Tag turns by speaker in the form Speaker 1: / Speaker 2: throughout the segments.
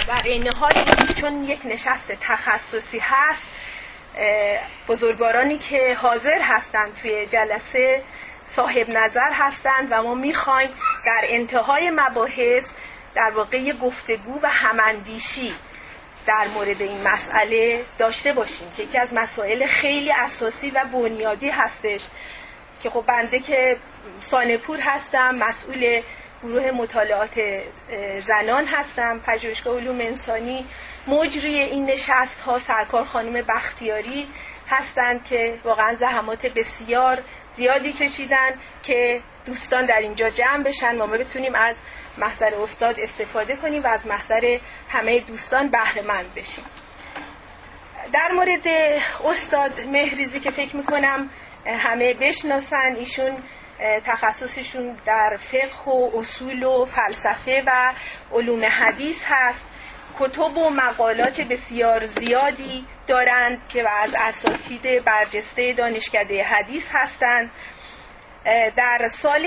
Speaker 1: در این حال چون یک نشست تخصصی هست، بزرگوارانی که حاضر هستند توی جلسه صاحب نظر هستند و ما میخوایم در انتهای مباحث در واقع گفتگو و هماندیشی در مورد این مسئله داشته باشیم که یکی از مسائل خیلی اساسی و بنیادی هستش که خب بنده که سانپور هستم، مسئول گروه مطالعات زنان هستم، پژوهشگاه علوم انسانی، مجری این نشست ها سرکار خانم بختیاری هستند که واقعا زحمات بسیار زیادی کشیدن که دوستان در اینجا جمع بشن و ما بتونیم از محضر استاد استفاده کنیم و از محضر همه دوستان بهره مند بشیم. در مورد استاد مهریزی که فکر میکنم همه بشناسن، ایشون تخصصشون در فقه و اصول و فلسفه و علوم حدیث هست. کتب و مقالات بسیار زیادی دارند که از اساتید برجسته دانشکده حدیث هستند. در سال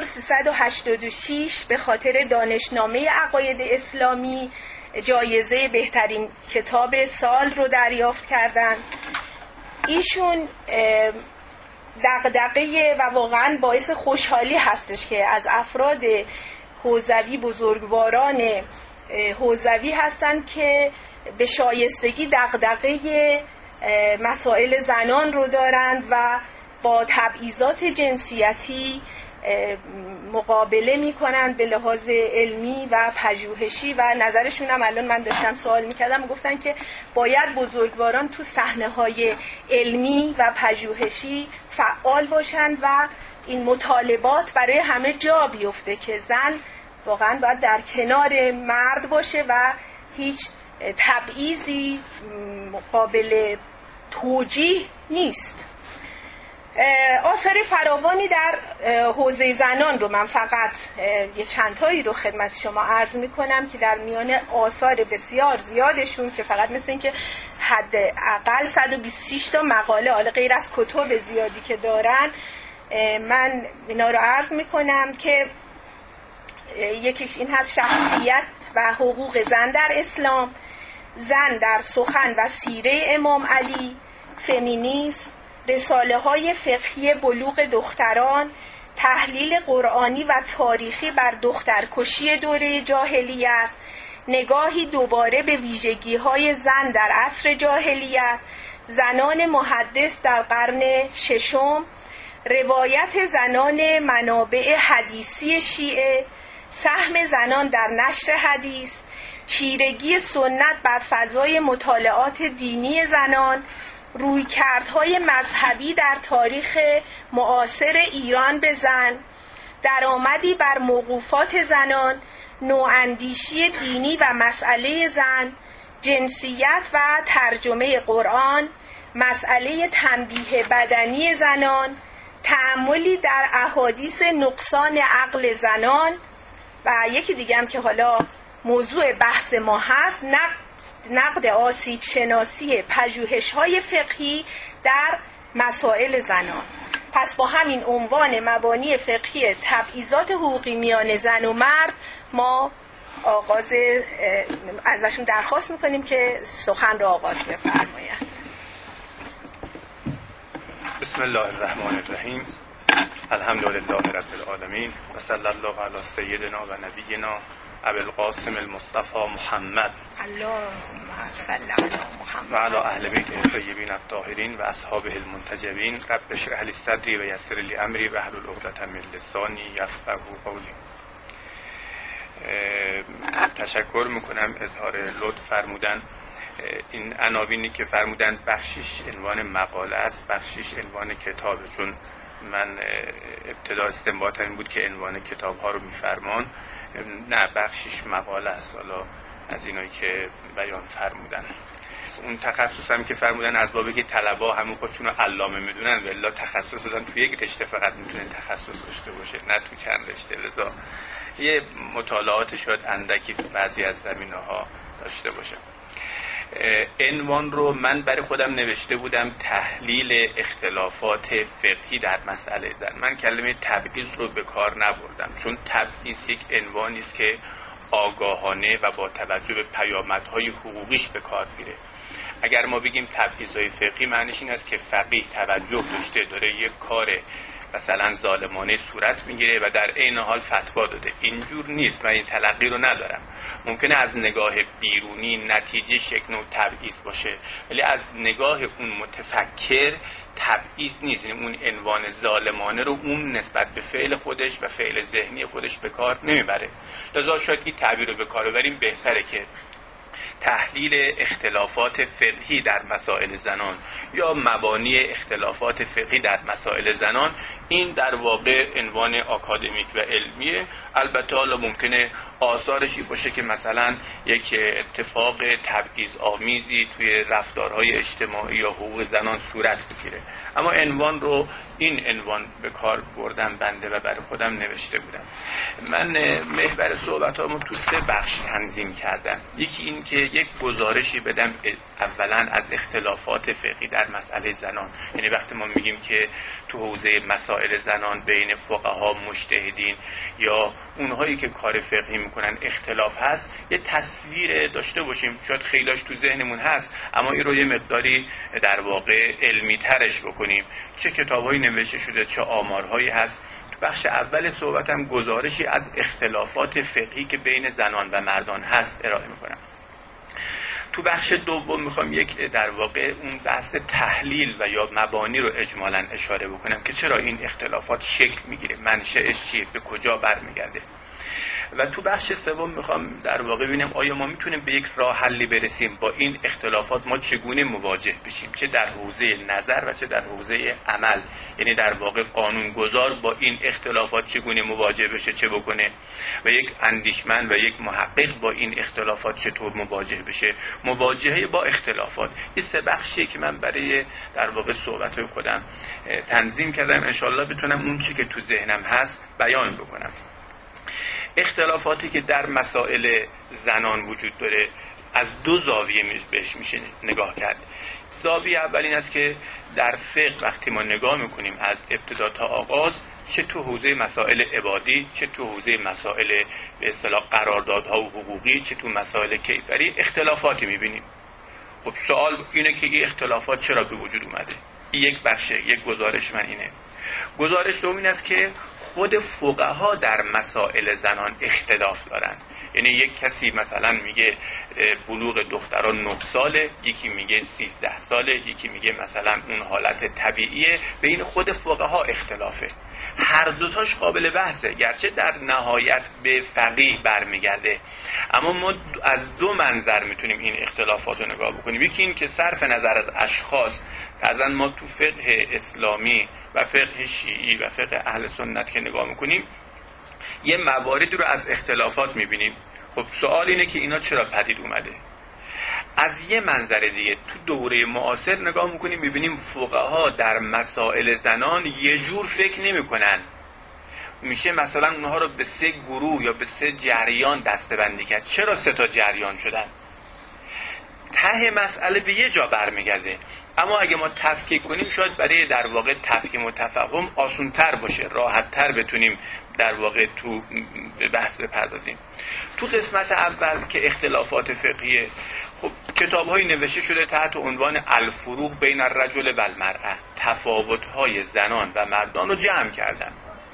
Speaker 1: 1386 به خاطر دانشنامه عقاید اسلامی جایزه بهترین کتاب سال رو دریافت کردند. ایشون دغدغه و واقعا باعث خوشحالی هستش که از افراد حوزوی، بزرگواران حوزوی هستند که به شایستگی دغدغه مسائل زنان رو دارند و با تبعیضات جنسیتی مقابله میکنند به لحاظ علمی و پژوهشی و نظرشون هم الان من داشتم سوال میکردم و گفتن که باید بزرگواران تو صحنه‌های علمی و پژوهشی فعال باشند و این مطالبات برای همه جا بیفته که زن واقعا باید در کنار مرد باشه و هیچ تبعیضی قابل توجیه نیست. آثار فراوانی در حوزه زنان رو من فقط یه چند تایی رو خدمت شما عرض میکنم که در میان آثار بسیار زیادشون که فقط مثل این که حداقل 126 تا مقاله حالا غیر از کتب زیادی که دارن من اینا رو عرض میکنم که یکیش این هست: شخصیت و حقوق زن در اسلام، زن در سخن و سیره امام علی، فمینیسم، رساله های فقهی بلوغ دختران، تحلیل قرآنی و تاریخی بر دخترکشی دوره جاهلیت، نگاهی دوباره به ویژگی های زن در عصر جاهلیت، زنان محدث در قرن ششم، روایت زنان منابع حدیثی شیعه، سهم زنان در نشر حدیث، چیرگی سنت بر فضای مطالعات دینی زنان، رویکردهای مذهبی در تاریخ معاصر ایران به زن، درآمدی بر موقوفات زنان، نواندیشی دینی و مسئله زن، جنسیت و ترجمه قرآن، مسئله تنبیه بدنی زنان، تأملی در احادیث نقصان عقل زنان و یکی دیگه هم که حالا موضوع بحث ما هست، نقد آسیب شناسی پژوهش‌های فقهی در مسائل زنان. پس با همین عنوان مبانی فقهی تبعیضات حقوقی میان زن و مرد ما ازشون درخواست میکنیم که سخن را آغاز بفرمایند.
Speaker 2: بسم الله الرحمن الرحیم. الحمدلله رب العالمین و صلی الله علی سیدنا و نبینا ابوالقاسم المصطفى محمد
Speaker 1: اللهم صل علی محمد
Speaker 2: و علی اهل بیت الطیبین الطاهرین و اصحابه المنتجبین. رب اشرح لی صدری و یسر لی امری واحلل عقدة من لسانی یفقهوا قولی. تشکر میکنم، اظهار لطف فرمودن. این عناوینی که فرمودن بخشش عنوان مقاله است، بخشش عنوان کتابه، چون من ابتدا استنباط این بود که عنوان کتاب ها رو میفرمان، نه بخشش مقاله است. حالا از اینایی که بیان فرمودن، اون تخصص هم که فرمودن از بابی که طلبا همون خودشون رو علامه میدونن، ولی تخصص دادن توی یک رشته فقط میتونن تخصص داشته باشه، نه تو چند رشته. لذا یه مطالعات شاید اندکی تو بعضی از زمینه‌ها داشته باشه. عنوان رو من برای خودم نوشته بودم تحلیل اختلافات فقهی در مسئله زن. من کلمه تبعیض رو به کار نبردم، چون تبعیض یک عنوانی است که آگاهانه و با توجه به پیامدهای حقوقیش به کار میره. اگر ما بگیم تبعیض‌های فقهی، معنیش این است که فقیه توجه داشته داره یک کار مثلا ظالمانه صورت میگیره و در عین حال فتوا داده. اینجور نیست، من این تلقی رو ندارم. ممکنه از نگاه بیرونی نتیجه شکل و تبعیض باشه، ولی از نگاه اون متفکر تبعیض نیست. یعنی اون عنوان ظالمانه رو اون نسبت به فعل خودش و فعل ذهنی خودش به کار نمیبره. لذا شاید این تعبیر رو به کار ببریم بهتره که تحلیل اختلافات فقهی در مسائل زنان یا مبانی اختلافات فقهی در مسائل زنان، این در واقع عنوان آکادمیک و علمیه. البته حالا ممکنه آثارش این باشه که مثلا یک اتفاق تبعیض آمیزی توی رفتارهای اجتماعی یا حقوق زنان صورت بگیره، اما عنوان رو این عنوان به کار بردم بنده و برای خودم نوشته بودم. من محور صحبتامو تو 3 بخش تنظیم کردم. یکی این که یک گزارشی بدم اولا از اختلافات فقهی در مسئله زنان، یعنی وقتی ما میگیم که تو حوزه مسائل زنان بین فقها، مجتهدین یا اونهایی که کار فقهی میکنن اختلاف هست، یه تصویر داشته باشیم. شاید خیلیش تو ذهنمون هست، اما این رو یه مقداری در واقع علمی ترش بکنیم. چه کتاب‌هایی نوشته شده، چه آمارهایی هست. تو بخش اول صحبتم گزارشی از اختلافات فقهی که بین زنان و مردان هست ارائه میکنم. تو بخش دوم میخوام یک در واقع اون بحث تحلیل و یا مبانی رو اجمالاً اشاره بکنم که چرا این اختلافات شکل میگیره، منشأش چیه، به کجا برمیگرده. و تو بخش سوم میخوام در واقع ببینم آیا ما میتونیم به یک راه حلی برسیم با این اختلافات، ما چگونه مواجه بشیم، چه در حوزه نظر و چه در حوزه عمل. یعنی در واقع قانونگذار با این اختلافات چگونه مواجه بشه، چه بکنه، و یک اندیشمند و یک محقق با این اختلافات چطور مواجه بشه. مواجهه با اختلافات، این 3 بخشیه که من برای در واقع صحبت‌های خودم تنظیم کردم. انشالله بتونم اون چی که تو ذهنم هست بیان بکنم. اختلافاتی که در مسائل زنان وجود داره از 2 زاویه بهش میشه نگاه کرد. زاویه اول این است که در فقه وقتی ما نگاه میکنیم از ابتدا تا آغاز، چه تو حوزه مسائل عبادی، چه تو حوزه مسائل به اصطلاح قراردادها و حقوقی، چه تو مسائل کیفری، اختلافاتی میبینیم. خب سوال اینه که این اختلافات چرا به وجود اومده؟ این یک بخشه، یک گزارش من اینه. گزارش دوم این است که خود فقها در مسائل زنان اختلاف دارن. یعنی یک کسی مثلا میگه بلوغ دختران 9 ساله، یکی میگه 13 ساله، یکی میگه مثلا اون حالت طبیعیه. بین خود فقها اختلافه. هر دوتاش قابل بحثه، گرچه در نهایت به فقیه برمیگرده، اما ما از 2 منظر میتونیم این اختلافات رو نگاه بکنیم. یکی این که صرف نظر از اشخاص، بعضا ما تو فقه اسلامی و فقه شیعی و فقه اهل سنت که نگاه میکنیم یه مواردی رو از اختلافات میبینیم. خب سوال اینه که اینا چرا پدید اومده؟ از یه منظر دیگه تو دوره معاصر نگاه میکنیم میبینیم فقها در مسائل زنان یه جور فکر نمیکنن. میشه مثلا اونها رو به 3 گروه یا به 3 جریان دسته‌بندی کرد. چرا 3 تا جریان شدن؟ ته مسئله به یه جا برمیگرده، اما اگه ما تفکیک کنیم شاید برای در واقع تفهیم و تفهم آسان‌تر باشه، راحت‌تر بتونیم در واقع تو بحث بپردازیم. تو قسمت اول که اختلافات فقهیه، خب کتاب‌هایی نوشته شده تحت عنوان الفروق بین الرجل و المرأة، تفاوت‌های زنان و مردان رو جمع کردن.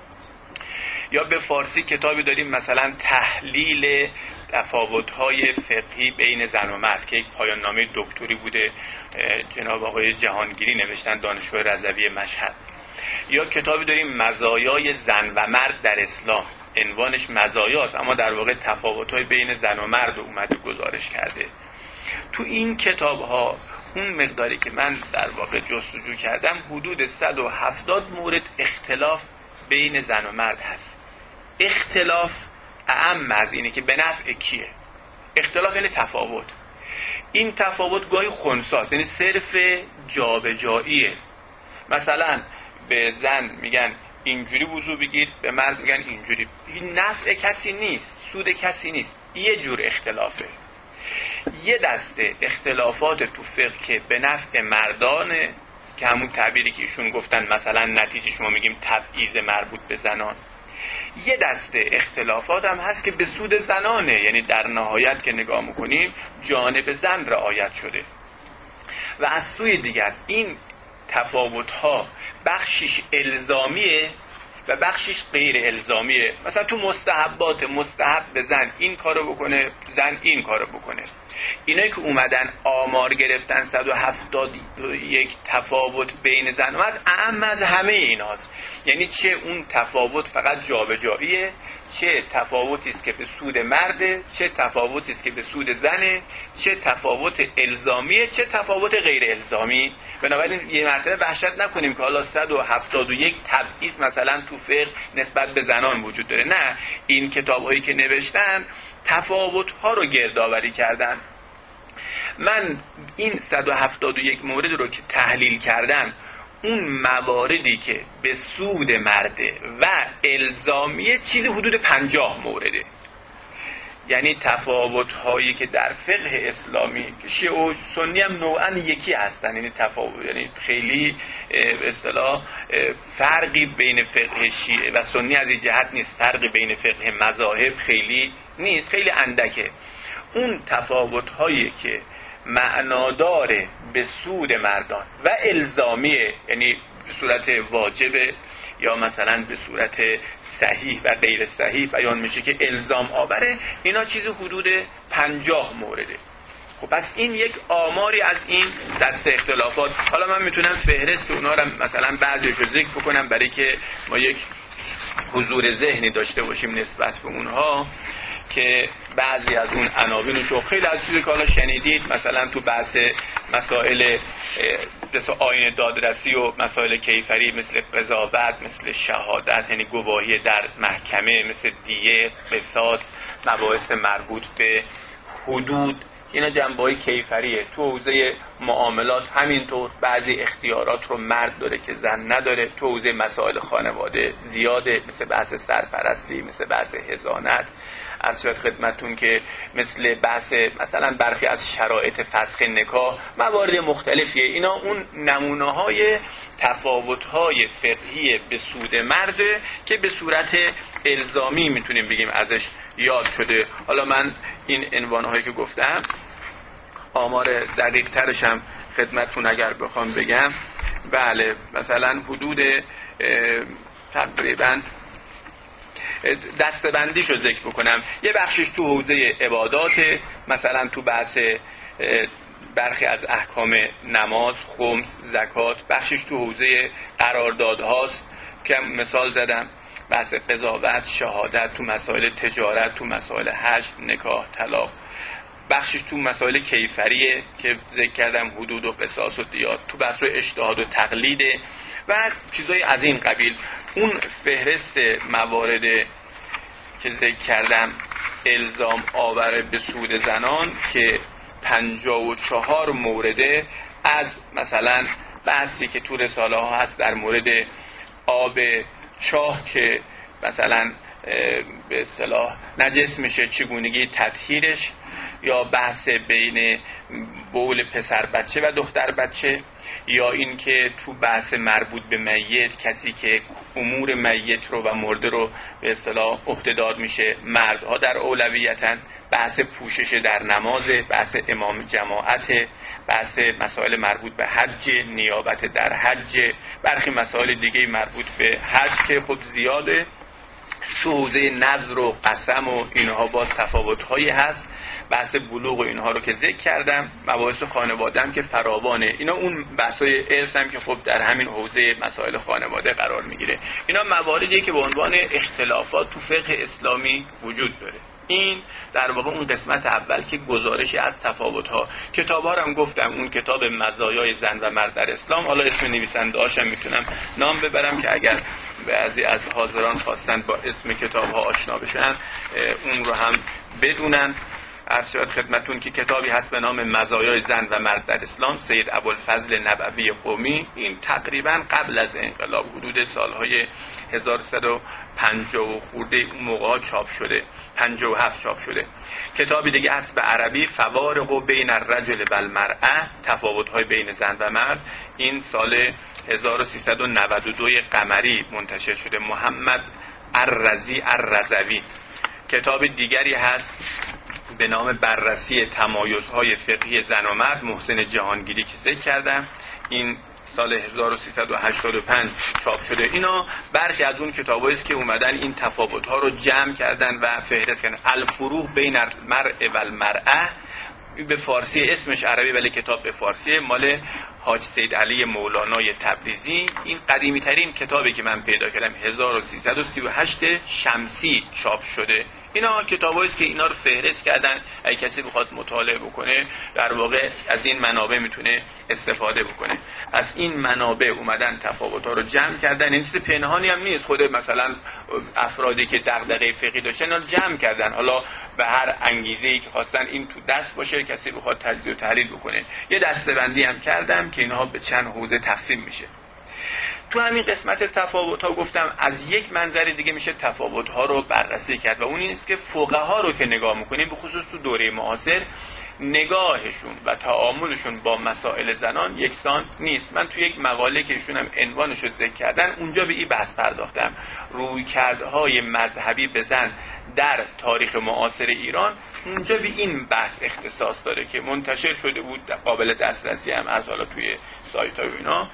Speaker 2: یا به فارسی کتابی داریم مثلا تحلیل تفاوت‌های فقهی بین زن و مرد که یک پایان نامه دکتری بوده، جناب آقای جهانگیری نوشتن، دانشگاه رضوی مشهد. یا کتابی داریم مزایای زن و مرد در اسلام، عنوانش مزایاست اما در واقع تفاوت‌های بین زن و مرد رو اومده گزارش کرده. تو این کتاب‌ها اون مقداری که من در واقع جستجو کردم حدود 170 مورد اختلاف بین زن و مرد هست. اختلاف اعم از اینه که به نفع کیه. اختلاف یعنی تفاوت. این تفاوت گاهی خنثیه، یعنی صرف جابجاییه. مثلا به زن میگن اینجوری وضو بگیر، به مرد میگن اینجوری. این نفع کسی نیست، سود کسی نیست. یه جور اختلافه. یه دسته اختلافات تو فقه که به نفع مردانه که همون تعبیری که ایشون گفتن، مثلا نتیجه شما میگیم تبعیض مربوط به زنان. یه دسته اختلافات هم هست که به سود زنانه، یعنی در نهایت که نگاه میکنیم جانب زن رعایت شده. و از سوی دیگر این تفاوت‌ها بخشش الزامیه و بخشش غیر الزامیه. مثلا تو مستحبات، مستحب به زن این کارو بکنه، زن این کارو بکنه. اینایی که اومدن آمار گرفتن 171 تفاوت بین زن و مرد، اهم از همه ایناست. یعنی چه اون تفاوت فقط جابجاییه، چه تفاوتی است که به سود مرده، چه تفاوتی است که به سود زنه، چه تفاوت الزامیه، چه تفاوت غیر الزامی. بنابراین یه مرتبه وحشت نکنیم که حالا 171 تبعیض مثلا تو فقه نسبت به زنان وجود داره. نه، این کتاب‌هایی که نوشتن تفاوت‌ها رو گردآوری کردن. من این 171 مورد رو که تحلیل کردم، اون مواردی که به سود مرده و الزامیه چیزی حدود 50 مورده. یعنی تفاوت‌هایی که در فقه اسلامی که شیعه و سنی هم نوعاً یکی هستن، یعنی تفاوت، یعنی خیلی به اصطلاح فرقی بین فقه شیعه و سنی از این جهت نیست، فرقی بین فقه مذاهب خیلی نیست، خیلی اندکه. اون تفاوت‌هایی که معنادار به سود مردان و الزامیه، یعنی به صورت واجبه یا مثلا به صورت صحیح و غیر صحیح بیان میشه که الزام آوره، اینا چیز حدود 50 مورده. خب پس این یک آماری از این دسته اختلافات. حالا من میتونم فهرست اونا رو مثلا بعضیش رو ذکر بکنم برای که ما یک حضور ذهنی داشته باشیم نسبت به اونها، که بعضی از اون عناوینشو خیلی از چیزی که حالا شنیدید مثلا تو بحث مسائل آیین دادرسی و مسائل کیفری مثل قضاوت، مثل شهادت یعنی گواهی در محکمه، مثل دیه، قصاص، مباحث مربوط به حدود، اینا جنبه‌های کیفریه. تو حوزه معاملات همینطور بعضی اختیارات رو مرد داره که زن نداره. تو حوزه مسائل خانواده زیاده، مثل بحث سرپرستی، مثل بحث حضانت. عرض شد خدمتون که مثل بحث مثلا برخی از شرایط فسخ نکاح، موارد مختلفیه. اینا اون نمونه‌های تفاوت‌های فقهی به سود مرده که به صورت الزامی میتونیم بگیم ازش یاد شده. حالا من این عنوان‌هایی که گفتم آمار دقیق ترش هم خدمتتون اگر بخوام بگم، بله مثلا حدود تقریباً دستبندیش رو ذکر بکنم. یه بخشش تو حوزه عبادات، مثلا تو بحث برخی از احکام نماز، خمس، زکات. بخشش تو حوزه قراردادهاست که مثال زدم، بحث قضاوت، شهادت، تو مسائل تجارت، تو مسائل حج، نکاح، طلاق. بخشش تو مسائل کیفریه که ذکر کردم، حدود و قصاص و دیات. تو بحث اجتهاد و تقلیده و چیزای از این قبیل. اون فهرست موارد که ذکر کردم الزام آور به سود زنان که 54 مورده، از مثلا بحثی که تو رساله ها هست در مورد آب چاه که مثلا به اصطلاح نجس میشه، چگونگی تطهیرش، یا بحث بین بول پسر بچه و دختر بچه، یا این که تو بحث مربوط به میت کسی که امور میت رو و مرده رو به اصطلاح عهده‌دار میشه مردها در اولویتن، بحث پوشش در نماز، بحث امام جماعت، بحث مسائل مربوط به حج، نیابت در حج، برخی مسائل دیگه مربوط به حج که خود زیاده. تو حوزه نذر و قسم و اینها باز تفاوت‌هایی هست. بحث بلوغ و اینها رو که ذکر کردم، مباحث خانواده هم که فراوانه. اینا اون بحث‌های ارث هم که خب در همین حوزه مسائل خانواده قرار میگیره. اینا مواردیه که به عنوان اختلافات تو فقه اسلامی وجود داره. این در واقع اون قسمت اول که گزارشی از تفاوت‌ها. کتاب‌ها رو هم گفتم، اون کتاب مزایای زن و مرد در اسلام، حالا اسم نویسنده‌هاشم میتونم نام ببرم که اگر بعضی از حاضران خواستن با اسم کتاب‌ها آشنا بشن اون رو هم بدونن. عرض شد خدمتون که کتابی هست به نام مزایای زن و مرد در اسلام، سید ابوالفضل نبوی قمی. این تقریبا قبل از انقلاب، حدود سالهای 1150 خورده اون موقع چاپ شده، 57 چاپ شده. کتابی دیگه هست به عربی، فوارق بین الرجل و المرأة، تفاوت‌های بین زن و مرد. این سال 1392 قمری منتشر شده. محمد الرضی الرضوی. کتاب دیگری هست به نام بررسی تمایزهای فقهی زن و مرد، محسن جهانگیری که ذکر کردم. این سال 1385 چاپ شده. اینا برخی از اون کتابایی است که اومدن این تفاوت‌ها رو جمع کردن و فهرست کردن. الفروق بین المرء و المرأة، به فارسی اسمش عربی ولی کتاب به فارسی، مال حاج سید علی مولانای تبریزی. این قدیمی ترین کتابی که من پیدا کردم 1338 شمسی چاپ شده. اینا کتابایی است که اینا رو فهرست کردن، اگه کسی بخواد مطالعه بکنه در واقع از این منابع میتونه استفاده بکنه. از این منابع اومدن تفاوت‌ها رو جمع کردن. این چیز پنهانی هم نیست، خود مثلا افرادی که دغدغه فقهی داشتن اینا رو جمع کردن، حالا به هر انگیزه‌ای که خواستن این تو دست باشه، کسی بخواد تجزیه و تحلیل بکنه. یه دسته‌بندی هم کردم که اینها به چند حوزه تقسیم میشه. تو همین قسمت تفاوت‌ها گفتم از یک منظر دیگه میشه تفاوت‌ها رو بررسی کرد و اون این است که فقها رو که نگاه می‌کنیم، به خصوص تو دوره معاصر، نگاهشون و تعاملشون با مسائل زنان یکسان نیست. من تو یک مقاله که ایشون هم عنوانش رو ذکر کردن اونجا به این بحث پرداختم. رویکردهای مذهبی به زن در تاریخ معاصر ایران، اونجا به این بحث اختصاص داره که منتشر شده بود، قابل دسترسی هم از حالا توی سایت‌ها و اینا،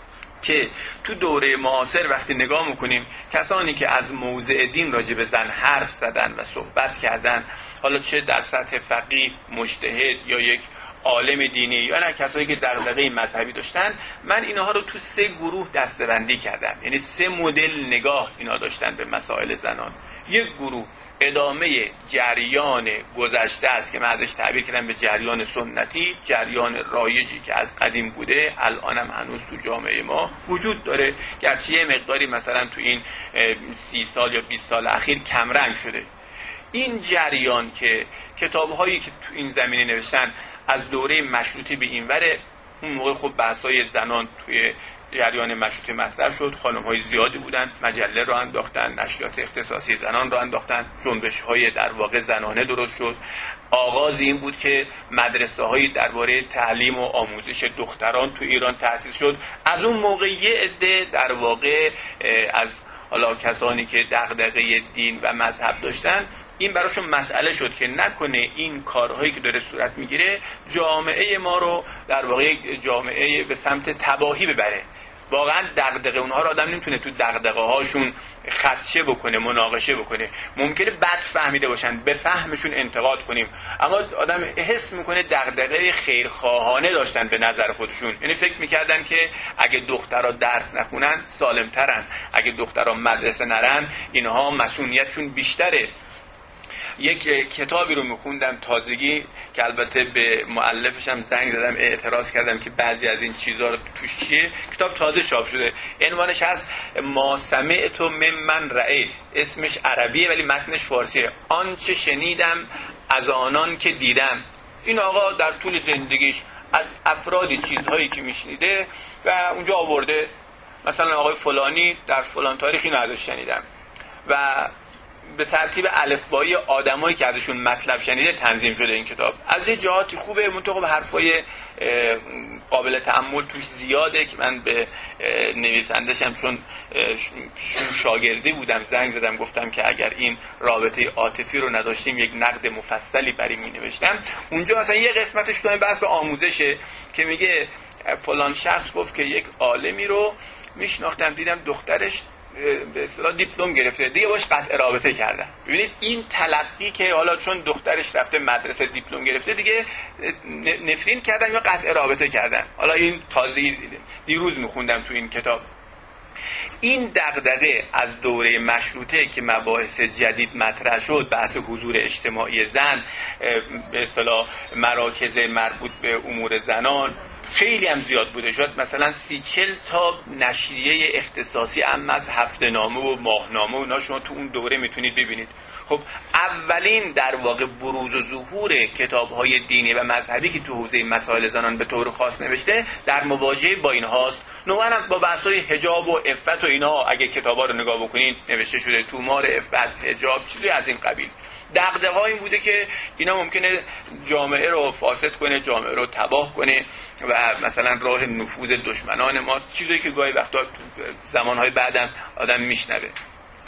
Speaker 2: که تو دوره معاصر وقتی نگاه میکنیم کسانی که از موضع دین راجع به زن حرف زدن و صحبت کردن، حالا چه در سطح فقیه، مجتهد یا یک عالم دینی یا نه کسایی که دغدغه مذهبی داشتن، من اینها رو تو 3 گروه دسته‌بندی کردم. یعنی 3 مدل نگاه اینا داشتن به مسائل زنان. یک گروه ادامه جریان گذشته است که من ازش تعبیر کردم به جریان سنتی، جریان رایجی که از قدیم بوده، الانم هنوز تو جامعه ما وجود داره، گرچه یه مقداری مثلا تو این 30 سال یا 20 سال اخیر کمرنگ شده. این جریان که کتاب‌هایی که تو این زمینه نوشتن از دوره مشروطه به این وره، اون موقع خب بحث‌های زنان توی جریان مشروطه مطرح شد، خانم‌های زیادی بودن، مجله رو انداختن، نشریات اختصاصی زنان رو انداختن، جنبش‌های در واقع زنانه درست شد. آغاز این بود که مدرسه‌هایی درباره تعلیم و آموزش دختران تو ایران تأسیس شد. از اون موقع یه عده در واقع از حالا کسانی که دغدغه دین و مذهب داشتن، این براشون مسئله شد که نکنه این کارهایی که داره صورت میگیره جامعه ما رو در واقع جامعه به سمت تباهی ببره. واقعا دغدغه اونها رو آدم نمیتونه تو دغدغه هاشون خدشه بکنه، مناقشه بکنه. ممکنه بد فهمیده باشن، به فهمشون انتقاد کنیم، اما آدم حس میکنه دغدغه خیرخواهانه داشتن به نظر خودشون. یعنی فکر میکردن که اگه دخترها درس نخونن سالمترن، اگه دخترها مدرسه نرن اینها مسئولیتشون بیشتره. یک کتابی رو میخوندم تازگی که البته به مؤلفش هم زنگ زدم، اعتراض کردم که بعضی از این چیزها رو توش چیه. کتاب تازه چاپ شده، عنوانش هست ما سمعت ممن رأیت، اسمش عربیه ولی متنش فارسیه. آنچه شنیدم از آنان که دیدم. این آقا در طول زندگیش از افرادی چیزهایی که میشنیده و اونجا آورده، مثلا آقای فلانی در فلان تاریخی اینو ازش شنیدم و به ترتیب الفبایی آدمایی که ازشون مطلب شنیده تنظیم شده این کتاب. از یه جهاتی خوبه، منطقه حرفای قابل تأمل توش زیاده که من به نویسندشم چون شاگردی بودم زنگ زدم، گفتم که اگر این رابطه عاطفی رو نداشتیم یک نقد مفصلی برای می نوشتم. اونجا مثلا یه قسمتش تو بحث آموزشه که میگه فلان شخص گفت که یک عالمی رو میشناختم، دیدم دخترش به اصطلاح دیپلم گرفته، دیگه باش قطع رابطه کردن. ببینید این تلقی که حالا چون دخترش رفته مدرسه دیپلم گرفته دیگه نفرین کردن یا قطع رابطه کردن. حالا این تازه دیروز میخوندم تو این کتاب. این دغدغه از دوره مشروطه که مباحث جدید مطرح شد، بحث حضور اجتماعی زن، به اصطلاح مراکز مربوط به امور زنان، خیلی هم زیاد بوده. شد مثلا 30-40 تا نشریه اختصاصی هم از هفته نامه و ماهنامه و اینا شما تو اون دوره میتونید ببینید. خب اولین در واقع بروز و ظهور کتاب‌های دینی و مذهبی که تو حوزه مسائل زنان به طور خاص نوشته در مواجهه با اینهاست. نوعاً هم با بحث‌های حجاب و عفت و اینا اگه کتابا رو نگاه بکنید نوشته شده، تومار عفت، حجاب، چیزی از این قبیل. دغدغه‌ها این بوده که اینا ممکنه جامعه رو فاسد کنه، جامعه رو تباه کنه و مثلا راه نفوذ دشمنان ماست، چیزی که گاهی وقتا زمانهای بعدم آدم میشنوه.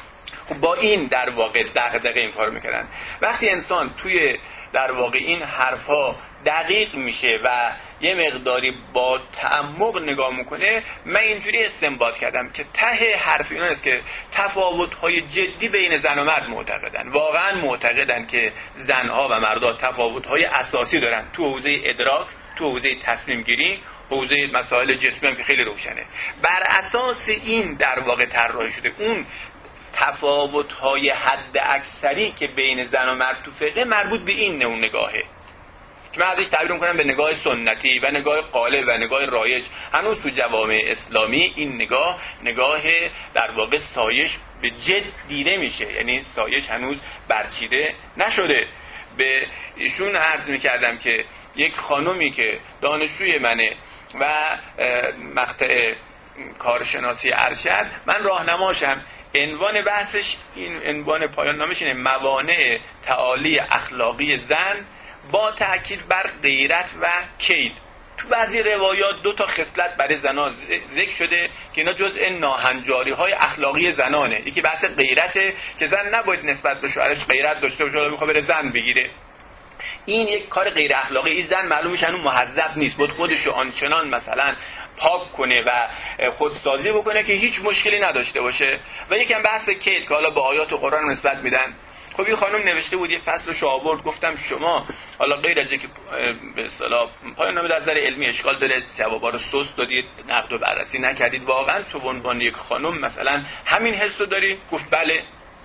Speaker 2: خب با این در واقع دغدغه این کارو میکردن. وقتی انسان توی در واقع این حرفا دقیق میشه و یه مقداری با تعمق نگاه میکنه، من اینجوری استنباط کردم که ته حرف اینا است که تفاوت‌های جدی بین زن و مرد معتقدن. واقعا معتقدن که زنها و مردها تفاوت‌های اساسی دارن تو حوزه ادراک، تو حوزه تصمیم گیری، حوزه مسائل جسمی هم که خیلی روشنه. بر اساس این در واقع طراحی شده اون تفاوت‌های حد اکثری که بین زن و مرد تو فقه مربوط به این نوع نگاهه که من ازش تعبیر می‌کنم به نگاه سنتی و نگاه غالب و نگاه رایج. هنوز تو جوامع اسلامی این نگاه در واقع سایش به جد دیده میشه، یعنی سایش هنوز برچیده نشده. به ایشون عرض می‌کردم که یک خانومی که دانشجوی منه و مقطع کارشناسی ارشد، من راهنماشم، عنوان بحثش این عنوان پایان نامش اینه: موانع تعالی اخلاقی زن با تأکید بر غیرت و کید. تو بعضی روایات 2 تا خصلت برای زنان ذکر شده که اینا جزء ناهنجاری‌های اخلاقی زنانه. یکی بحث غیرته که زن نباید نسبت به شوهرش غیرت داشته باشه، حالا میخواد بره زن بگیره. این یک کار غیر اخلاقی. این زن معلوم میشه اون مهذب نیست، بود خودشو آنچنان مثلا پاک کنه و خودسازی بکنه که هیچ مشکلی نداشته باشه. و یکم بحث کید که حالا با آیات قرآن نسبت میدن. خب این خانم نوشته بود، یه فصلش آورد، گفتم شما حالا غیر از اینکه به اصطلاح پایان نامه از نظر علمی اشکال داره، جوابا رو سست دادید، نقد و بررسی نکردید، واقعا تو به عنوان یک خانم مثلا همین حس رو داری؟ گفت بله.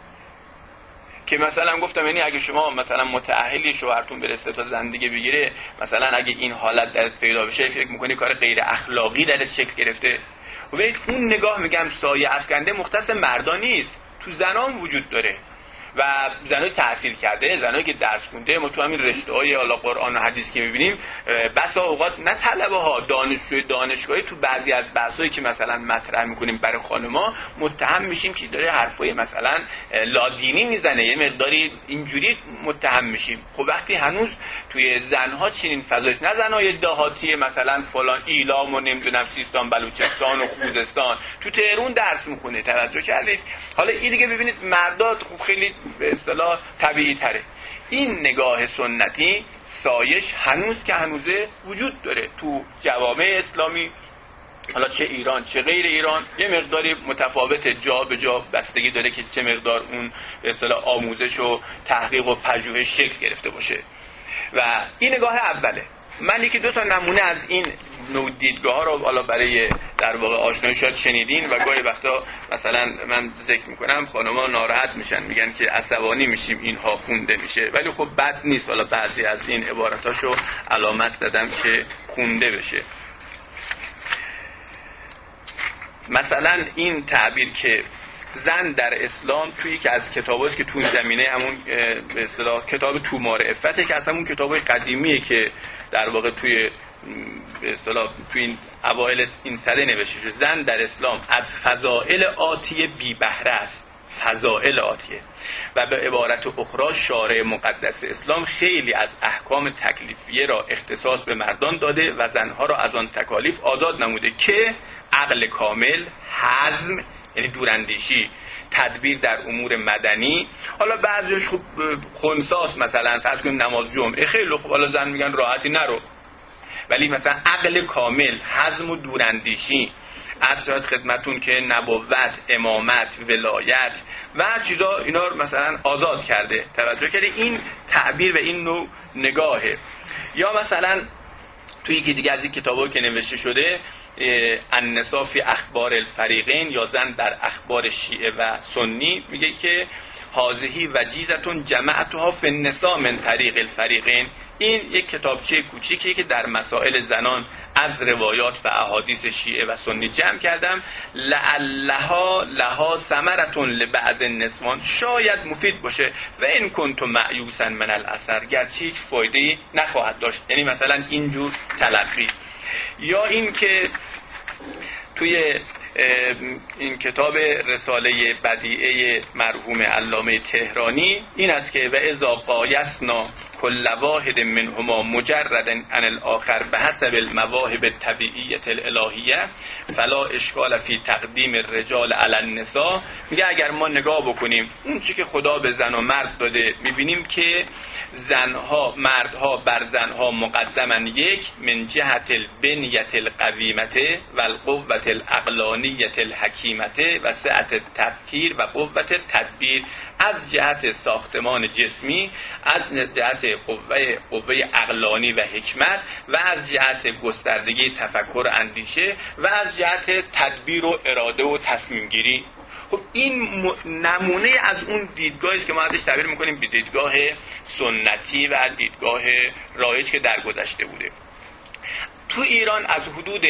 Speaker 2: که مثلا گفتم یعنی اگه شما مثلا متأهلی شوهرتون برسه تا زندگی بگیره، مثلا اگه این حالت درت پیدا بشه فکر میکنی کار غیر اخلاقی درت شکل گرفته؟ و اون نگاه میگم سایه افکنده مختص مردان نیست، تو زنان وجود داره و زنای تحصیل کرده، زنایی که درس خونده. ما تو همین رشته‌های حالا قرآن و حدیث که می‌بینیم بسا اوقات نه طلبه‌ها، دانشجوی دانشگاهی تو بعضی از بحثایی که مثلا مطرح می‌کنیم برای خانم‌ها متهم میشیم که داره حرفای مثلا لادینی میزنه، یه مقداری اینجوری متهم میشیم. خب وقتی هنوز توی زن‌ها چنین فضایی، نه زنای دهاتی مثلا فلان ایلام و نمیدونم سیستان بلوچستان و خوزستان تو تهران درس می‌خونه، توجه کردید؟ حالا این دیگه ببینید مردا خب خیلی به اصطلاح طبیعی تره. این نگاه سنتی سایش هنوز که هنوزه وجود داره تو جوامع اسلامی، حالا چه ایران چه غیر ایران، یه مقداری متفاوت، جا به جا بستگی داره که چه مقدار اون به اصطلاح آموزش و تحقیق و پژوهش شکل گرفته باشه. و این نگاه اوله. من یکی 2 تا نمونه از این نوع دیدگاه ها رو حالا برای در واقع آشنایی شاید شنیدین و گاهی وقتا مثلا من ذکر میکنم خانم‌ها ناراحت میشن، میگن که عصبانی میشیم اینها خونده میشه، ولی خب بد نیست حالا بعضی از این عباراتاشو علامت زدم که خونده بشه. مثلا این تعبیر که زن در اسلام توی که از کتاباست که تو این زمینه همون به اصطلاح کتاب تو معرفته که از همون کتابای قدیمیه که در واقع توی به اصطلاح توی این اوایل این سده نوشته شده، زن در اسلام از فضائل آتیه بی بهره است، فضائل آتیه. و به عبارت اخرى شارع مقدس اسلام خیلی از احکام تکلیفیه را اختصاص به مردان داده و زنها را از آن تکالیف آزاد نموده که عقل کامل، حزم یعنی دوراندیشی، تدبیر در امور مدنی، حالا بعضیش خوب خنثاست، مثلا فرض کنیم نماز جمعه خیلی خوب، حالا زن میگن راحتی نرو، ولی مثلا عقل کامل، حزم و دوراندیشی، عرض شد خدمتون که نبوت، امامت، ولایت و چیزا اینا مثلا آزاد کرده. توجه کرده؟ این تعبیر و این نوع نگاهه. یا مثلا توی یکی دیگه از این کتابایی که نوشته شده، النساء فی اخبار الفریقین یا زن در اخبار شیعه و سنی، میگه که هذه وجیزتون جمعتها فی النساء من طریق الفریقین. این یک کتابچه کوچیکی که در مسائل زنان از روایات و احادیث شیعه و سنی جمع کردم، لها ثمرتون لبعض النسوان، شاید مفید باشه، و این کنتم معیوسا من الاثر، گرچه هیچ فایده‌ای نخواهد داشت. یعنی مثلا اینجور تلقی. یا این که توی این کتاب رساله بدیعه مرحوم علامه تهرانی این است که و اذا قایسنا کل واحد منهما مجرد عن الاخر بحسب المواهب الطبیعیه الالهیه فلا اشکال فی تقدیم الرجال علی النساء. میگه اگر ما نگاه بکنیم اون چی که خدا به زن و مرد داده، میبینیم که زنها، مردها بر زنها مقدمن، یک من جهت البنیت القویمته و القوت العقلانیت الحکیمته و سعت التفکیر و قوت تدبیر، از جهت ساختمان جسمی، از جهت قوه عقلانی و حکمت و از جهت گستردگی تفکر و اندیشه و از جهت تدبیر و اراده و تصمیم گیری. خب این نمونه از اون دیدگاهی است که ما ازش تعبیر میکنیم به دیدگاه سنتی و دیدگاه رایج که در گذشته بوده. تو ایران از حدود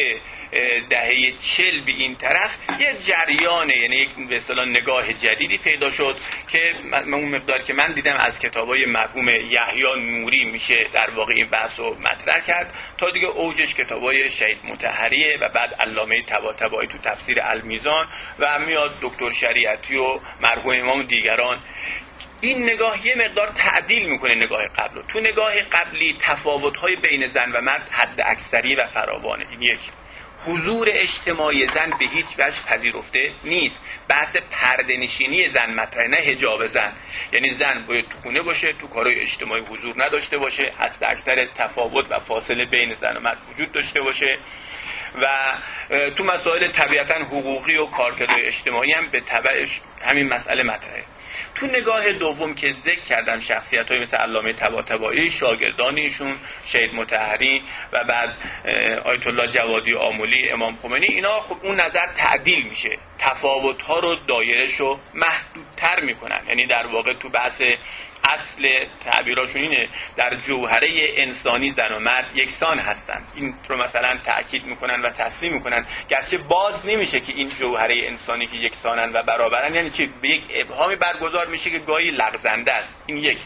Speaker 2: دهه 40 به این طرف یه جریانه، یعنی یک به اصطلاح نگاه جدیدی پیدا شد که اون مقدار که من دیدم از کتابای مرحوم یحیی نوری میشه در واقع این بحث رو مطرح کرد، تا دیگه اوجش کتابای شهید مطهریه و بعد علامه طباطبایی تو تفسیر المیزان و میاد دکتر شریعتی و مرحوم امام دیگران. این نگاه یه مقدار تعدیل میکنه نگاه قبل رو. تو نگاه قبلی تفاوت‌های بین زن و مرد حد اکثری و فراوانه. این یک. حضور اجتماعی زن به هیچ وجه پذیرفته نیست. بحث پرده‌نشینی زن مطرحه، نه حجاب زن. یعنی زن باید تو خونه باشه، تو کارهای اجتماعی حضور نداشته باشه، حد اکثر تفاوت و فاصله بین زن و مرد وجود داشته باشه و تو مسائل طبیعتاً حقوقی و کارکردهای اجتماعی هم به تبعش همین مسئله مطرحه. تو نگاه دوم که ذکر کردم شخصیت‌های مثل علامه طباطبایی، شاگردانیشون شهید مطهری و بعد آیت الله جوادی آملی، امام خمینی، اینا خب اون نظر تعدیل میشه، تفاوت‌ها رو دایره‌شو محدودتر میکنن. یعنی در واقع تو بحث اصل تعبیراشون اینه در جوهره انسانی زن و مرد یکسان هستن. این رو مثلا تأکید میکنن و تسلیم میکنن، گرچه باز نمیشه که این جوهره انسانی که یکسانن و برابرن، یعنی که به یک ابهامی برگزار میشه که گاهی لغزنده است. این یک.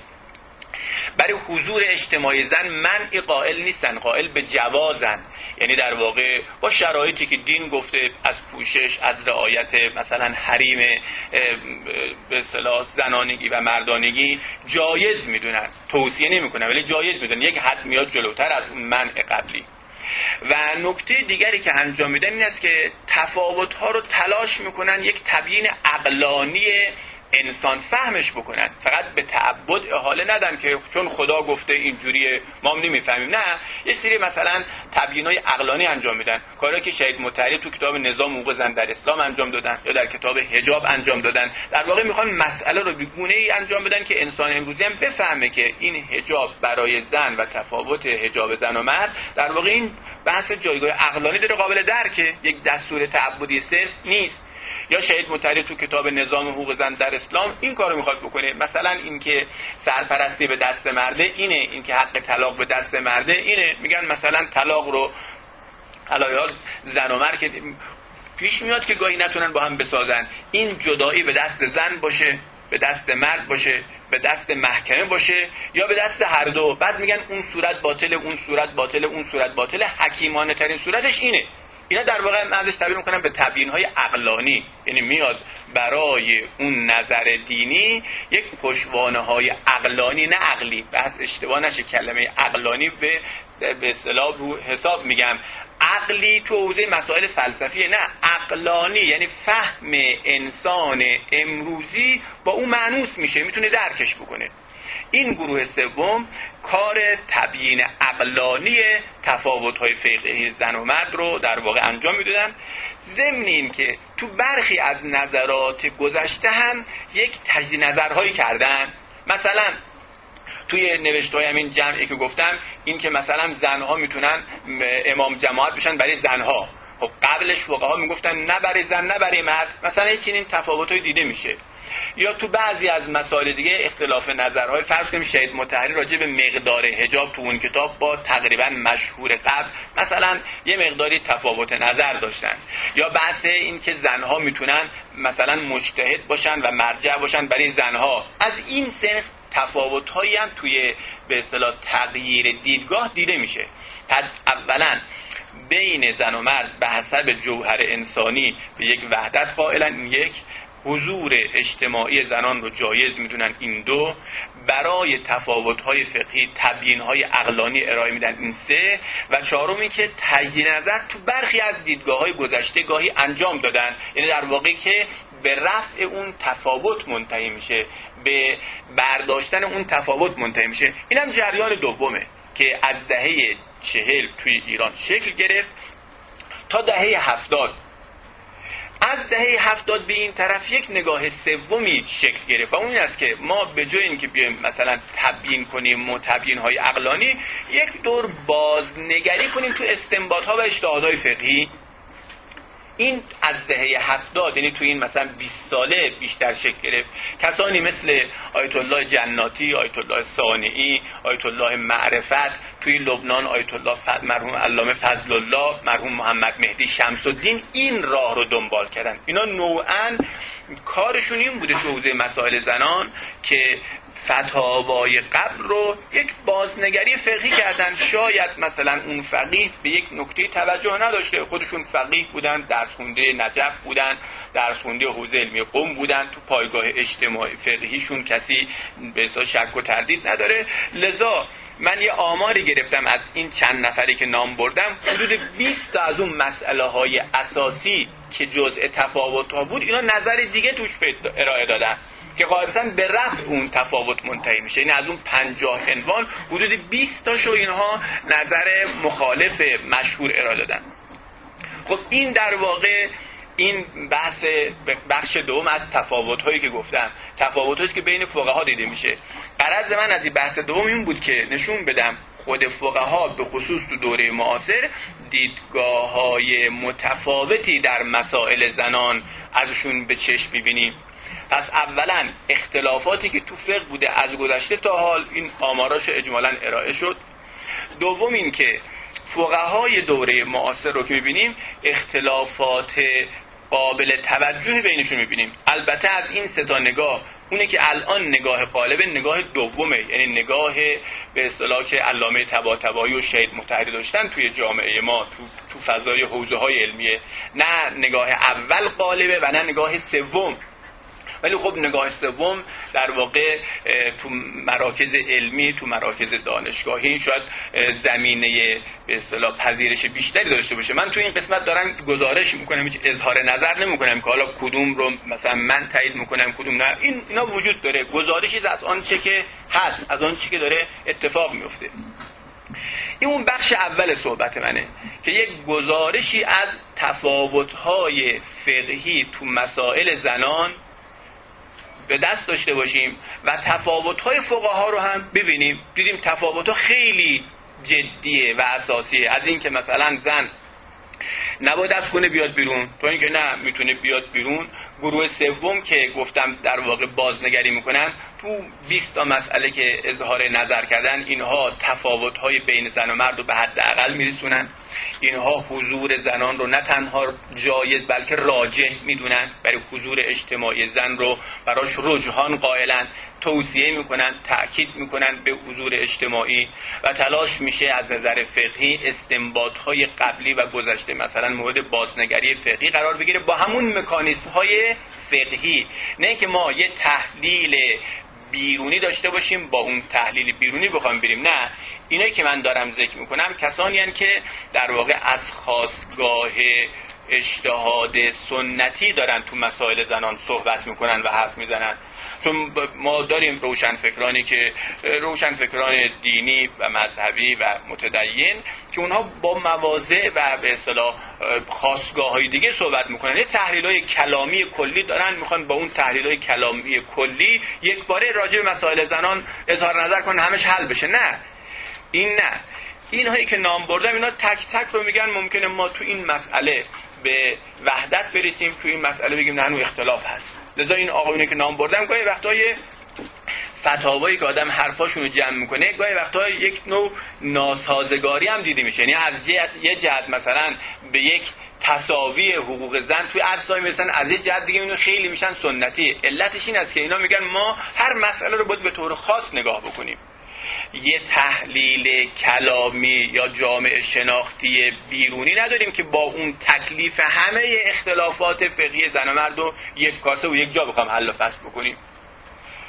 Speaker 2: برای حضور اجتماعی زن منع قائل نیستن، قائل به جوازن. یعنی در واقع با شرایطی که دین گفته از پوشش، از رعایت مثلا حریم به اصطلاح زنانگی و مردانگی جایز میدونن، توصیه نمیکنن ولی جایز میدونن، یک حد میاد جلوتر از اون منع قبلی. و نکته دیگری که انجام میدن این است که تفاوت‌ها رو تلاش میکنن یک تبیین عقلانی انسان فهمش بکنن، فقط به تعبد احاله ندن که چون خدا گفته اینجوریه ما هم نمیفهمیم. نه، یه سری مثلا تبیینای عقلانی انجام میدن، کاری که شهید مطهری تو کتاب نظام حقوق زن در اسلام انجام دادن یا در کتاب حجاب انجام دادن. در واقع میخوان مسئله رو به گونه‌ای انجام بدن که انسان امروزی هم بفهمه که این حجاب برای زن و تفاوت حجاب زن و مرد در واقع این بحث جایگاه عقلانی داره، قابل درکه، یک دستور تعبدی صرف نیست. یا شهید مطهری تو کتاب نظام حقوق زن در اسلام این کارو میخواد بکنه، مثلا اینکه سرپرستی به دست مرده اینه، اینکه حق طلاق به دست مرده اینه. میگن مثلا طلاق رو علایال زن و مرد که پیش میاد که گاهی نتونن با هم بسازن، این جدایی به دست زن باشه، به دست مرد باشه، به دست محکمه باشه یا به دست هر دو. بعد میگن اون صورت باطله، اون صورت باطله، اون صورت باطله، حکیمانه ترین صورتش اینه. اینا در واقع من ازش تعبیر میکنم به تبیین‌های عقلانی، یعنی میاد برای اون نظر دینی یک پشتوانه‌های عقلانی، نه عقلی، بس اشتباه نشه کلمه عقلانی به اصطلاح رو حساب میگم، عقلی تو حوزه مسائل فلسفیه، نه عقلانی، یعنی فهم انسان امروزی با اون مانوس میشه، میتونه درکش بکنه. این گروه سوم کار تبیین عقلانی تفاوت‌های فقهی زن و مرد رو در واقع انجام میدادن، ضمن این که تو برخی از نظرات گذشته هم یک تجدید نظرهایی کردن. مثلا توی نوشته‌های همین جمعی که گفتم این که مثلا زنها میتونن امام جماعت بشن برای زنها، خب قبلش فقها میگفتن نه برای زن نه برای مرد، مثلا هیچ این تفاوت‌هایی دیده میشه. یا تو بعضی از مسائل دیگه اختلاف نظرهای، فرض کنیم شهید مطهری راجع به مقدار حجاب تو اون کتاب با تقریبا مشهور قبل مثلا یه مقداری تفاوت نظر داشتن. یا بحث این که زنها میتونن مثلا مجتهد باشن و مرجع باشن برای زنها، از این سنخ تفاوت‌هایی هم توی به اصطلاح تغییر دیدگاه دیده میشه. پس اولا بین زن و مرد به حسب جوهر انسانی به یک وحدت قائلن، یک حضور اجتماعی زنان رو جایز میدونن، این دو برای تفاوت‌های فقهی تبیین‌های عقلانی ارائه میدن، این سه. و چهارم این که تجدید نظر تو برخی از دیدگاه‌های گذشته گاهی انجام دادن، یعنی در واقع که به رفع اون تفاوت منتهی میشه، به برداشتن اون تفاوت منتهی میشه. اینم جریان دومه که از دهه 40 توی ایران شکل گرفت تا دهه 70. از دهه 70 به این طرف یک نگاه سومی شکل گرفت و اون این است که ما به جای اینکه بیایم مثلا تبیین کنیم متبیین‌های عقلانی، یک دور بازنگری کنیم تو استنباط‌ها و اجتهادهای فقهی. این از دهه 70، یعنی تو این مثلا 20 ساله بیشتر شکل گرفت. کسانی مثل آیت الله جناتی، آیت الله صانعی، آیت الله معرفت، توی لبنان آیت الله مرحوم علامه فضل الله، مرحوم محمد مهدی شمس الدین این راه رو دنبال کردن. اینا نوعاً کارشون این بوده تو حوزه مسائل زنان که فتاوای قبل رو یک بازنگری فقهی کردن. شاید مثلا اون فقیه به یک نکته توجه نداشته، خودشون فقیه بودن، درس خونده نجف بودن، درس خونده حوزه علمی قم بودن، تو پایگاه اجتماعی فقهیشون کسی به اصطلاح شک و تردید نداره. لذا من یه آماری گرفتم از این چند نفری که نام بردم، حدود 20 تا از اون مسئله های اساسی که جزء تفاوت ها بود اینا نظر دیگه توش ارائه دادن که غالباً به رفع اون تفاوت منتهی میشه. این از اون 50 عنوان حدود 20 تاشو اینها نظر مخالف مشهور ارائه دادن. خب این در واقع این بخش دوم از تفاوت‌هایی که گفتم، تفاوت‌هایی که بین فقها دیده میشه. غرض من از این بحث دوم این بود که نشون بدم خود فقها به خصوص تو دوره معاصر دیدگاه‌های متفاوتی در مسائل زنان ازشون به چشم می‌بینیم. پس اولا اختلافاتی که تو فقه بوده از گذشته تا حال، این آماراش اجمالاً ارائه شد. دوم این که فقهای دوره معاصر رو که می‌بینیم اختلافات قابل توجه بینشون می‌بینیم. البته از این سه تا نگاه اونه که الان نگاه غالب نگاه دومه، یعنی نگاه به اصطلاح که علامه طباطبایی و شهید مطهری داشتن توی جامعه ما تو فضای حوزه‌های علمیه، نه نگاه اول غالبه و نه نگاه سوم. ولی خب نگاه سوم در واقع تو مراکز علمی، تو مراکز دانشگاهی شاید زمینه به اصطلاح پذیرش بیشتری داشته باشه. من تو این قسمت دارم گزارش میکنم، هیچ اظهار نظر نمیکنم که حالا کدوم رو مثلا من تایید میکنم کدوم نه. اینا وجود داره، گزارشی از آن چه که هست، از آن چه که داره اتفاق میفته. این اون بخش اول صحبت منه که یک گزارشی از تفاوت‌های فقهی تو مسائل زنان به دست داشته باشیم و تفاوت‌های فقها رو هم ببینیم. دیدیم تفاوت‌ها خیلی جدیه و اساسیه، از این که مثلا زن نباید از خونه بیاد بیرون تا اینکه نه میتونه بیاد بیرون. گروه سوم که گفتم در واقع بازنگری میکنن تو 20 تا مسئله که اظهار نظر کردن، اینها تفاوت‌های بین زن و مرد رو به حداقل میرسونن. اینها حضور زنان رو نه تنها جایز بلکه راجح میدونن، برای حضور اجتماعی زن رو براش رجحان قائلن، توصیه میکنن، تأکید میکنن به حضور اجتماعی و تلاش میشه از نظر فقهی استنباط‌های قبلی و گذشته مثلا مورد بازنگری فقهی قرار بگیره با همون مکانیزم‌های فقهی. نه که ما یه تحلیل بیرونی داشته باشیم با اون تحلیل بیرونی بخوام بریم، نه. اینایی که من دارم ذکر میکنم کسانی هستند که در واقع از خاستگاه اجتهاد سنتی دارن تو مسائل زنان صحبت میکنن و حرف میزنن. چون ما داریم روشنفکرانی که روشنفکران دینی و مذهبی و متدین که اونها با مواضع و به اصطلاح خاستگاه‌های دیگه صحبت میکنن، یه تحلیل‌های کلامی کلی دارن، میخوان با اون تحلیل‌های کلامی کلی یک باره راجع به مسائل زنان اظهار نظر کنن همش حل بشه. نه، این نه. اینهایی که نام بردم اینا تک تک رو میگن ممکنه ما تو این مسئله به وحدت برسیم، تو این مسئله بگیم نه هنوز اختلاف هست. لذا این آقایونی که نام بردم گاهی وقتای فتاوایی که آدم حرفاشون رو جمع میکنه گاهی وقتا یک نوع ناسازگاری هم دیده میشه. یعنی از یه جهت مثلا به یک تساوی حقوق زن توی عرصه‌ای مثلا از یه جهت دیگه اینو خیلی میشن سنتی. علتش این است که اینا میگن ما هر مسئله رو باید به طور خاص نگاه بکنیم. یه تحلیل کلامی یا جامعه شناختی بیرونی نداریم که با اون تکلیف همه اختلافات فقهی زن و مرد رو یک کاسه و یک جا بخوام حل و فصل بکنیم.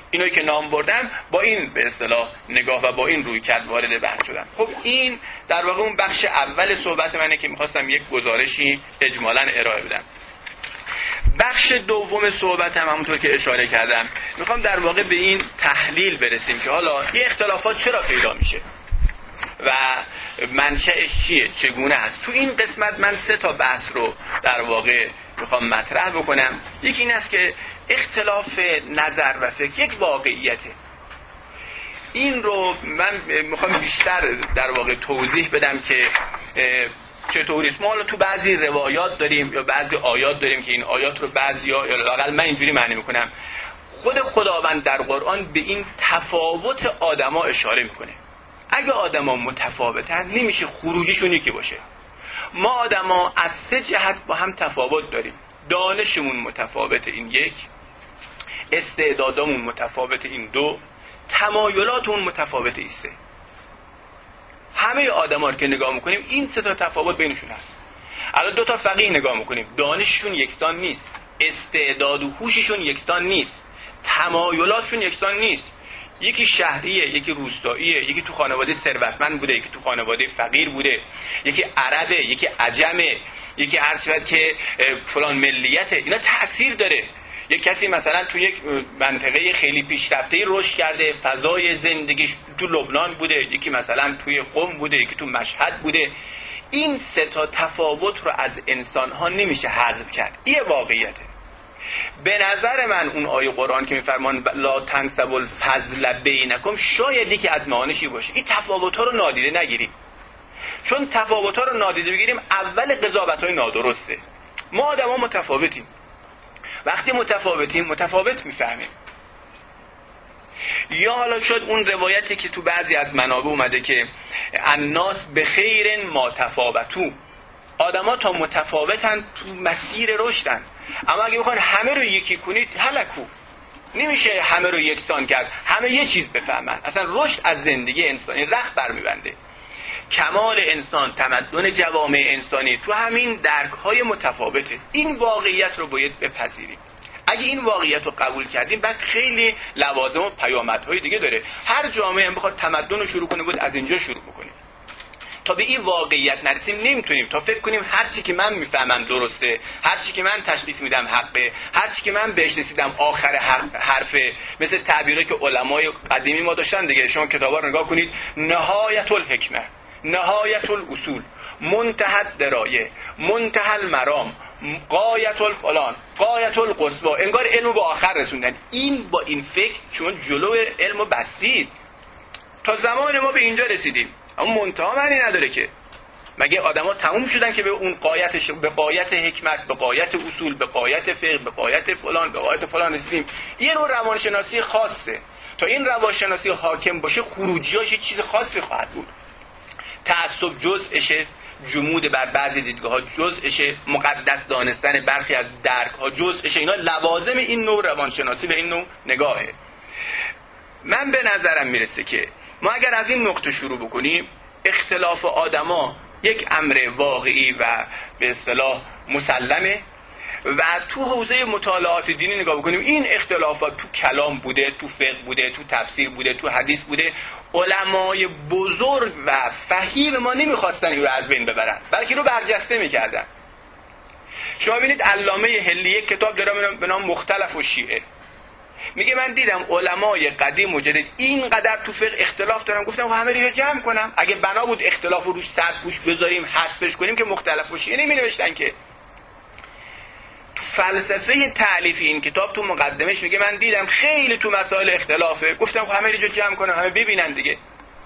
Speaker 2: اینایی که نام بردم با این به اصطلاح نگاه و با این رویکرد وارد بحث شدم. خب این در واقع اون بخش اول صحبت منه که میخواستم یک گزارشی اجمالاً ارائه بدم. بخش دوم صحبت همونطور که اشاره کردم میخوام در واقع به این تحلیل برسیم که حالا این اختلافات چرا پیدا میشه و منشأش چیه، چگونه هست. تو این قسمت من 3 تا بحث رو در واقع میخوام مطرح بکنم. یکی این است که اختلاف نظر و فکر یک واقعیته. این رو من میخوام بیشتر در واقع توضیح بدم که چطوری است. ما حالا تو بعضی روایات داریم یا بعضی آیات داریم که این آیات رو بعضیا یا لااقل من اینجوری معنی میکنم، خود خداوند در قرآن به این تفاوت آدما اشاره میکنه. اگه آدما متفاوتن نمیشه خروجیشون یکی باشه. ما آدما از 3 جهت با هم تفاوت داریم. دانشمون متفاوت، این 1. استعدادامون متفاوت، این 2. تمایلاتمون متفاوت، این 3. همه آدما رو که نگاه میکنیم این 3 تا تفاوت بینشون هست. الان 2 تا فقیه نگاه میکنیم، دانششون یکسان نیست، استعداد و هوششون یکسان نیست، تمایلاتشون یکسان نیست. یکی شهریه، یکی روستاییه، یکی تو خانواده ثروتمند بوده، یکی تو خانواده فقیر بوده، یکی عربه، یکی عجمه، یکی هر چیزی که فلان ملیته. اینا تأثیر داره. یک کسی مثلا تو یک منطقه خیلی پیشرفته‌ای رشد کرده، فضای زندگیش تو لبنان بوده، یکی مثلا توی قم بوده، یکی تو مشهد بوده. این 3 تا تفاوت رو از انسان‌ها نمیشه حذف کرد. این واقعیته. به نظر من اون آیه قرآن که میفرمان لا تنسبوا الفضل بینکم شاید یکی از معانیش باشه این تفاوت‌ها رو نادیده نگیریم. چون تفاوت‌ها رو نادیده بگیریم اول قضاوت‌های نادرسته. ما آدم‌ها متفاوتیم. وقتی متفاوتیم متفاوت میفهمیم. یا حالا شد اون روایتی که تو بعضی از منابع اومده که الناس بخیر ما تفاوتو، آدما تا متفاوتن تو مسیر رشدن، اما اگه بخواین همه رو یکی کنید هلکو، نمیشه همه رو یکسان کرد، همه یه چیز بفهمن. اصلا رشد از زندگی انسانی رخت برمیبنده. کمال انسان، تمدن جوامع انسانی تو همین درک‌های متفاوته. این واقعیت رو باید بپذیریم. اگه این واقعیت رو قبول کردیم بعد خیلی لوازم و پیامدهای دیگه داره. هر جامعه هم بخواد تمدن رو شروع کنه بود از اینجا شروع بکنه. تا به این واقعیت نرسیم نمیتونیم. تا فکر کنیم هر چی که من میفهمم درسته، هر چی که من تشخیص میدم حقه، هر چی که من بهش رسیدم آخر حرفه. مثل تعبیری که علمای قدیمی ما داشتن دیگه. شما کتابا رو نگاه کنید، نهایت الحکمه، نهایت الاصول، منتهى الدرایه، منتهى المرام، غایت الفلان، غایت القصوى. انگار علم به آخر رسوندن. این با این فکر چون جلو علم بستید. تا زمان ما به اینجا رسیدیم، اما منتها معنی نداره که مگه آدما تموم شدن که به اون غایتش، به غایت حکمت، به غایت اصول، به غایت فقه، به غایت فلان، به غایت فلان رسیدیم. یه نوع روانشناسی خاصه. تا این روانشناسی حاکم باشه خروجیاش یه چیز خاصی خواهد بود. تعصب جزءشه، جمود بر بعضی دیدگاه‌ها جزءشه، مقدس دانستن برخی از درک‌ها جزءشه. اینا لوازم این نوع روانشناسی و این نوع نگاهه. من به نظرم میرسه که ما اگر از این نقطه شروع بکنیم، اختلاف آدما یک امر واقعی و به اصطلاح مسلمه و تو حوزه مطالعات دینی نگاه بکنیم این اختلافات تو کلام بوده، تو فقه بوده، تو تفسیر بوده، تو حدیث بوده. علمای بزرگ و فهیم ما نمیخواستن این رو از بین ببرن، بلکه رو برجسته میکردن. شما ببینید علامه حلی یک کتاب داره به نام مختلف الشیعه. میگه من دیدم علمای قدیم و جدید اینقدر تو فقه اختلاف دارن، گفتم همه رو جمع کنم. اگه بنا بود اختلاف رو روش سرپوش بذاریم، حذفش کنیم، که مختلف الشیعه نمی نوشتن که. تو فلسفه تألیف این کتاب تو مقدمش میگه من دیدم خیلی تو مسائل اختلافه، گفتم همه رو جمع کنم، همه ببینن دیگه.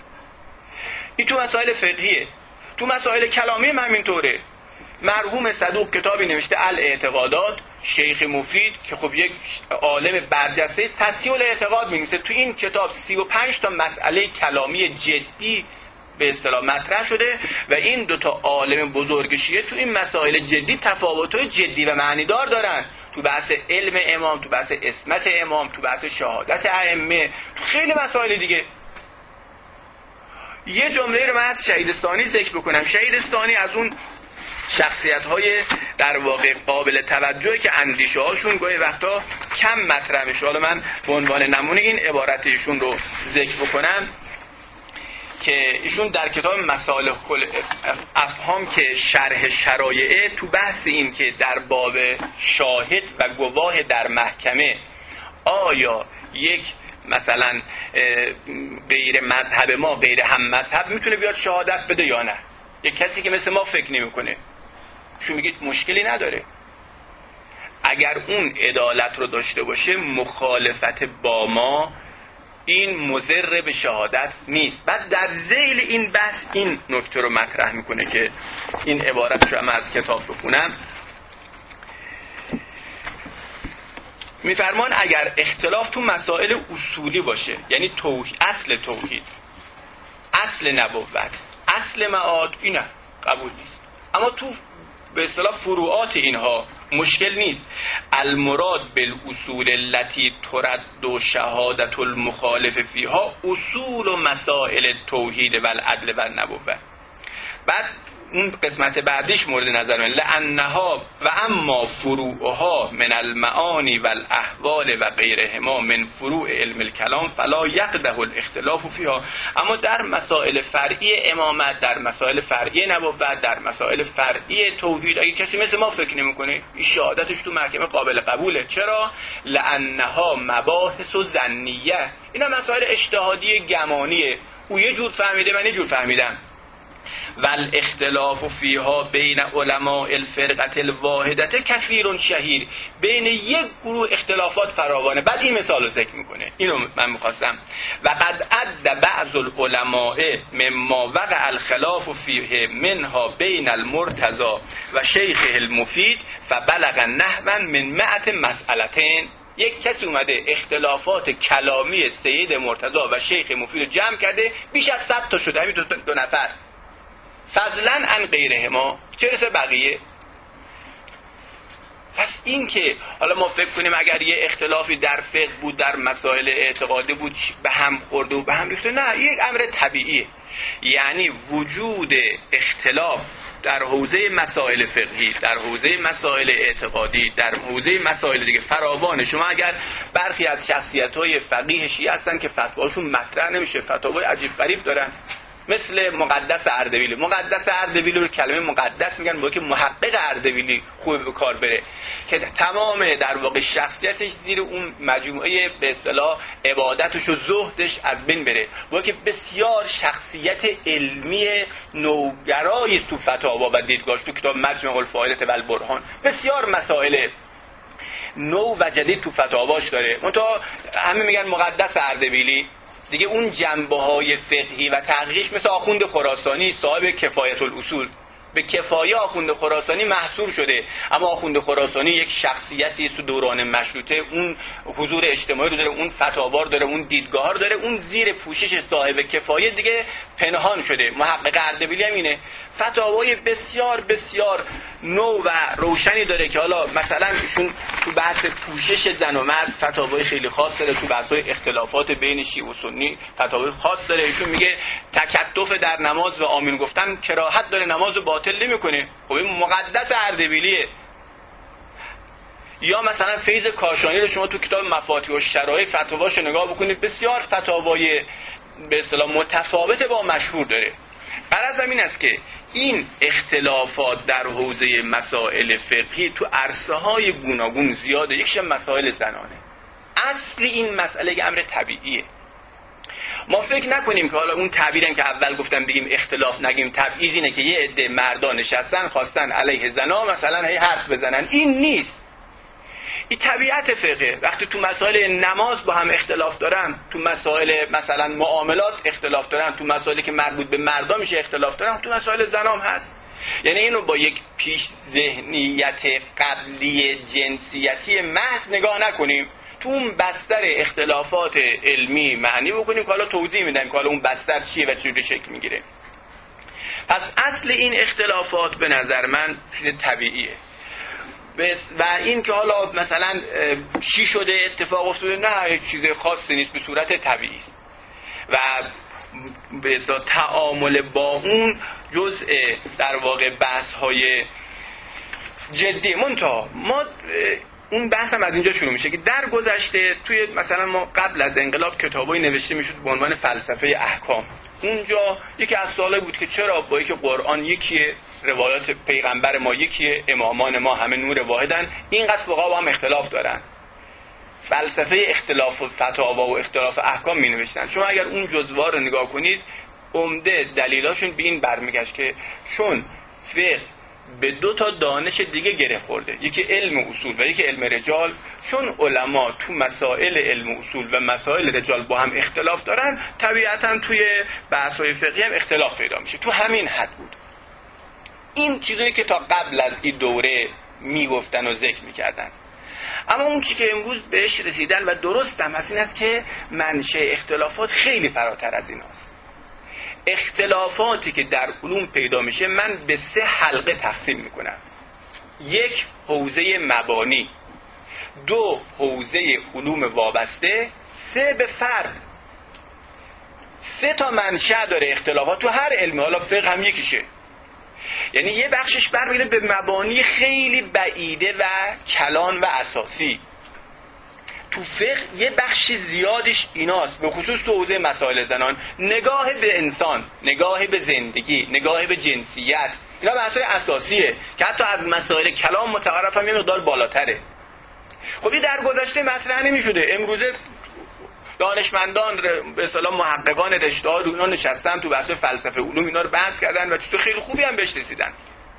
Speaker 2: این تو مسائل فقهیه. تو مسائل کلامی هم همینطوره. مرحوم صدوق کتابی نوشته الاعتقادات، شیخ مفید که خب یک عالم برجسته تصحیح الاعتقاد می‌نویسه. تو این کتاب 35 تا مسئله کلامی جدی به اصطلاح مطرح شده و این 2 تا عالم بزرگ شیعه تو این مسائل جدی تفاوت‌های جدی و معنیدار دارن. تو بحث علم امام، تو بحث عصمت امام، تو بحث شهادت ائمه، تو خیلی مسائل دیگه. یه جمله رو من از شهیدستانی ذکر بکنم. شهیدستانی از اون شخصیت‌های در واقع قابل توجهی که اندیشه‌هاشون گاهی وقتا کم مطرح میشه. حالا من به عنوان نمونه این عبارت ایشون رو ذکر بکنم که ایشون در کتاب مصالح افهام که شرح شرایع، تو بحث این که در باب شاهد و گواه در محکمه آیا یک مثلا غیر مذهب ما، غیر هم مذهب میتونه بیاد شهادت بده یا نه، یک کسی که مثل ما فکر نمیکنه، شو میگید مشکلی نداره اگر اون عدالت رو داشته باشه، مخالفت با ما این مضر به شهادت نیست. بعد در ذیل این بحث این نکته رو مطرح میکنه که این عبارت رو از کتاب بخونم. میفرمان اگر اختلاف تو مسائل اصولی باشه، یعنی اصل توحید، اصل نبوت، اصل معاد، اینا قبول نیست. اما تو به اصطلاح فروعات اینها مشکل نیست. المراد بالاصول التي ترد شهادت المخالف فيها اصول و مسائل توحید و العدل و النبوت. بعد اون قسمت بعدیش مورد نظر من، لانها و اما فروعها من المعانی و الاحوال و غیرهما من فروع علم الکلام فلا یقدح الاختلاف فيها. اما در مسائل فرعی امامت، در مسائل فرعی نبوت، در مسائل فرعی توحید اگه کسی مثل ما فکر نمیکنه، این شهادتش تو محکمه قابل قبوله. چرا؟ لانها مباحث و ظنیه، اینا مسائل اجتهادی گمانیه، او یه جور فهمیده من یه جور فهمیدم. والاختلاف فيها بین علماء الفرقه الواحده کثیر شهیر، بین یک گروه اختلافات فراوانه. بعد این مثال رو ذکر میکنه، اینو من میخواستم. و قد عد بعض العلماء مما وقع الخلاف فيه منها بین المرتضی و شیخه المفید فبلغ نحوا من 100 مسئلتين. یک کسی اومده اختلافات کلامی سید مرتضی و شیخ مفید رو جمع کرده، بیش از 100 تا شده، همین دو نفر. فضلا عن غیرهما، چه رسه بقیه. پس این که حالا ما فکر کنیم اگر یه اختلافی در فقه بود، در مسائل اعتقادی بود، به هم خورده و به هم ریخته، نه، یک امر طبیعیه. یعنی وجود اختلاف در حوزه مسائل فقهی، در حوزه مسائل اعتقادی، در حوزه مسائل دیگه فراوانه. شما اگر برخی از شخصیت‌های فقیه شیعه هستن که فتواشون مطرح نمیشه، فتاوای عجیب غریب دارن، مثل مقدس اردبیلی. مقدس اردبیلی رو کلمه مقدس میگن با که محقق اردبیلی خوب به کار بره، که تمام در واقع شخصیتش زیر اون مجموعه به اصطلاح عبادتش و زهدش از بین بره، با که بسیار شخصیت علمی نوگرایی تو فتاوا و دیدگاهش، تو کتاب مجمع الفائده و البرهان بسیار مسائل نو و جدید تو فتاواش داره. منتها همه میگن مقدس اردبیلی دیگه، اون جنبه‌های فقهی و تحقیقش مثل آخوند خراسانی صاحب کفایت الاصول، به کفایه آخوند خراسانی محصور شده. اما آخوند خراسانی یک شخصیتی است تو دوران مشروطه، اون حضور اجتماعی رو داره، اون فتاوا رو داره، اون دیدگاه رو داره، اون زیر پوشش صاحب کفایه دیگه پنهان شده. محقق اردبیلی هم اینه، فتاوای بسیار بسیار نو و روشنی داره که حالا مثلا ایشون تو بحث پوشش زن و مرد فتاوای خیلی خاص داره، تو بحث‌های اختلافات بین شیعه و سنی فتاوای خاص داره. ایشون میگه تکتف در نماز و آمین گفتن کراهت داره، نماز رو باطل نمی‌کنه. خب این مقدس اردبیلیه. یا مثلا فیض کاشانی رو شما تو کتاب مفاتیح الشرایع فتاواش نگاه بکنید، بسیار فتاوای به اصطلاح متفاوت با مشهور داره. غرض این است که این اختلافات در حوزه مسائل فقهی تو عرصه‌های گوناگون زیاده. یکیش مسائل زنانه. اصل این مسئله که امر طبیعیه. ما فکر نکنیم که حالا اون تعبیرن که اول گفتم بگیم اختلاف نگیم، تبعیض اینه که یه عده مردان نشستن خواستن علیه زنا مثلا هی حرف بزنن. این نیست. این طبیعت فقه. وقتی تو مسائل نماز با هم اختلاف دارن، تو مسائل مثلا معاملات اختلاف دارن، تو مسائلی که مربوط به مردان میشه اختلاف دارن، تو مسائل زنام هست. یعنی اینو با یک پیش ذهنیت قبلی جنسیتی محض نگاه نکنیم، تو اون بستر اختلافات علمی معنی بکنیم که حالا توضیح میدم که حالا اون بستر چیه و چجوری شکل میگیره. پس اصل این اختلافات به نظر من چیز طبیعیه. و این که حالا مثلا چی شده اتفاق افتاده، نه چیز خاصی نیست، به صورت طبیعی است. و به اصطلاح تعامل با اون جزء در واقع بحث های جدی. منتها ما اون بحث هم از اینجا شروع میشه که در گذشته توی مثلا ما قبل از انقلاب کتابایی نوشته میشد به عنوان فلسفه احکام. اونجا یکی از سوالای بود که چرا با اینکه قرآن یکیه، روایات پیغمبر ما یکیه، امامان ما همه نور واحدن، اینقدر فقها با هم اختلاف دارن؟ فلسفه اختلاف و فتاوا و اختلاف احکام می نوشتن. شما اگر اون جزوار رو نگاه کنید، عمده دلیلاشون به این برمیگشت که چون فقه به دو تا دانش دیگه گره خورده، یکی علم اصول و یکی علم رجال، چون علما تو مسائل علم اصول و مسائل رجال با هم اختلاف دارن، طبیعتا توی بحث‌های فقهی هم اختلاف پیدا میشه. تو همین حد بود. این چیزایی که تا قبل از این دوره میگفتن و ذکر میکردن. اما اون چی که امروز بهش رسیدن و درست هم هست این است که منشأ اختلافات خیلی فراتر از این هست. اختلافاتی که در علوم پیدا میشه من به 3 حلقه تقسیم میکنم. 1 حوزه مبانی، 2 حوزه علوم وابسته، 3 به فرد. 3 تا منشأ داره اختلافات تو هر علمی، حالا فقه هم یکیشه. یعنی یه بخشش برمیگرده به مبانی خیلی بعیده و کلان و اساسی. تو فقه یه بخش زیادش ایناست، به خصوص تو حوزه مسائل زنان، نگاه به انسان، نگاه به زندگی، نگاه به جنسیت، اینا بحث‌های اساسیه که حتی از مسائل کلام متعارف هم یه مقدار بالاتره. خب این در گذشته مطرح نمی‌شده. امروزه دانشمندان به اصطلاح محققان رشته‌ها رو اینا نشستن تو بحث فلسفه علوم، اینا رو بحث کردن و چیز خیلی خوبی هم بهش رسیدن.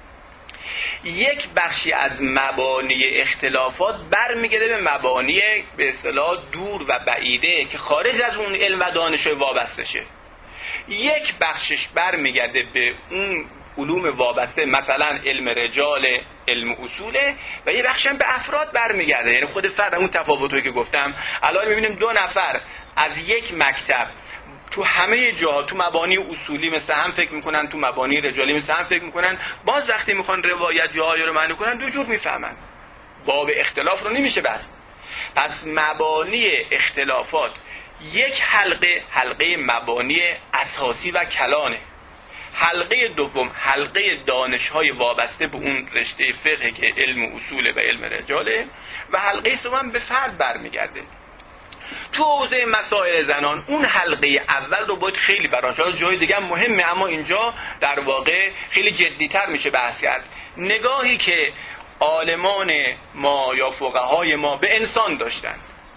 Speaker 2: یک بخشی از مبانی اختلافات برمیگرده به مبانی به اصطلاح دور و بعیده که خارج از اون علم و دانش وابسته شه. یک بخشش برمیگرده به اون علوم وابسته، مثلا علم رجال، علم اصوله، و یه بخش هم به افراد برمیگرده، یعنی خود فرد. اون تفاوتایی که گفتم الان میبینیم 2 نفر از یک مکتب تو همه جاها تو مبانی اصولی مثل هم فکر میکنن، تو مبانی رجالی مثل هم فکر میکنن، باز وقتی میخوان روایت یا آیه رو معنی کنن 2 جور میفهمن. باب اختلاف رو نمیشه بست. پس مبانی اختلافات یک حلقه مبانی اساسی و کلانه. حلقه دوم حلقه دانش‌های وابسته به اون رشته فقه که علم اصول و علم رجاله، و حلقه سوم به فرد برمیگرده. تو حوزه مسائل زنان اون حلقه اول رو باید خیلی براش، جای دیگه هم مهمه اما اینجا در واقع خیلی جدی‌تر میشه بحث کرد. نگاهی که عالمان ما یا فقهای ما به انسان داشتن،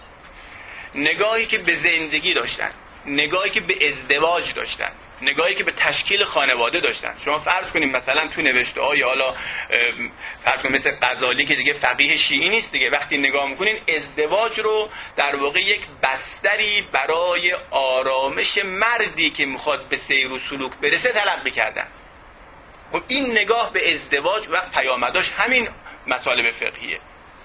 Speaker 2: نگاهی که به زندگی داشتن، نگاهی که به ازدواج داشتن، نگاهی که به تشکیل خانواده داشتن. شما فرض کنیم مثلا تو نوشته‌های حالا فرض کنیم مثل غزالی که دیگه فقیه شیعی نیست دیگه، وقتی نگاه می‌کنین ازدواج رو در واقع یک بستری برای آرامش مردی که میخواد به سیر و سلوک برسه تلقی کردن. خب این نگاه به ازدواج وقت پیامداش همین مطالب فقهیه.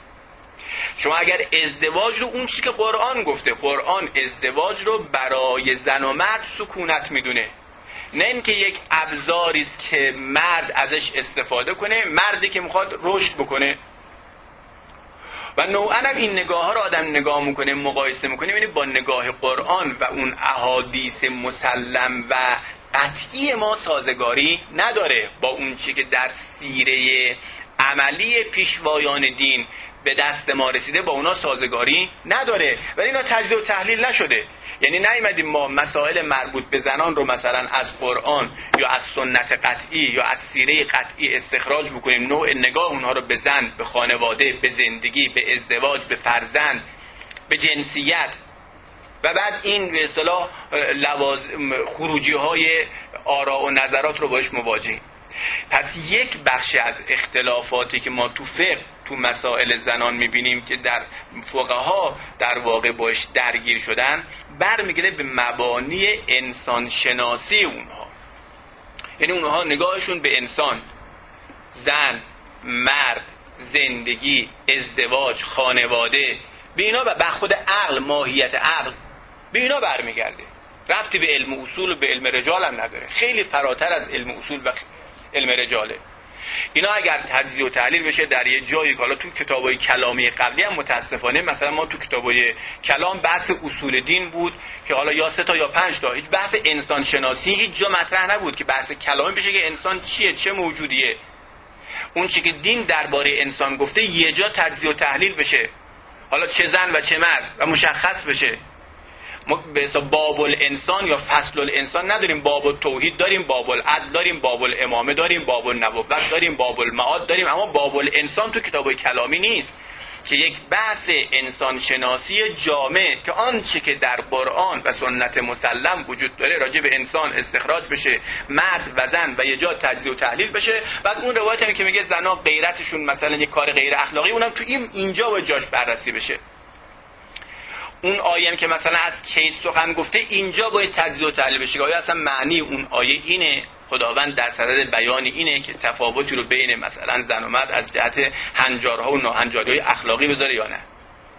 Speaker 2: شما اگر ازدواج رو اون چیزی که قرآن گفته، قرآن ازدواج رو برای زن و مرد سکونت میدونه، نه اینکه یک ابزاری است که مرد ازش استفاده کنه، مردی که میخواد رشد بکنه. و نوعاً هم این نگاه ها رو آدم نگاه میکنه، مقایسه میکنه، یعنی با نگاه قرآن و اون احادیث مسلم و قطعی ما سازگاری نداره. با اون چی که در سیره عملی پیشوایان دین به دست ما رسیده با اونا سازگاری نداره، ولی اینا تجزیه و تحلیل نشده. یعنی نیومدیم ما مسائل مربوط به زنان رو مثلا از قرآن یا از سنت قطعی یا از سیره قطعی استخراج بکنیم، نوع نگاه اونها رو به زن، به خانواده، به زندگی، به ازدواج، به فرزند، به جنسیت، و بعد این به اصطلاح خروجی های آراء و نظرات رو باش مواجهیم. پس یک بخش از اختلافاتی که ما تو فقه تو مسائل زنان میبینیم که در فقها در واقع باش درگیر شدن، برمیگره به مبانی انسان شناسی اونها. یعنی اونها نگاهشون به انسان، زن، مرد، زندگی، ازدواج، خانواده، به اینا و به خود عقل، ماهیت عقل، به اینا برمیگرده. ربطی به علم اصول و به علم رجال هم نداره، خیلی فراتر از علم اصول و علم رجاله. اینا اگر تجزیه و تحلیل بشه در یه جایی که حالا تو کتابای کلامی قبلی هم متاسفانه، مثلا ما تو کتابای کلام بحث اصول دین بود که حالا یا 3 تا یا 5 تا، هیچ بحث انسان شناسی هیچ جا مطرح نبود که بحث کلامی بشه که انسان چیه، چه موجودیه. اون چی که دین درباره انسان گفته یه جا تجزیه و تحلیل بشه، حالا چه زن و چه مرد و مشخص بشه. ما به حساب باب الانسان یا فصل الانسان نداریم، باب التوحید داریم، باب العدل داریم، باب الامامه داریم، باب النبوت داریم، باب المعاد داریم، اما باب الانسان تو کتابای کلامی نیست که یک بحث انسان شناسی جامع که آنچه که در قرآن و سنت مسلم وجود داره راجع به انسان استخراج بشه، مرد و زن و یه جا تجزیه و تحلیل بشه. بعد اون روایت هم که میگه زنا غیرتشون مثلا یک کار غیر اخلاقی، اونم تو اینجا باید جاش بررسی بشه. اون آیه که مثلا از کید سخن گفته اینجا باید تجزیه و تحلیل بشه. آیا اصلا معنی اون آیه اینه؟ خداوند در صدد بیان اینه که تفاوتی رو بین مثلا زن و مرد از جهت هنجارها و ناهنجاری‌های اخلاقی بذاره یا نه؟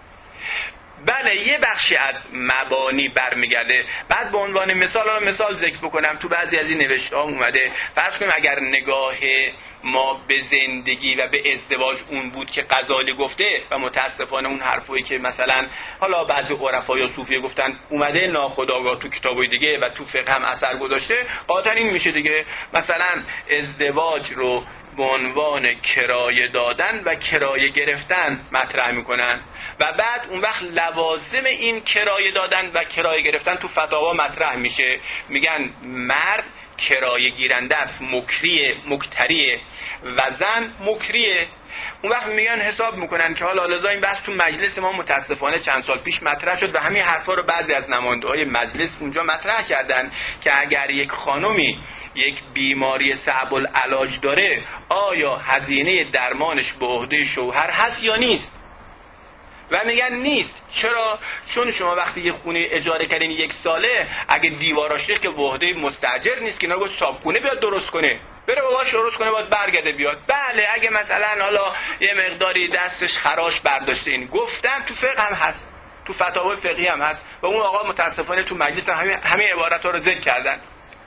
Speaker 2: بله، یه بخشی از مبانی برمیگرده. بعد به عنوان مثال ذکر بکنم، تو بعضی از این نوشته‌ها اومده فرض کنیم اگر نگاه ما به زندگی و به ازدواج اون بود که غزالی گفته و متاسفانه اون حرفایی که مثلا حالا بعضی عرفا یا صوفیه گفتن اومده ناخودآگاه تو کتابای دیگه و تو فقه هم اثر گذاشته، قاطعاً این میشه دیگه. مثلا ازدواج رو به عنوان کرایه دادن و کرایه گرفتن مطرح میکنن و بعد اون وقت لوازم این کرایه دادن و کرایه گرفتن تو فتاوا مطرح میشه. میگن مرد کرایه گیرنده است، مکتریه و زن مکریه. اون وقت میگن حساب میکنن که حالا لذا این بحث تو مجلس ما متاسفانه چند سال پیش مطرح شد و همین حرفا رو بعضی از نماینده‌های مجلس اونجا مطرح کردن که اگر یک خانومی یک بیماری صعب العلاج داره آیا هزینه درمانش به عهده شوهر هست یا نیست؟ و میگن نیست. چرا؟ چون شما وقتی یه خونه اجاره کردین 1 ساله، اگه دیواراش ریخت که وحده مستاجر نیست که نگو صابخونه بیاد درست کنه، بره باباش درست کنه باز برگرده بیاد. بله اگه مثلا حالا یه مقداری دستش خراش برداشته، این گفتن تو فقه هم هست، تو فتاوای فقهی هم هست و اون آقا متاسفانه تو مجلس همه عبارت‌ها رو ذکر کردن.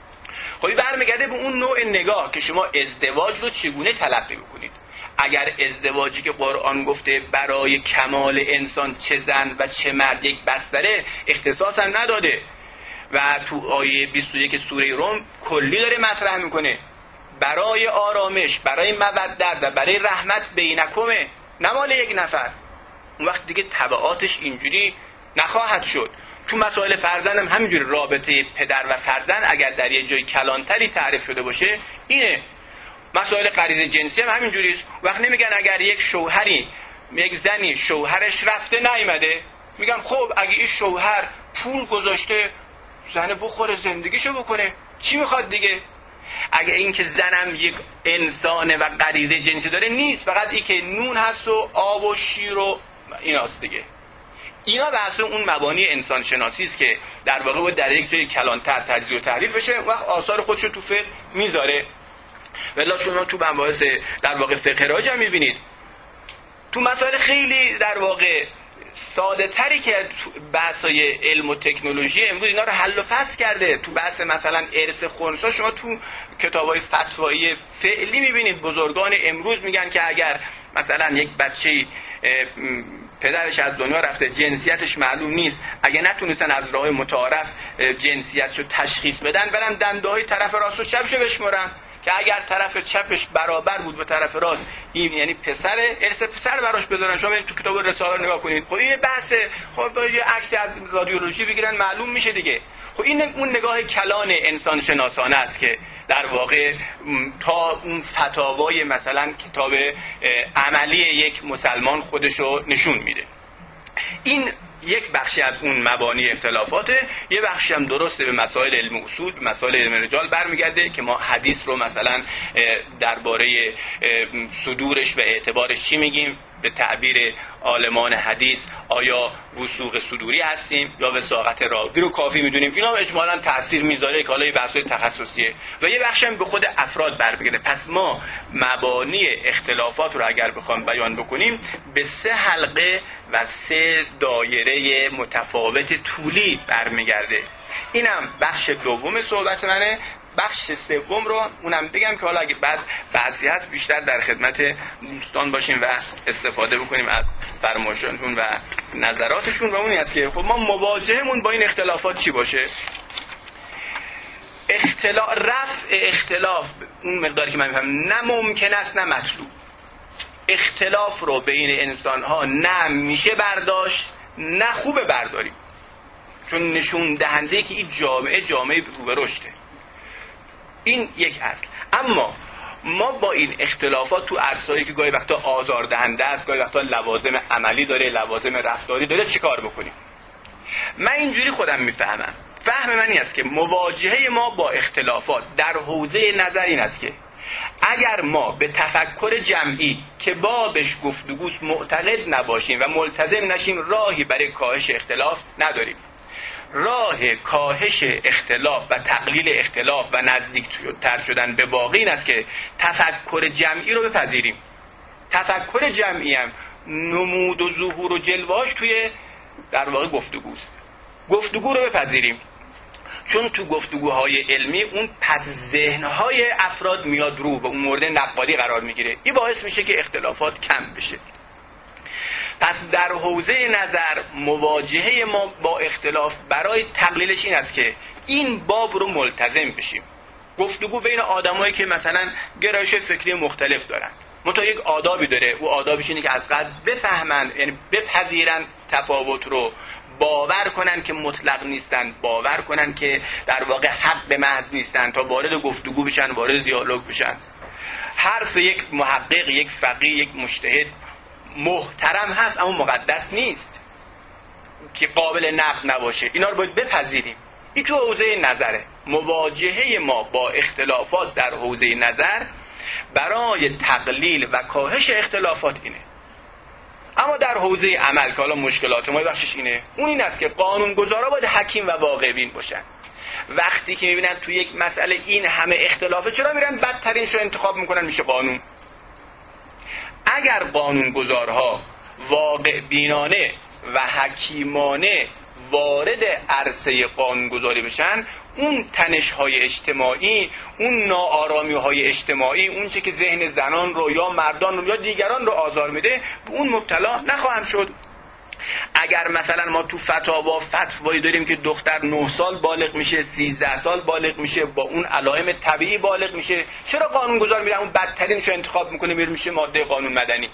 Speaker 2: خب برمیگرده به اون نوع نگاه که شما ازدواج رو چگونه تلقی بکنید. اگر ازدواجی که قرآن گفته برای کمال انسان چه زن و چه مرد یک بستره، اختصاص هم نداده و تو آیه 21 سوره روم کلی داره مطرح میکنه برای آرامش، برای مودت و برای رحمت بینکمه، نه مال یک نفر. اون وقت دیگه تبعاتش اینجوری نخواهد شد. تو مسائل فرزند هم همینجوری، رابطه پدر و فرزند اگر در یه جای کلانتری تعریف شده باشه اینه. مسائل غریزه جنسی هم همینجوریه. وقت نمیگن اگر یک شوهری، یک زنی شوهرش رفته نیامده، میگن خب اگه این شوهر پول گذاشته زن بخوره زندگیشو بکنه، چی میخواد دیگه؟ اگه این که زنم یک انسانه و غریزه جنسی داره نیست، فقط این که نون هست و آب و شیر و ایناست دیگه. اینا بحث اون مبانی انسان شناسی است که در واقع باید در یک جای کلانتر تجزیه و تحلیل بشه و آثار خودشو تو فقه میذاره. ولی شما تو مباحث در واقع فقه راج هم میبینید تو مسائل خیلی در واقع ساده تری که بحثای علم و تکنولوژی امروز اینا رو حل و فصل کرده. تو بحث مثلا ارث خنثی شما تو کتابای فتوایی فعلی میبینید بزرگان امروز میگن که اگر مثلا یک بچه پدرش از دنیا رفته، جنسیتش معلوم نیست، اگه نتونستن از راه متعارف جنسیتشو تشخیص بدن، برن دنده‌های طرف راست و چپشو بشمرن که اگر طرف چپش برابر بود به طرف راست، این یعنی پسر، ارث پسر براش بذارن. شما تو کتاب رساله نگاه کنید، خب این بحثه. خب یه عکسی از رادیولوژی بگیرن معلوم میشه دیگه. خب این اون نگاه کلان انسان شناسانه است که در واقع تا اون فتاوای مثلا کتاب عملی یک مسلمان خودشو نشون میده. این یک بخشی از اون مبانی اختلافاته. یه بخشی هم درسته به مسائل علم اصول، به مسائل علم رجال برمیگرده که ما حدیث رو مثلا درباره صدورش و اعتبارش چی میگیم. به تعبیر عالمان حدیث آیا وثوق صدوری هستیم یا وثاقت راوی رو کافی میدونیم. اینا اجمالاً تاثیر میذاره که حالا بحث‌های تخصصیه و یه بخشی هم به خود افراد برمیگرده. پس ما مبانی اختلافات رو اگر بخوام بیان بکنیم به 3 حلقه و 3 دایره متفاوت طولی برمیگرده. اینم بخش دوم صحبت منه. بخش سوم رو اونم بگم که حالا اگه بعد بحثی هست بیشتر در خدمت دوستان باشیم و استفاده بکنیم از فرمایشاتون و نظراتشون. و اونی است که خب ما مواجهمون با این اختلافات چی باشه. رفع اختلاف اون مقداری که من میفهمم نه ممکن است نه مطلوب. اختلاف رو بین انسان ها نه میشه برداشت نه خوبه برداریم، چون نشون دهنده که این جامعه رو به رشده. این یک اصل. اما ما با این اختلافات تو عرصه‌ای که گاهی وقتا آزاردهنده است، گاهی وقتا لوازم عملی داره، لوازم رفتاری داره، چیکار بکنیم؟ من اینجوری خودم میفهمم. فهم من این است که مواجهه ما با اختلافات در حوزه نظر این است که اگر ما به تفکر جمعی که بابش گفتگوست معتقد نباشیم و ملتزم نشیم، راهی برای کاهش اختلاف نداریم. راه کاهش اختلاف و تقلیل اختلاف و نزدیکتر شدن به واقع این است که تفکر جمعی رو بپذیریم. تفکر جمعی هم نمود و ظهور و جلوه‌اش توی در واقع گفتگوست. گفتگو رو بپذیریم، چون تو گفتگوهای علمی اون پس ذهنهای افراد میاد رو و اون مورد نقادی قرار میگیره. این باعث میشه که اختلافات کم بشه. پس در حوزه نظر مواجهه ما با اختلاف برای تقلیلش این است که این باب رو ملتزم بشیم. گفتگو بین آدمایی که مثلا گرایش فکری مختلف دارن، منتها یک آدابی داره. او آدابش اینه که از قبل بفهمن، یعنی بپذیرن تفاوت رو، باور کنن که مطلق نیستن، باور کنن که در واقع حق محض نیستن تا وارد گفتگو بشن، وارد دیالوگ بشن. حرف یک محقق، یک فقیه، یک مجتهد محترم هست اما مقدس نیست که قابل نقد نباشه. اینا رو باید بپذیریم. این تو حوزه نظره. مواجهه ما با اختلافات در حوزه نظر برای تقلیل و کاهش اختلافات اینه. اما در حوزه عمل که حالا مشکلات ما بخشش اینه، اون این است که قانونگذارا باید حکیم و واقع بین باشن. وقتی که میبینن تو یک مسئله این همه اختلافه، چرا میرن بدترینش رو انتخاب میکنن میشه قانون؟ اگر قانونگذارها واقع بینانه و حکیمانه وارد عرصه قانونگذاری بشن، اون تنش‌های اجتماعی، اون ناآرامی‌های اجتماعی، اون چه که ذهن زنان رو یا مردان رو یا دیگران رو آزار میده، به اون مبتلا نخواهم شد. اگر مثلا ما تو فتوایی داریم که دختر 9 سال بالغ میشه، 13 سال بالغ میشه، با اون علائم طبیعی بالغ میشه، چرا قانونگذار میره اون بدترینشو انتخاب میکنه میشه ماده قانون مدنی؟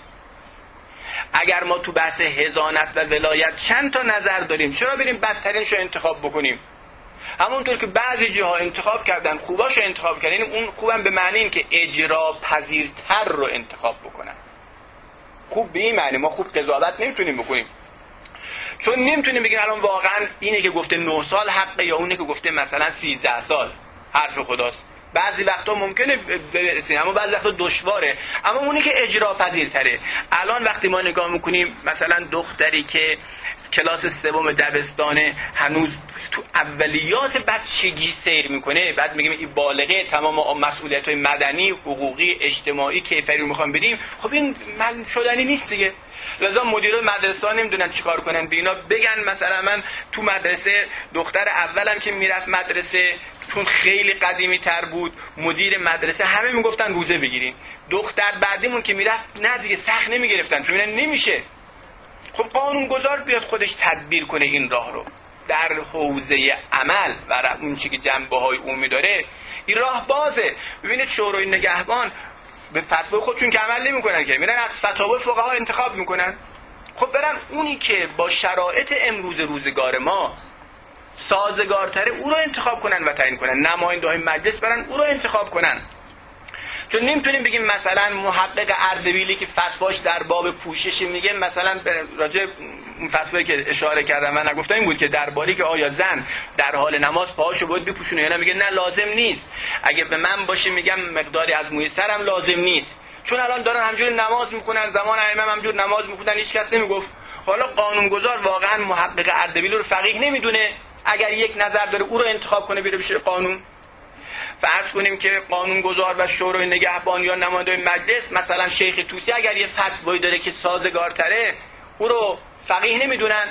Speaker 2: اگر ما تو بحث حضانت و ولایت چند تا نظر داریم، چرا بریم بدترینشو انتخاب بکنیم؟ همونطور که بعضی جاها انتخاب کردن خوباشو انتخاب کردن، یعنی اون خوبم به معنی این که اجرا پذیرتر رو انتخاب بکنن. خوب به این معنی ما خوب قضاوت نمیتونیم بکنیم، چون نمیتونیم بگیم الان واقعا اینه که گفته 9 سال حقه یا اونه که گفته مثلا 13 سال. حرف خداست. بعضی وقتا ممکنه برسیم اما بعضی وقتا دشواره، اما اونی که اجرا پذیرتره. الان وقتی ما نگاه میکنیم مثلا دختری که کلاس 3 دبستانه هنوز تو اولیات بچگی سیر میکنه، بعد میگیم این بالغه، تمام مسئولیت‌های مدنی، حقوقی، اجتماعی، کیفری رو میخوام بدیم، خب این معلوم شدنی نیست دیگه. لذا مدیرای مدرسه ها نمیدونن چیکار کنن، به اینا بگن مثلا من تو مدرسه دختر اولم که میرفت مدرسه، چون خیلی قدیمی تر بود، مدیر مدرسه همه میگفتن روزه بگیرین. دختر بعدیمون که میرفت نه دیگه سخت نمیگرفتن، چون نمیشه. خب قانونگذار بیاد خودش تدبیر کنه این راه رو. در حوزه عمل و اون چیزی که جنبه‌های عمومی داره این راه بازه. ببینید شورای نگهبان به فتوای خودشون که عمل نمی‌کنن که، میرن از فتاوای فقها انتخاب میکنن. خب برن اونی که با شرایط امروز روزگار ما سازگارتره او رو انتخاب کنن و تعیین کنن. نماینده‌های مجلس برن او رو انتخاب کنن. چون نمیتونیم بگیم مثلا محقق اردبیلی که فتواش در باب پوشش میگه، مثلا راجع اون فتوایی که اشاره کردم و نگفتم این بود که درباره که آیا زن در حال نماز پاهاشو باید بپوشونه یا نه، میگه نه لازم نیست. اگه به من باشه میگم مقداری از موی سرم لازم نیست، چون الان دارن همجوری نماز میخونن، زمان ائمه همجور نماز میخونن، هیچ کس نمیگفت. حالا قانونگذار واقعا محقق اردبیلی رو فقیه نمیدونه، اگر یک نظر داره او رو انتخاب کنه بره بشه قانون. فرض کنیم که قانونگذار و شورای نگهبان یا نماینده‌های مجلس، مثلا شیخ طوسی اگر یه فتوایی داره که سازگارتره، او رو فقیه نمیدونن.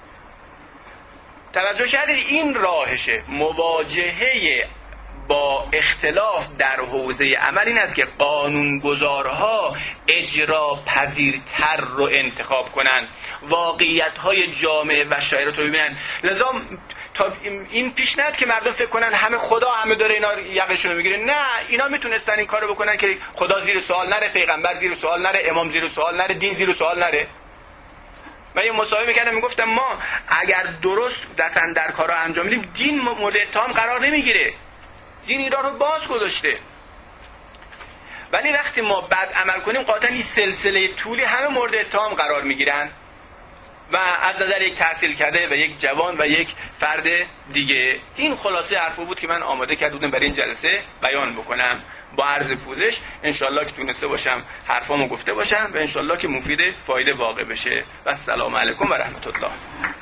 Speaker 2: توجه کردید؟ این راهشه. مواجهه با اختلاف در حوزه عمل این است که قانونگذارها اجرا پذیرتر رو انتخاب کنن، واقعیت‌های جامعه و شرایط رو ببینن. لذا
Speaker 3: تا این پیش نیاد که مردم فکر کنن همه خدا همه داره اینا یقشون رو میگیره. نه، اینا میتونستن این کارو بکنن که خدا زیر سوال نره، پیغمبر زیر سوال نره، امام زیر سوال نره، دین زیر سوال نره. من یه مصاحبه میکردم میگفتم ما اگر درست دستن در کارا انجام میدیم دین مورد اتهام قرار نمیگیره. دین ایران رو باز گذاشته. ولی وقتی ما بد عمل کنیم قاطعا این سلسله طولی همه مورد اتهام قرار میگیرن و از نظر یک تحصیل کرده و یک جوان و یک فرد دیگه. این خلاصه حرفو بود که من آماده کرده بودم برای این جلسه بیان بکنم. با عرض پوزش انشالله که تونسته باشم حرفامو گفته باشم و انشالله که مفید فایده واقع بشه. و السلام علیکم و رحمت الله.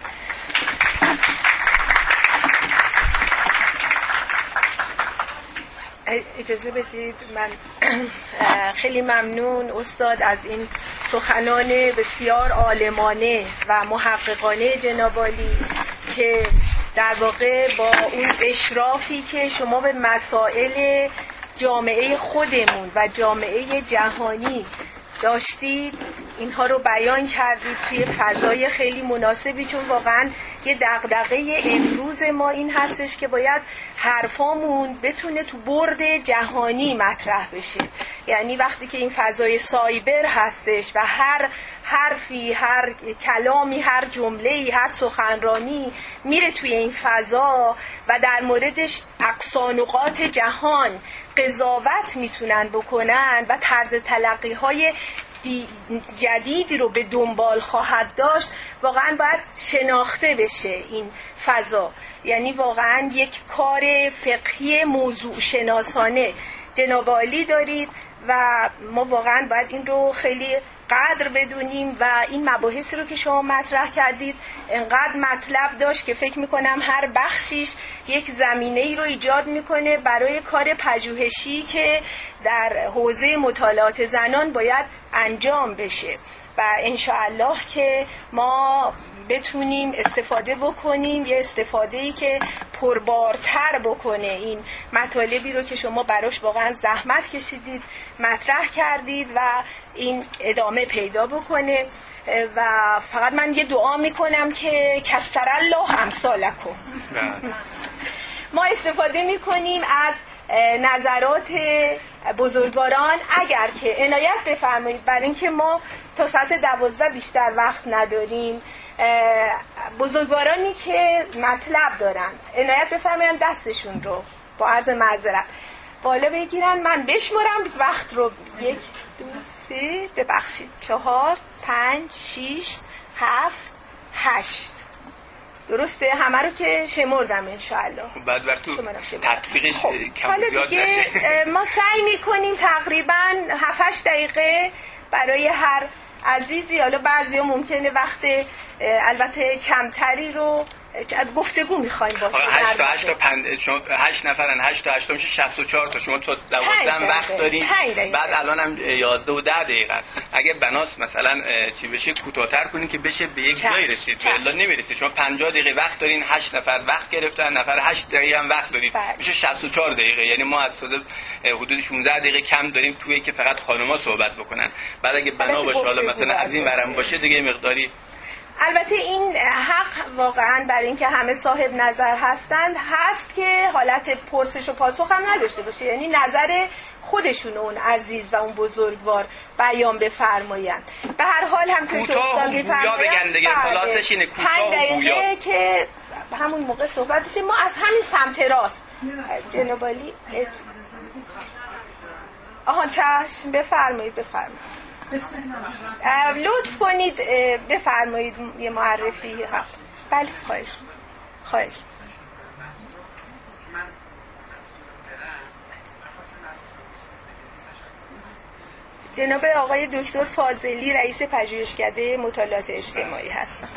Speaker 1: اجازه بدید من خیلی ممنون استاد از این سخنان بسیار عالمانه و محققانه جناب عالی که در واقع با اون اشرافی که شما به مسائل جامعه خودمون و جامعه جهانی داشتید اینها رو بیان کردید توی فضای خیلی مناسبی، چون واقعا یه دغدغه امروز ما این هستش که باید حرفامون بتونه تو برد جهانی مطرح بشه. یعنی وقتی که این فضای سایبر هستش و هر حرفی، هر کلامی، هر جمله‌ای، هر سخنرانی میره توی این فضا و در موردش اقصانقاط جهان قضاوت میتونن بکنن و طرز تلقی‌های جدیدی رو به دنبال خواهد داشت، واقعا باید شناخته بشه این فضا. یعنی واقعا یک کار فقهی موضوع شناسانه جناب عالی دارید و ما واقعا باید این رو خیلی قدر بدونیم و این مباحثی رو که شما مطرح کردید انقدر مطلب داشت که فکر میکنم هر بخشیش یک زمینه‌ای رو ایجاد میکنه برای کار پژوهشی که در حوزه مطالعات زنان باید انجام بشه و انشاءالله که ما بتونیم استفاده بکنیم، یه استفاده‌ای که پربارتر بکنه این مطالبی رو که شما براش واقعا زحمت کشیدید مطرح کردید و این ادامه پیدا بکنه. و فقط من یه دعا میکنم که کثر الله امثالکم. ما استفاده میکنیم از نظرات بزرگواران اگر که عنایت بفرمایید، برای اینکه ما تا ساعت 12 بیشتر وقت نداریم. بزرگوارانی که مطلب دارن عنایت بفرمایید دستشون رو با عرض معذرت بالا بگیرن، من بشمرم وقت رو. 1 2 3 ببخشید 4 5 6 7 8 درسته؟ همه رو که شمردم انشاءالله.
Speaker 3: بعد وقت تو تطبیقش کم زیاد
Speaker 1: نشه. ما سعی میکنیم تقریبا 7-8 دقیقه برای هر عزیزی، حالا بعضیا ممکنه وقت البته کمتری رو گفتگو میخوایم باشه.
Speaker 3: 8 نفرن، 8 تا 8 میشه 64 تا، شما تا 12 وقت دارین. بعد الان هم 11 و 10 دقیقه است. اگه بناس مثلا چی بشه کوتاه‌تر کنین که بشه به یک جایی رسید. الا نمیرسید. شما 50 دقیقه وقت دارین، 8 نفر وقت گرفتن، نفر 8 دقیقه هم وقت دارید. میشه 64 دقیقه. یعنی ما از حدود 16 دقیقه کم داریم توی که فقط خانم‌ها صحبت بکنن. بعد اگه بنا باشه حالا مثلا از این ورم باشه دیگه مقداری.
Speaker 1: البته این حق واقعا برای اینکه همه صاحب نظر هستند هست که حالت پرسش و پاسخ هم نداشته باشه، یعنی نظر خودشون اون عزیز و اون بزرگوار بیان بفرمایند. به هر حال هم که
Speaker 3: استاد میفرمایند دیگه خلاصش اینه، کوتاه و گویا
Speaker 1: که همون موقع صحبت بشه. ما از همین سمت راست جناب عالی چشم بفرمایید. لطف کنید بفرمایید یه معرفی. بله خواهش. جناب آقای دکتر فاضلی رئیس پژوهشکده مطالعات اجتماعی هستم.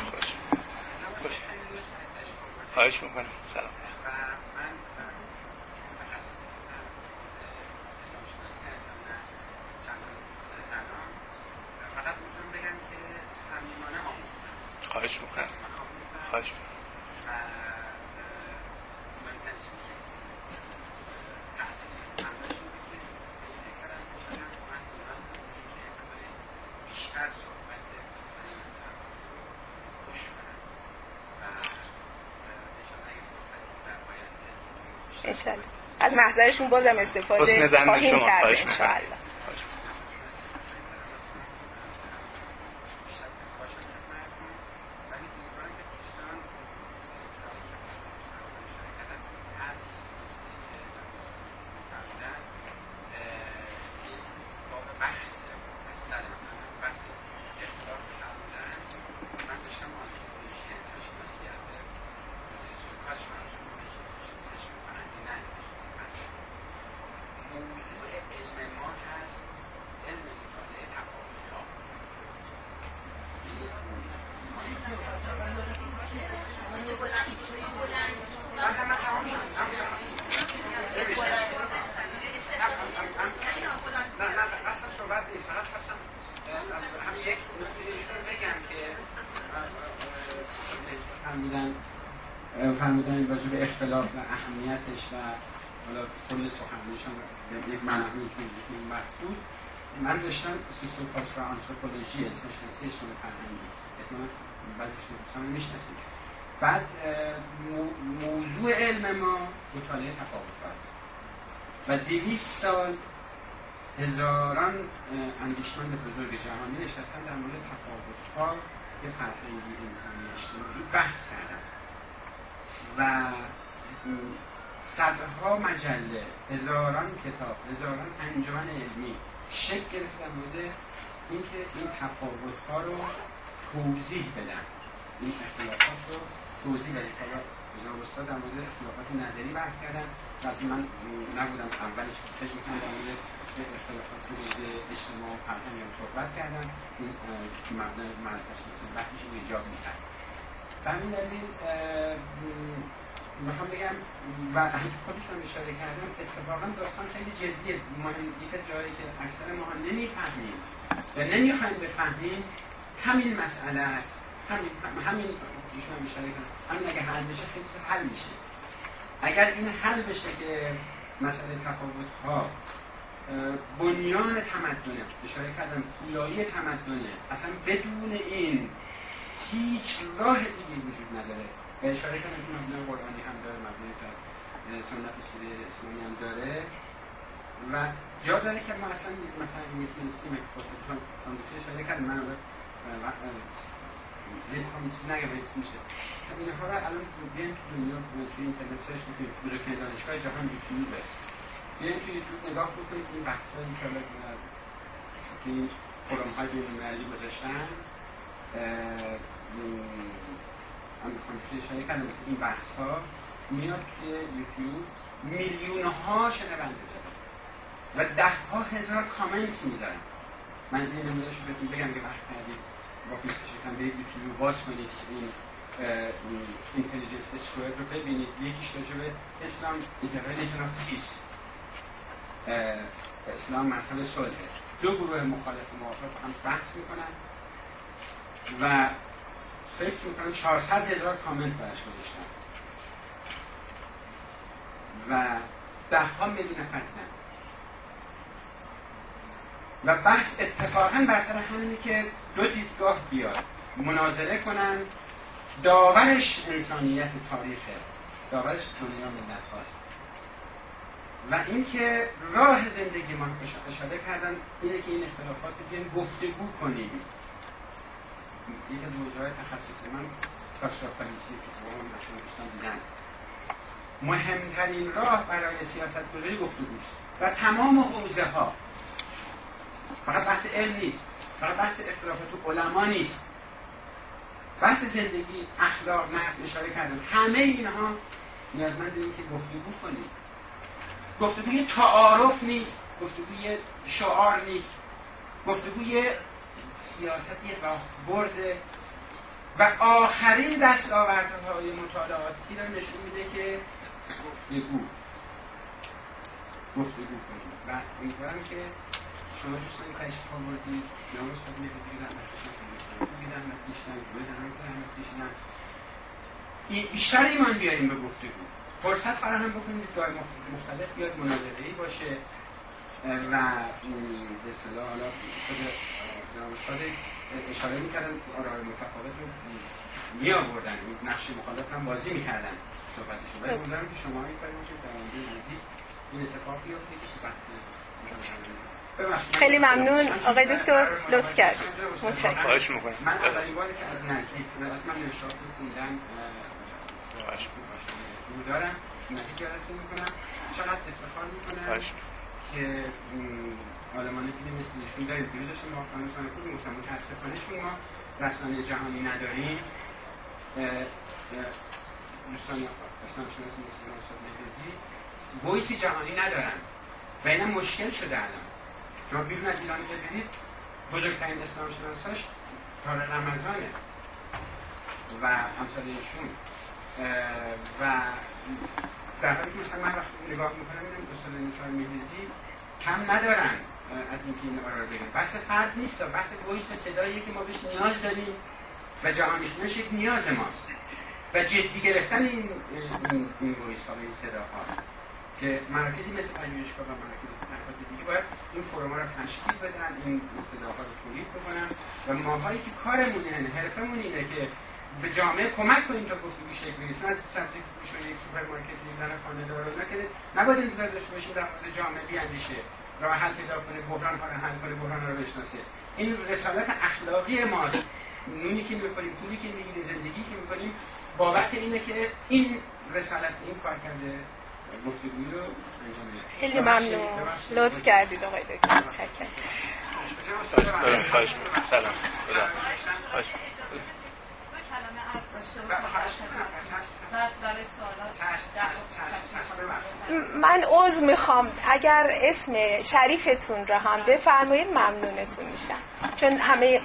Speaker 3: خواهش میکنم. سلام. خواهش میکنم.
Speaker 1: انشالله از محضرشون بازم استفاده خواهیم کرد انشالله.
Speaker 4: فرمودن راجع به اختلاف و اهمیتش و حالا کل سخنرانیشون یک معنی که این بحث بود. من داشتم سوسیولوژی و آنتروپولوژی شناسی اجتماعی فرهنگی احتمالاً بعضیشون دوستان میشناسید. بعد موضوع علم ما مطالعه تفاوت‌ها و 200 سال هزاران اندیشمند بزرگ جهانی نشستن در مورد تفاوت‌ها به فرهنگی انسانی اجتماعی بحث کردن و صدها مجله، هزاران کتاب، هزاران انجمن علمی شکل گرفت در مورد اینکه این تفاوت‌ها رو توضیح بدن، این اختلافات رو توضیح بدن. حالا جناب استاد در مورد اختلافات نظری بحث کردن و من نبودم اولش فکر می‌کردم در مورد اختلافات تو حوزه اجتماع و فرهنگ هم صحبت کردن، این مبنای معرفت بحثش رو ایجاب می‌کرد. به همین دلیل میخوام بگم و خودشون اشاره کردم اتفاقا داستان خیلی جدیه. یک جایی که اکثر ما نمیفهمیم و نمیخوایم بفهمیم همین مسئله است. همین ایشون هم اشاره کردن، همین اگه حل بشه خیلی حل میشه. اگر این حل بشه که مسئله تفاوت‌ها بنیان تمدنه، اشاره کردم پویایی تمدنه، اصلا بدون این هیچ راه دیگه وجود نداره. و اشاره کردم که مبنای قرآنی هم داره، مبنای سنت اصولی اسلامی هم داره و جا داره که ما اصلا مثلا میتونستیم خصوصا آمریکا اشاره کردم، من هم چیز نگم حیث میشه اینها رو الان بیایم تو دنیا توی اینترنت سرچ بکنید، بزرگترین دانشگاه جهان یوتیوبه، بیایم توی یوتیوب نگاه بکنید این بحثایی که این فورم‌های بین‌المللی گذاشتن. من میخوام اشاره کردم که این بحث ها میاد که یوتیوب میلیون‌ها شنونده داره و 10,000 کامنت میذارن. من این نمودارش رو بهتون بگم که وقت کردید با فیلتر شکن به یوتیوب باز کنید این اینتلیجنس اسکوئر رو ببینید. یکیش راجع به اسلام is a religion of peace، اسلام مذهب صلح. دو گروه مخالف و موافق هم بحث میکنن و فکر میکنم 400,000 کامنت برش گذاشتن و 10 میلیون نفر دیدن و بحث اتفاقا بر سر همینه که دو دیدگاه بیاد مناظره کنن. داورش انسانیت تاریخه، داورش دنیا ملت هاست و اینکه راه زندگی ما اشاره کردن اینه که این اختلافات رو بیان گفتگو کنیم. یک از موضوعات تخصصی من کاشتاپالیسی که قوام نشون دوستان دیدن، مهمترین راه برای سیاست گذاری گفتگوست و تمام حوزه ها. فقط بحث علم نیست، فقط بحث اختلافات علما نیست، بحث زندگی، اخلاق، نظم اشاره کردم. همه اینها نیازمند اینه که گفتگو کنیم. گفتگوی تعارف نیست، گفتگوی شعار نیست، گفتگوی سیاستی راهبرد و آخرین دستاوردهای مطالعاتی را نشون میده که گفتگو کنیم و امیدوارم که شما دوستان تشریف آوردید یا استاد می‌بینید بیشتر ایمان بیاریم به گفتگو، فرصت فراهم بکنید جای مختلف بیاد مناظره‌ای باشه و به اصطلاح حالا خود استاد اشاره می‌کردن آراء متفاوت رو می‌آوردن، نقش مخالف هم بازی می‌کردن صحبتشون. ولی امیدوارم که شما این کاری باشید در آینده نزدیک این اتفاق بیفته که
Speaker 1: خیلی ممنون آقای دکتر، لطف کردید. متشکرم.
Speaker 2: خواهش می‌کنم.
Speaker 4: من اولین باری که از نزدیک من نوشته‌هات رو خوندم دارم، نتیجه‌تون می‌کنم، چقدر افتخار می‌کنم که آلمانی که مثل ایشون دارید دیروز داشتم با خانم سانپور گفتم متأسفانه شما رسانه جهانی نداریم. دوستان اسلام شناسی مثل ناصر مهرزی وایسی جهانی ندارن و اینا مشکل شده الان. شما بیرون از ایران که برید بزرگترین اسلام شناساش طارق رمضانه و همسال ایشون و در حالی که مثلا من وقتی نگاه میکنم میبینم استاد ناصر مهرزی کم ندارن از اینکه این آرا رو بگن. بحث فرد نیست، بحث وایس صداییه که ما بهش نیاز داریم و جهانی شناسی یک نیاز ماست و جدی گرفتن این وایس ها و این صدا هاست که مراکزی مثل پژوهشگاه و مراکز تحقیقات دیگه باید این فرما رو تشکیل بدن، این صداها رو تولید بکنن و ماهایی که کارمونه، حرفمون اینه که به جامعه کمک کنیم تا گفتگو شکل بگیره. از سبزی فروش و یک سوپرمارکت میزنه خانه دار نکنه، نباید انتظار داشته باشیم در مورد جامعه بیاندیشه، راه حل پیدا کنه، بحران ها رو حل کنه، بحران ها رو بشناسه. این رسالت اخلاقی ماست. نونی که می‌خوریم، پولی که می‌گیریم، زندگی که می‌کنیم، بابت اینه که این رسالت، این کار کرده گفتگویی رو انجام میده.
Speaker 1: خیلی ممنون، لطف کردید آقای دکتر. متشکرم.
Speaker 2: خواهش می‌کنم. سلام. خواهش
Speaker 1: من عذر میخوام اگر اسم شریفتون رو هم بفرمایید ممنونتون میشم، چون همه
Speaker 5: شاکری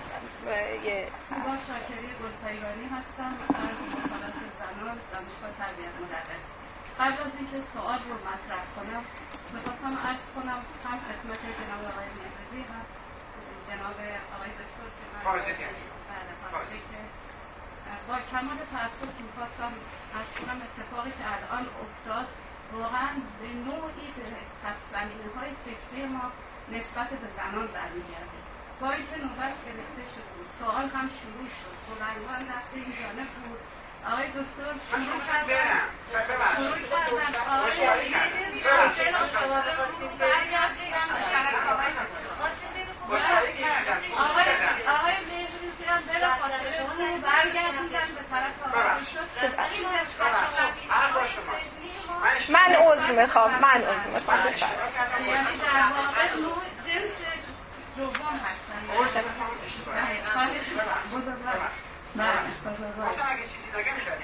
Speaker 5: گلپایگانی هستم از مطالعات زنان دانشگاه تربیت مدرس. قبل از اینکه سوال رو مطرح کنم میخواستم عرض کنم هم خدمت جناب آقای مهرزی هم جناب آقای دکتر که من فاضلی که با کمال تأسف میخواستم عرض کنم اتفاقی که الان افتاد واقعا به نوعی به پس‌زمینه‌های فکری ما نسبت به زنان برمیگرده. با اینکه نوبت گرفته شد سوال هم شروع شد، بلندوان دست این جانب بود، آقای دکتر شروع کردن آقای مهرزی هم بلافاصله برگردیدن به طرف آقای شد.
Speaker 1: من عذر میخوام
Speaker 5: یعنی در واقع نوع جنس دوم هستن. خواهش بزرگوار
Speaker 4: گفتم اگه چیزی نگم شاید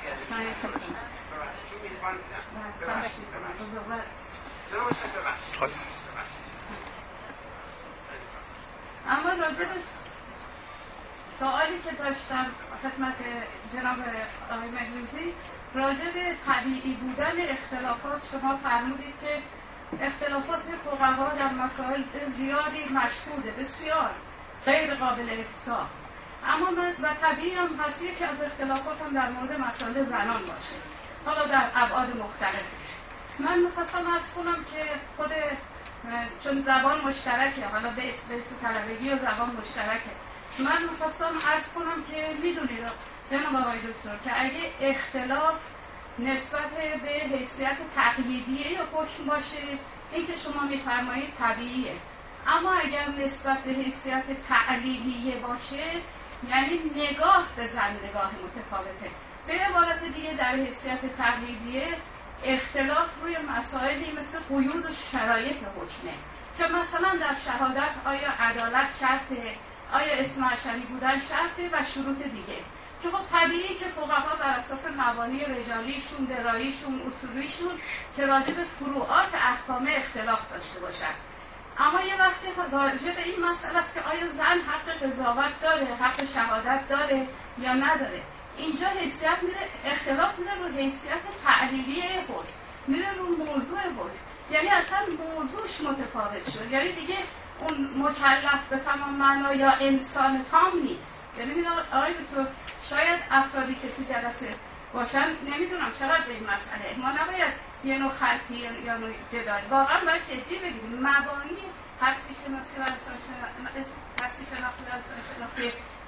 Speaker 5: اما راجع به سوالی که داشتم خدمت جناب آقای مهرزی راجع به طبیعی بودن اختلافات، شما فرمودید که اختلافات فقها در مسائل زیادی مشهوده، بسیار غیر قابل افصاح، اما و طبیعی هم هست که از اختلافات هم در مورد مسائل زنان باشه، حالا در ابعاد مختلفش. من میخواستم عرض کنم که خود چون زبان مشترکه، حالا به اسم طلبگی و زبان مشترکه، من میخواستم عرض کنم که میدونید جناب آقای دکتر که اگه اختلاف نسبت به حیثیت تقلیدیه یا حکم باشه، این که شما میفرمایید طبیعیه، اما اگر نسبت به حیثیت تعلیلیه باشه یعنی نگاه به زن نگاه متفاوته. به عبارت دیگه در حیثیت تقلیدیه اختلاف روی مسائلی مثل قیود و شرایط حکمه که مثلا در شهادت آیا عدالت شرطه، آیا اسم عشری بودن شرطه و شروط دیگه که خب طبیعی که فقها بر اساس مبانی رجالیشون، دراییشون، اصولیشون که راجع به فروعات احکام اختلاف داشته باشن. اما یه وقتی راجع به این مسئله است که آیا زن حق قضاوت داره، حق شهادت داره یا نداره. اینجا حیثیت میره، اختلاف میره رو حیثیت تعلیلیه حکم، میره رو موضوع حکم، یعنی اصلا موضوعش متفاوت شد، یعنی دیگه اون مکلف به تمام معنا یا انسان تام نیست. یعنی آقای دکتر شاید افرادی که تو جلسه باشن نمیدونم چقدر به این مسئله ما نباید یه نوع خلطی یا نوع جدال، واقعا باید جدی بگیریم. مبانی هستی شناسی و هستی شناختی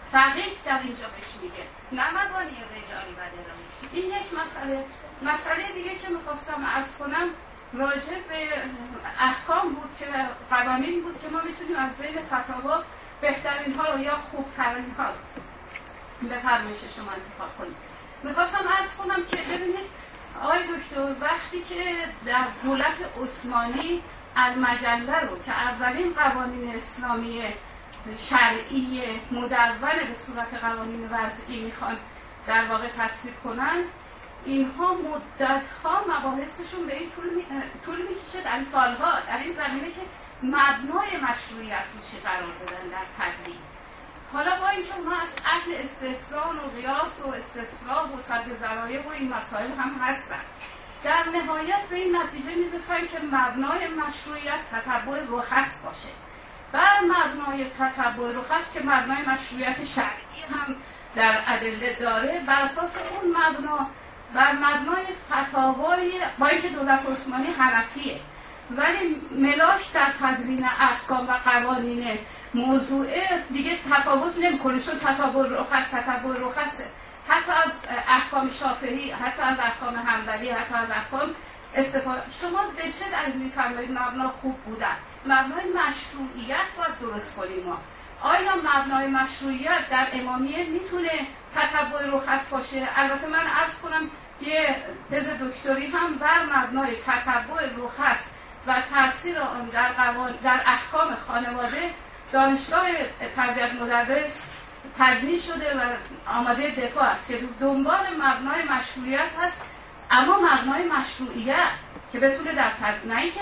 Speaker 5: فقیه در اینجا بهش میگه، نه مبانی رجالی و درایش. این یک مسئله دیگه که میخواستم عرض کنم راجع به احکام بود که قوانین بود که ما میتونیم از بین فتاوا بهترین ها رو یا خوبترین ها رو به فرمایش شما انتخاب کنیم. میخواستم عرض کنم که ببینید آقای دکتر، وقتی که در دولت عثمانی المجله رو که اولین قوانین اسلامی شرعی مدون به صورت قوانین وضعی میخوان در واقع تصویب کنن، اینها مدتها مباحثشون به این طول میکشه، در این سالها در این زمینه که مبنای مشروعیت رو چی قرار دادن در تدوین. حالا با اینکه اونا از اهل استحسان و قیاس و استصواب و سد ذرایع و این مسائل هم هستن، در نهایت به این نتیجه میرسن که مبنای مشروعیت تتبع رخص باشه. بر مبنای تتبع رخص که مبنای مشروعیت شرعی هم در ادله داره، بر اساس اون مبنا بر مبنای فتاوای با اینکه دولت عثمانی حنفیه ولی ملاک در تدوین احکام و قوانین موضوعه دیگه تفاوت نمیکنه، چون تتبع رخصه. حتی از احکام شافعی، حتی از احکام حنبلی، حتی از احکام استفاده. شما به چه دلیل میفرمایید مبنا خوب بودن؟ مبنای مشروعیت باید درست کنیم ما. آیا مبنای مشروعیت در امامیه میتونه تتبع رخص باشه؟ البته من عرض کنم یه تز دکتری هم بر مبنای تتبع رخص و تاثیر آن در احکام خانواده دانشگاه تربیت مدرس تدوین شده و آماده دفاع است که دنبال مبنای مشروعیت هست، اما مبنای مشروعیت که بتونه در نه اینکه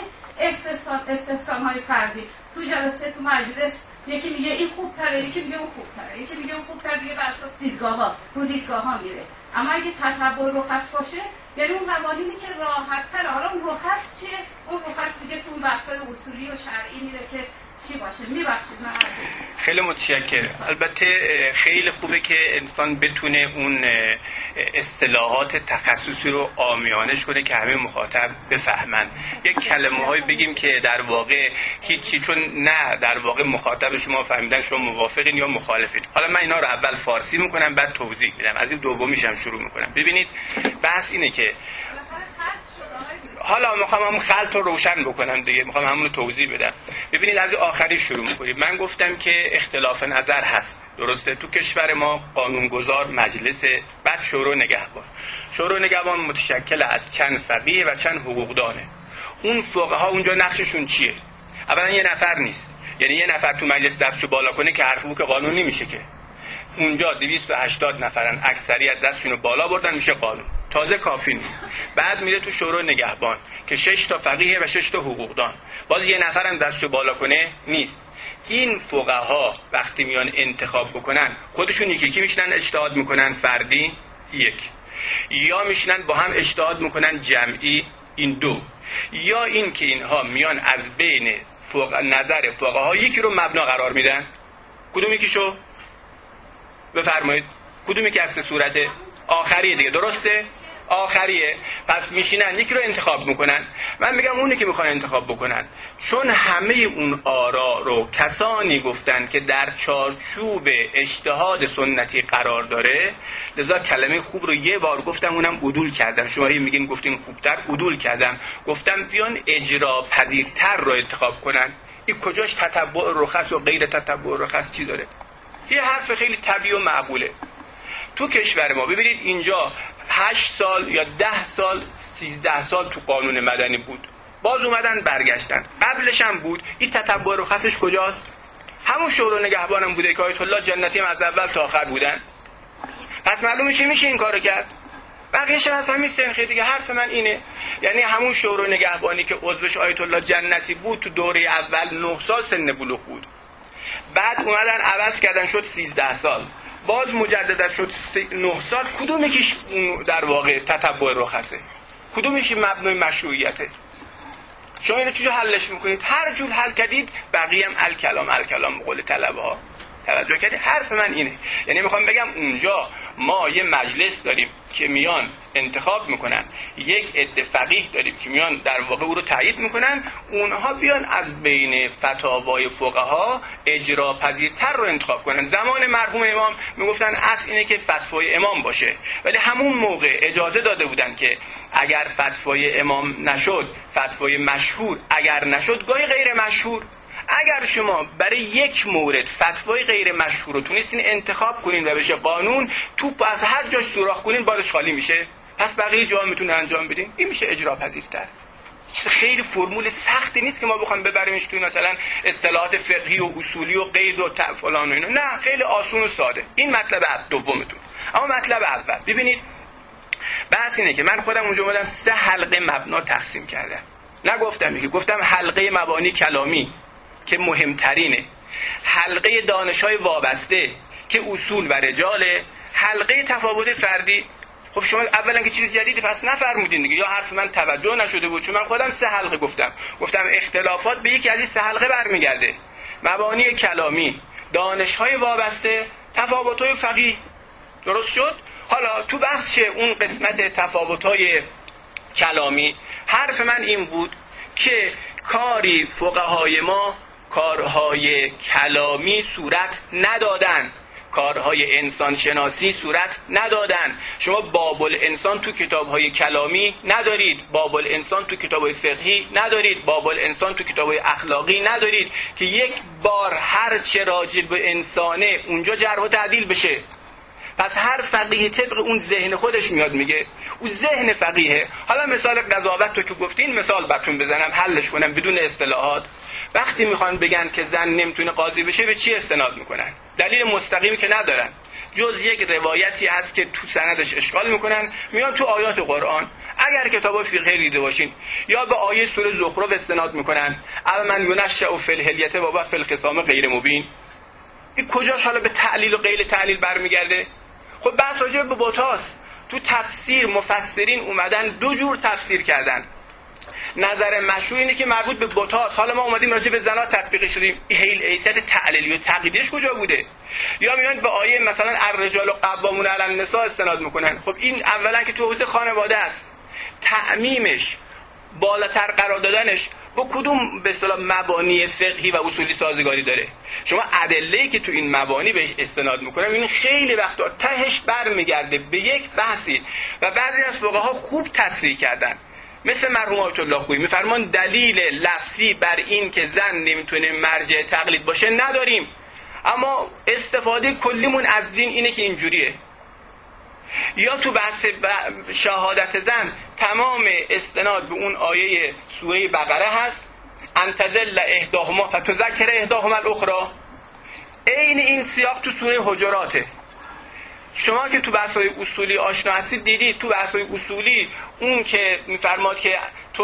Speaker 5: استفسارهای فردی تو جلسه تو مجلس یکی میگه این خوب‌تره، یکی میگه اون خوب‌تره، یکی میگه اون خوب‌تره، دیگه بر اساس دیدگاه‌ها میره. اما اگه تتبع رخص باشه یعنی اون قوانینی که راحت‌تره. حالا اون رخص چیه؟ اون رخص دیگه تو اون بحث‌های اصولی و شرعی میره که چی باشه. میبخشید من
Speaker 3: خیلی متشکرم. البته خیلی خوبه که انسان بتونه اون اصطلاحات تخصصی رو عامیانش کنه که همه مخاطب بفهمن. یک کلمه‌هایی بگیم که در واقع هیچی، چون نه در واقع مخاطب شما فهمیدن شما موافقین یا مخالفین. حالا من اینا رو اول فارسی میکنم بعد توضیح میدم، از این دومیش هم شروع میکنم. ببینید بحث اینه که حالا میخوام همون خلط رو روشن بکنم دیگه، میخوام همون رو توضیح بدم. ببینید از آخری شروع میکنیم. من گفتم که اختلاف نظر هست، درسته؟ تو کشور ما قانونگذار مجلس، بعد شورای نگهبان. شورای نگهبان متشکل از چند فقیه و چند حقوقدانه. اون فقها اونجا نقششون چیه؟ اولا یه نفر نیست، یعنی یه نفر تو مجلس دستشو بالا کنه که حرف او که قانون نمیشه که. اونجا 280 نفرن، اکثریت دستشونو بالا بردن میشه قانون. تازه کافی نیست، بعد میره تو شورای نگهبان که 6 تا فقیه و 6 تا حقوقدان، باز یه نفرم دستشو بالا کنه نیست. این فقها وقتی میان انتخاب بکنن خودشون یکی میشنن اجتهاد میکنن فردی یک، یا میشنن با هم اجتهاد میکنن جمعی این دو، یا این که اینها میان از بین نظر فقها یکی رو مبنا قرار میدن. کدوم یکیشو بفرمایید؟ کدومی که از صورت آخریه دیگه، درسته؟ آخریه. پس میشینن یکی رو انتخاب میکنن. من میگم اونی که میخوان انتخاب بکنن، چون همه اون آرا رو کسانی گفتن که در چارچوب اجتهاد سنتی قرار داره، لذا کلمه خوب رو یه بار گفتم، اونم عدول کردم. شما میگین گفتین خوبتر، عدول کردم، گفتم بیان اجرا پذیرتر رو انتخاب کنن. این کجاش تتبع رخص و غیر تتبع رخص چی داره؟ یه حرف خیلی طبیعی و معقوله. تو کشور ما ببینید اینجا 8 سال یا 10 سال 13 سال تو قانون مدنی بود، باز اومدن برگشتن. قبلش هم بود. این تتبع رخصش کجاست؟ همون شورای نگهبانم بوده که آیت الله جنتی هم از اول تا آخر بودن. پس معلومه میشه این کارو کرد. بقیه‌اش هم همین سنخه دیگه. حرف من اینه، یعنی همون شورای نگهبانی که عضوش آیت الله جنتی بود تو دوره اول 9 سال سن بلوغ بود، بعد اومدن عوض کردن شد 13 سال، باز مجددا شد 9 سال. کدوم یکیش در واقع تتبع رخصه؟ کدوم یکیش مبنای مشروعیته؟ شما اینو چجور حلش میکنید؟ هر جور حل کردید بقیه هم الکلام به قول طلبه ها. توجه کردید؟ حرف من اینه. یعنی میخوام بگم اونجا ما یه مجلس داریم که میان انتخاب میکنن، یک عده فقیه داریم که میان در واقع او رو تایید میکنن، اونها بیان از بین فتاوای فقها اجرا پذیرتر رو انتخاب کنن. زمان مرحوم امام میگفتن اصل اینه که فتوای امام باشه، ولی همون موقع اجازه داده بودن که اگر فتوای امام نشد، فتوای مشهور، اگر نشد گاهی غیر مشهور. اگر شما برای یک مورد فتوای غیر مشهور رو تونستین انتخاب کنین و بشه قانون، توپ از هر جاش سوراخ کنین بارش خالی میشه، پس بقیه جاها میتونه انجام بدین. این میشه اجرا پذیرتر. خیلی فرمول سختی نیست که ما بخوام ببریمش توی مثلا اصطلاحات فقهی و اصولی و قید و فلان و اینا. نه، خیلی آسون و ساده. این مطلب دومتون. اما مطلب اول ببینید، بحث اینه که من خودم اونجا اومدم 3 حلقه مبنا تقسیم کردم. نگفتم که گفتم حلقه مبانی کلامی که مهمترینه، حلقه دانش‌های وابسته که اصول و رجاله، حلقه تفاوت فردی. خب شما اولا که چیز جدیدی پس نفرمودین دیگه، یا حرف من توجه نشده بود، چون من خودم 3 حلقه گفتم اختلافات به یکی از این 3 حلقه برمیگرده: مبانی کلامی، دانش‌های وابسته، تفاوت‌های فقهی. درست شد؟ حالا تو بحث اون قسمت تفاوت‌های کلامی، حرف من این بود که کاری فقهای ما کارهای کلامی صورت ندادن، کارهای انسان شناسی صورت ندادن. شما باب الانسان تو کتابهای کلامی ندارید، باب الانسان تو کتابهای فقهی ندارید، باب الانسان تو کتابهای اخلاقی ندارید که یک بار هر چه راجع به انسانه اونجا جرح و تعدیل بشه. پس هر فقیه طبق اون ذهن خودش میاد میگه، اون ذهن فقیه. حالا مثال قضاوت تو که گفتین، مثال براتون بزنم حلش کنم بدون اصطلاحات. وقتی میخوان بگن که زن نمیتونه قاضی بشه، به چی استناد میکنن؟ دلیل مستقیم که ندارن، جز یک روایتی هست که تو سندش اشکال میکنن، میان تو آیات قرآن. اگر کتاب فقهی دیده باشین، یا به آیه سوره زخرف استناد میکنن: اما من ینشأ فی الحلیة و هو فی الخصام غیر مبین. این کجاش حالا به تعلیل و غیر تعلیل برمیگرده؟ خب بحث راجع به بتاست. تو تفسیر مفسرین اومدن 2 جور تفسیر کردن. نظر مشهور اینه که مربوط به بتاست. حالا ما اومدیم راجع به زنا تطبیق شدیم، حیثیت تعلیلی و تقلیدش کجا بوده؟ یا میان به آیه مثلا الرجال قوامون علی النساء استناد میکنن. خب این اولا که تو حوزه خانواده است، تعمیمش، بالاتر قرار دادنش با کدوم به اصطلاح مبانی فقهی و اصولی سازگاری داره؟ شما ادله‌ای که تو این مبانی بهش استناد میکنن، این خیلی وقتا تهش برمیگرده به یک بحثی و بعضی از فقها خوب تصریح کردن، مثل مرحوم آیت الله خویی میفرمان دلیل لفظی بر این که زن نمیتونه مرجع تقلید باشه نداریم، اما استفاده کلیمون از دین اینه که اینجوریه. یا تو بحث شهادت زن تمام استناد به اون آیه سوره بقره هست: انتزل احداهما فتذکر احداهما الاخرى. عین این سیاق تو سوره حجراته. شما که تو بحث‌های اصولی آشنا هستید دیدید تو بحث‌های اصولی اون که می‌فرماد که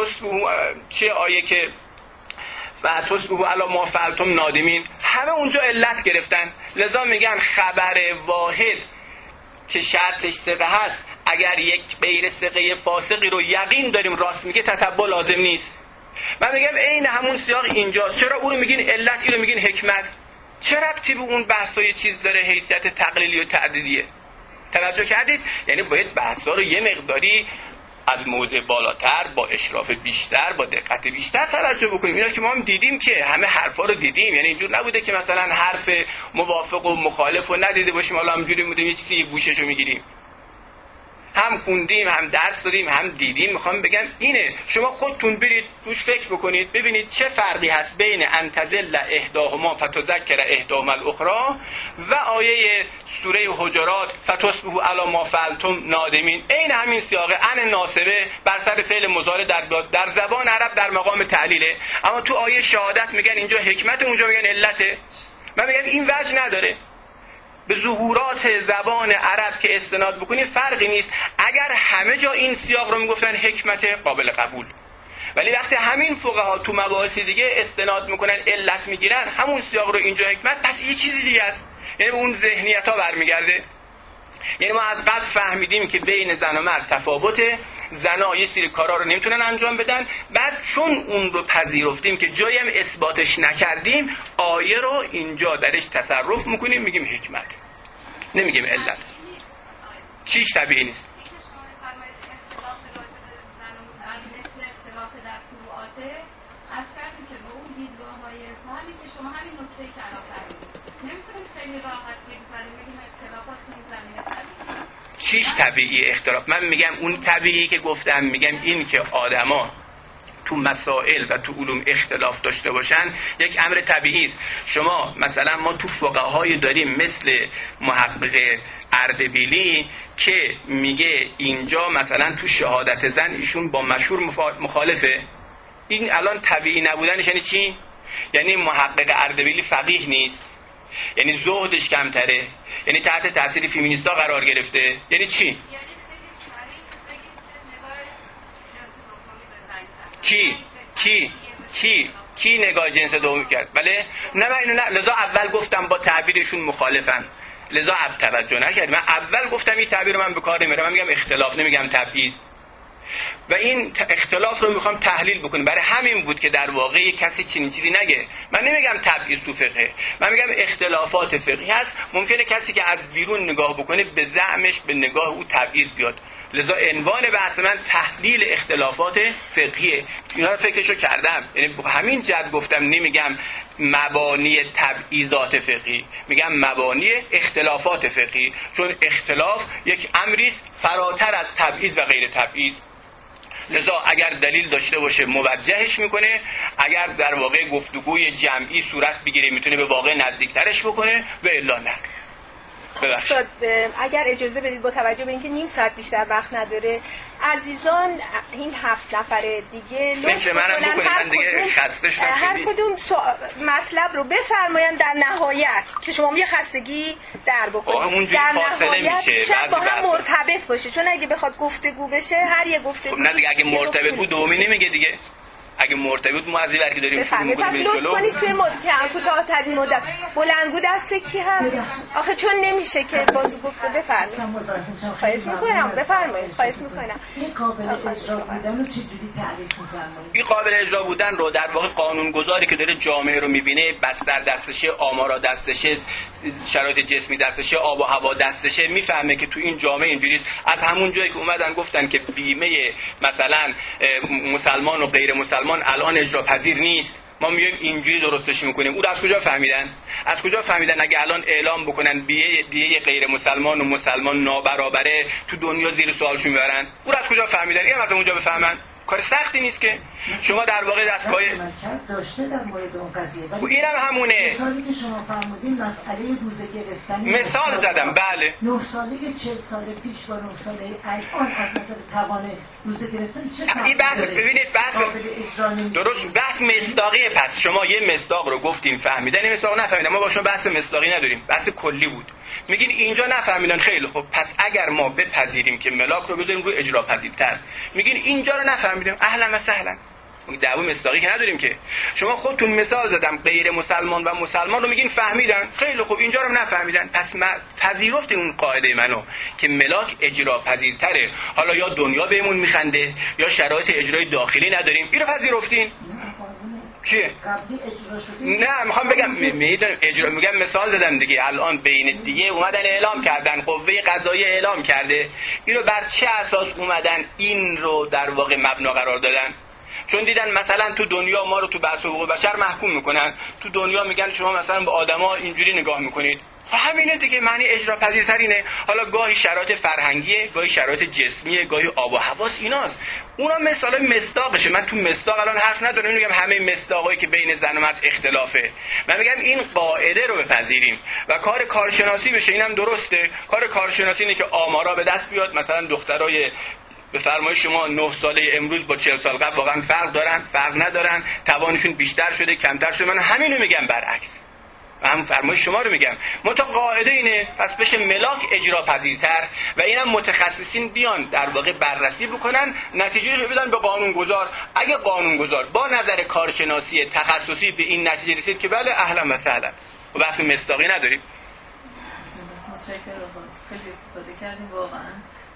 Speaker 3: چه آیه که و تصبحوا علی ما فعلتم نادمین، همه اونجا علت گرفتن. لذا میگن خبر واحد که شرطش ثقه هست، اگر یک غیر ثقه فاسقی رو یقین داریم راست میگه، تتبع لازم نیست. من میگم عین همون سیاق اینجاست. چرا اون رو میگین علت، این رو میگین حکمت؟ چه ربطی به اون بحثای چیز داره؟ حیثیت تقلیلی و تعدیدیه. توجه کردید؟ یعنی باید بحثا رو یه مقداری از موضع بالاتر، با اشراف بیشتر، با دقت بیشتر توجه بکنیم. اینا که ما هم دیدیم که همه حرفا رو دیدیم، یعنی اینجور نبوده که مثلا حرف موافق و مخالف رو ندیده باشیم حالا همجوری بودیم یه چیزی گوششو میگیریم. هم خوندیم، هم درس دادیم، هم دیدیم. میخوام بگم اینه، شما خودتون برید توش فکر بکنید ببینید چه فرقی هست بین انتزل احداهما فتذکر احداهما الاخرى و آیه سوره حجرات فتصبحوا علی ما فعلتم نادمین. عین همین سیاق ان ناسبه بر سر فعل مضارع در زبان عرب در مقام تعلیله، اما تو آیه شهادت میگن اینجا حکمت، اونجا میگن علته. من میگم این وجه نداره. به ظهورات زبان عرب که استناد بکنی فرقی نیست. اگر همه جا این سیاق رو میگفتن حکمت، قابل قبول، ولی وقتی همین فقها تو مباحث دیگه استناد میکنن علت میگیرن، همون سیاق رو اینجا حکمت، پس یه چیزی دیگه است. یعنی اون ذهنیت ها برمیگرده. یعنی ما از قبل فهمیدیم که بین زن و مرد تفاوته، زنا یه سری کارا رو نمیتونن انجام بدن. بعد چون اون رو پذیرفتیم که جایی هم اثباتش نکردیم، آیه رو اینجا درش تصرف میکنیم، میگیم حکمت، نمیگیم علت. چیش طبیعی نیست؟
Speaker 5: از کردیم که به اون دیدگاه‌های سوالی که شما همین نکته که الان فرمودید نمیتونیم خیلی راحت بگذاریم بگیم اختلافات تو این زمینه طبیعیه.
Speaker 3: چیش طبیعی اختلاف؟ من میگم اون طبیعی که گفتم، میگم این که آدما تو مسائل و تو علوم اختلاف داشته باشن یک امر طبیعی است. شما مثلا ما تو فقهای داریم مثل محقق اردبیلی که میگه اینجا مثلا تو شهادت زن ایشون با مشهور مخالفه. این الان طبیعی نبودنش یعنی چی؟ یعنی محقق اردبیلی فقیه نیست، یعنی زهدش کمتره، یعنی تحت تاثیر فیمینیستا قرار گرفته، یعنی چی؟ کی نگاه جنس دومی کرد؟ بله؟ نه من اینو نه، لذا اول گفتم با تعبیرشون مخالفم، لذا توجه نکرد. من اول گفتم این تعبیر رو من به کار نمیارم، من میگم اختلاف، نمیگم تبعیض. و این اختلاف رو میخوام تحلیل بکنیم. برای همین بود که در واقع کسی چنین چیزی نگه. من نمیگم تبعیض تو فقه، من میگم اختلافات فقهی هست. ممکنه کسی که از بیرون نگاه بکنه به زعمش به نگاه او تبعیض بیاد. لذا عنوان بحث من تحلیل اختلافات فقهیه. اینا رو فکرشو کردم، یعنی همین جد گفتم نمیگم مبانی تبعیضات فقهی، میگم مبانی اختلافات فقهی، چون اختلاف یک امری فراتر از تبعیض و غیر تبعیض. لذا اگر دلیل داشته باشه موجهش میکنه، اگر در واقع گفتگوی جمعی صورت بگیره میتونه به واقع نزدیکترش بکنه و الا نه.
Speaker 1: استاد اگر اجازه بدید با توجه به اینکه نیم ساعت بیشتر وقت نداره، عزیزان این 7 نفر دیگه لطف کنن هر کدوم مطلب رو بفرمایند در نهایت که شما یه خستگی در بکنید، در نهایت شاید با هم مرتبط باشه، چون اگه بخواد گفتگو بشه هر یه گفتگو
Speaker 3: خب نه دیگه، اگه مرتبط بود دومی نمیگه دیگه. اگه مرتبط ما از این ور که داریم شروع می‌کنیم
Speaker 1: پس لطف کنید توی کوتاه‌ترین مدت. بلندگو دست کی هست؟ آخه چون نمیشه که بازو گفته. بفرمایید. خواهش می‌کنم بفرمایید. خواهش می‌کنم.
Speaker 6: این قابل اجرا بودن رو چجوری تعریف می‌فرمایید؟
Speaker 3: این قابل اجرا بودن رو در واقع قانونگذاری که داره جامعه رو می‌بینه، بستر دستشه، آمارا دستشه، شرایط جسمی دستشه، آب و هوا دستشه، میفهمه که تو این جامعه اینجوریه. از همون جایی که اومدن گفتن که بیمه مثلا مسلمان و غیر مسلمان الان اجرا پذیر نیست، ما میگیم اینجوری درستش میکنیم. او از کجا فهمیدن؟ از کجا فهمیدن اگه الان اعلام بکنن دیه غیر مسلمان و مسلمان نابرابره تو دنیا زیر سوالشون میبرن؟ او از کجا فهمیدن؟ اینم از اونجا بفهمن. کار سختی نیست که شما در واقع دستگاه
Speaker 6: داشته در مورد اون قضیه.
Speaker 3: اینم همونه.
Speaker 6: مثالی که شما فرمودین مسئله روزه گرفتن،
Speaker 3: مثال زدم. بله
Speaker 6: 9 سالگی 40 سال پیش با 9 ساله الان از نظر توان روزه گرفتن چه فرقی
Speaker 3: بحث
Speaker 6: داره؟
Speaker 3: ببینید بحث درست بحث مصداقیه. پس شما یه مصداق رو گفتین فهمیدن، این مصداق نفهمیدن. ما با شما بحث مصداقی نداریم، بحث کلی بود. میگین اینجا نفهمیدن، خیلی خوب، پس اگر ما بپذیریم که ملاک رو بذاریم روی اجرا پذیرتر، میگین اینجا رو نفهمیدیم، اهلا و سهلا. دعوی مصداقی که نداریم که. شما خودتون مثال زدم غیر مسلمان و مسلمان رو میگین فهمیدن، خیلی خوب، اینجا رو نفهمیدن، پس پذیرفت اون قاعده منو که ملاک اجرا پذیرتره. حالا یا دنیا بهمون میخنده یا شرایط اجرای داخلی نداریم، اینو پذیرفتین. چیه؟ نه میخوام بگم اجرا، میگم مثال زدم دیگه. الان بین دیگه اومدن اعلام کردن، قوه قضاییه اعلام کرده، اینو بر چه اساس اومدن این رو در واقع مبنا قرار دادن؟ چون دیدن مثلا تو دنیا ما رو تو بحث حقوق بشر محکوم میکنن، تو دنیا میگن شما مثلا به آدما اینجوری نگاه میکنید. همینه دیگه، معنی اجرا پذیرتر اینه. حالا گاهی شرایط فرهنگیه، گاهی شرایط جسمیه، گاهی آب و هواست، ایناست. اونا مثلا مصداقشه. من تو مصداق الان حرف ندارم، میگم همه مصداقایی که بین زن و مرد اختلافه. من میگم این قاعده رو بپذیریم و کار کارشناسی بشه. اینم درسته. کار کارشناسی اینه که آمارا به دست بیاد. مثلا دخترای به فرمایش شما 9 ساله امروز با 40 سال قبل واقعا فرق دارن، فرق ندارن، توانشون بیشتر شده، کمتر شده. من همینو میگم برعکس. و هم فرمایش شما رو میگم. متا قاعده اینه پس بشه ملاک اجرا پذیرتر و اینم متخصصین بیان در واقع بررسی بکنن، نتیجه رو بدن به قانونگذار. اگه قانونگذار با نظر کارشناسی تخصصی به این نتیجه رسید که بله، اهلا و سهلا، و بحث مصداقی نداریم.
Speaker 7: متشکرم. خیلی استفاده کردیم واقعا.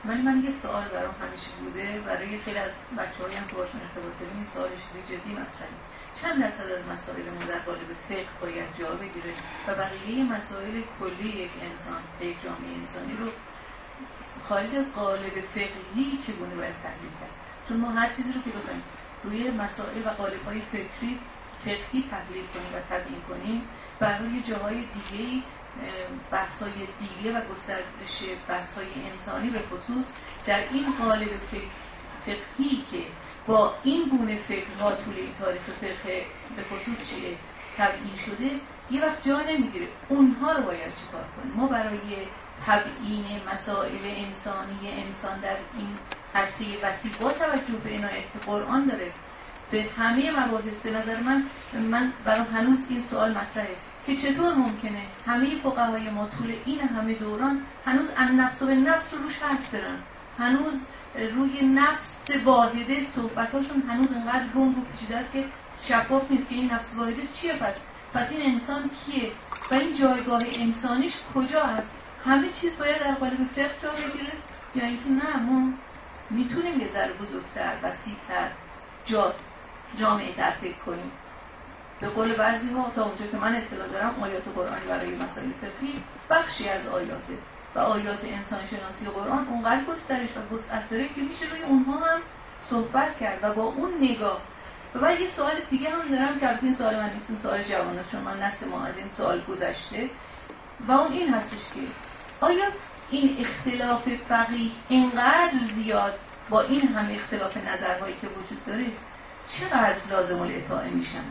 Speaker 7: من یه سوال برام همیشه بوده، برای خیلی از بچه‌هایی هم که باشون ارتباط داریم این سوالش جدی مطرحه. چند درصد از مسائلمون در قالب فقه باید جا بگیره و بقیه مسائل کلی یک انسان، یک جامعه انسانی رو خارج از قالب فقهی چگونه باید تحلیل کرد؟ چون ما هر چیزی رو که بخوایم روی مسائل و قالب‌های فقهی تحلیل کنیم و تبیین کنیم، برای جاهای دیگه‌ای بحث‌های دیگه و گسترش بحث‌های انسانی به خصوص در این قالب فقهی که با این گونه فقه‌ها طول این تاریخ فقه به خصوص چیه تبیین شده یه وقت جا نمیگیره. اونها رو باید چیکار کنیم؟ ما برای تبیین مسائل انسانی انسان در این عرصه وسیع با توجه به عنایت که قرآن داره به همه مباحث، به نظر من برام هنوز این سوال مطرحه که چطور ممکنه همه فقهای ما طول این همه دوران هنوز النفس و بالنفس رو روش حرف دارن، هنوز روی نفس واحده صحبتاشون هنوز انقدر گنگ و پیچیده است که شفاف نیست که این نفس واحده چیه. پس این انسان کیه و این جایگاه انسانیش کجا هست؟ همه چیز باید در قالب فقه جا بگیره یا اینکه نه ما میتونیم یه ذره بزرگتر وسیع‌تر جامعه در فکر کنیم؟ به قول بعضی‌ها تا اونجا که من اطلاع دارم آیات قرآنی برای مسائل فقهی بخشی از آیاته و آیات انسان شناسی قرآن اونقدر گسترش و وسعت داره که میشه روی اونها هم صحبت کرد و با اون نگاه. و بعد یه سوال دیگه هم دارم که البته این سوال من نیست، سوال جواناست چون من نسل ما از این سوال گذشته و اون این هستش که آیا این اختلاف فقهی اینقدر زیاد با این همه اختلاف نظرهایی که وجود داره چقدر لازم الاطاعه میشن؟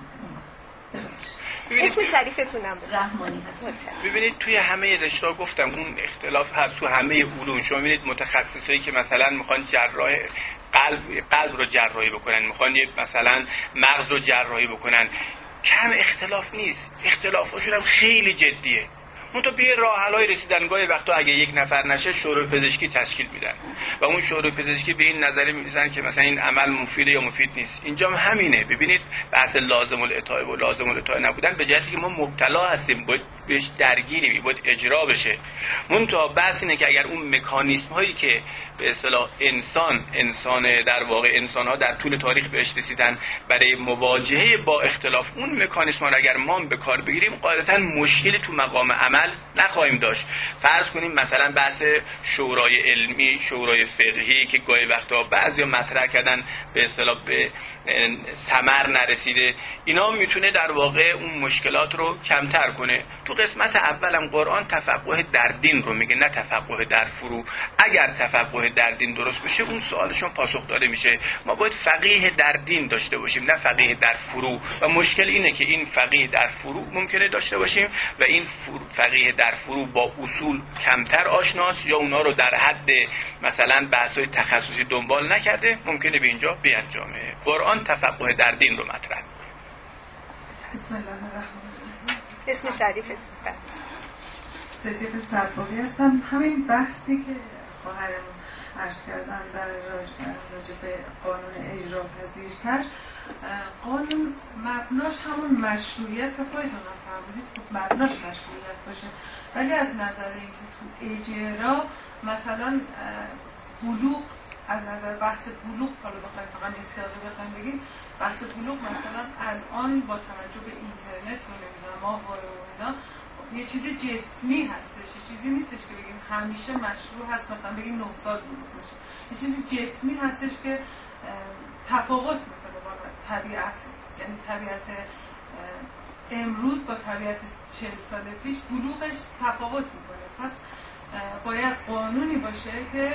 Speaker 1: اسم شریفتونم
Speaker 7: رحمانی هست.
Speaker 3: ببینید توی همه رشته‌ها گفتم اون اختلاف هست تو همه علوم. شما می‌بینید متخصصایی که مثلا میخوان جراح قلب رو جراحی بکنن، میخوان مثلا مغز رو جراحی بکنن، کم اختلاف نیست، اختلافاشون هم خیلی جدیه. اون تو به راه حل‌های رسیدن گاهی وقتا اگه یک نفر نشه شورای پزشکی تشکیل میدن و اون شورای پزشکی به این نظری میزنن که مثلا این عمل مفیده یا مفید نیست. اینجا هم همینه. ببینید بحث لازم الاطاعه و لازم الاطاعه نبودن به جهتی که ما مبتلا هستیم، باید بهش درگیریم، باید اجرا بشه. منتها بحث اینه که اگر اون مکانیزم هایی که به اصطلاح انسان در واقع انسان ها در طول تاریخ بهش رسیدن برای مواجهه با اختلاف، اون مکانیزم ها رو اگر ما به کار بگیریم قاعدتا مشکلی تو مقام عمل نخواهیم داشت. فرض کنیم مثلا بحث شورای علمی، شورای فقهی که گاهی وقتا بعضیا مطرح کردن به اصطلاح به ثمر نرسیده، اینا میتونه در واقع اون مشکلات رو کمتر کنه. تو قسمت اولم قرآن تفقه در دین رو میگه، نه تفقه در فروع. اگر تفقه در دین درست بشه اون سوالشون پاسخ داده میشه. ما باید فقیه در دین داشته باشیم نه فقیه در فروع. و مشکل اینه که این فقیه در فروع ممکنه داشته باشیم و این فقیه در فروع با اصول کمتر آشناست یا اونا رو در حد مثلا بحث‌های تخصصی دنبال نکرده، ممکنه به اینجا بیانجامه. قرآن تفقه در دین رو مطرح می‌کنه.
Speaker 8: بسم الله الرحمن الرحیم.
Speaker 1: اسم شریفت
Speaker 8: صدیق سرباقی هستم. همین بحثی که خواهرمون عرض کردن در راجع به قانون اجرا پذیرتر، قانون مبناش همون مشروعیت که خودتون هم فرمودید، خب مبناش مشروعیت باشه، ولی از نظر اینکه تو اجرا مثلا بلوغ، از نظر بحث بلوغ حالا بخوایم فقط استقامت بخوایم بگیم، بحث بلوغ مثلا الان با توجه به اینترنت و ماهواره و اینا یه چیز جسمی هستش، یه چیزی نیستش که بگیم همیشه مشروع هست مثلا بگیم 9 سال بلوغ بشه. یه چیزی جسمی هستش که تفاوت میکنه با طبیعت، یعنی طبیعت امروز با طبیعت 40 سال پیش بلوغش تفاوت میکنه. پس باید قانونی باشه که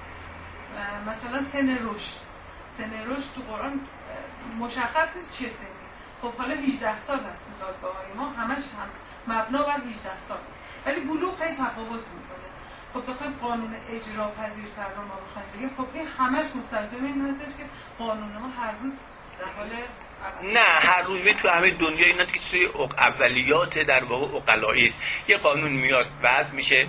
Speaker 8: مثلا سن رشد تو قرآن مشخص نیست چه سنی. خب حالا 18 سال هست دادگاه‌های ما همش هم مبنا بر 18 سال است، ولی بلوغ خیلی تفاوت میکنه. خب بخوایم قانون اجرا پذیرتر رو ما بخوایم بگیم، خب این همش مستلزم این هستش که قانون‌ها هر روز در حال
Speaker 3: نه هر روز تو همه دنیا اینا که اولیات در واقع عقلایی است. یه قانون میاد وضع میشه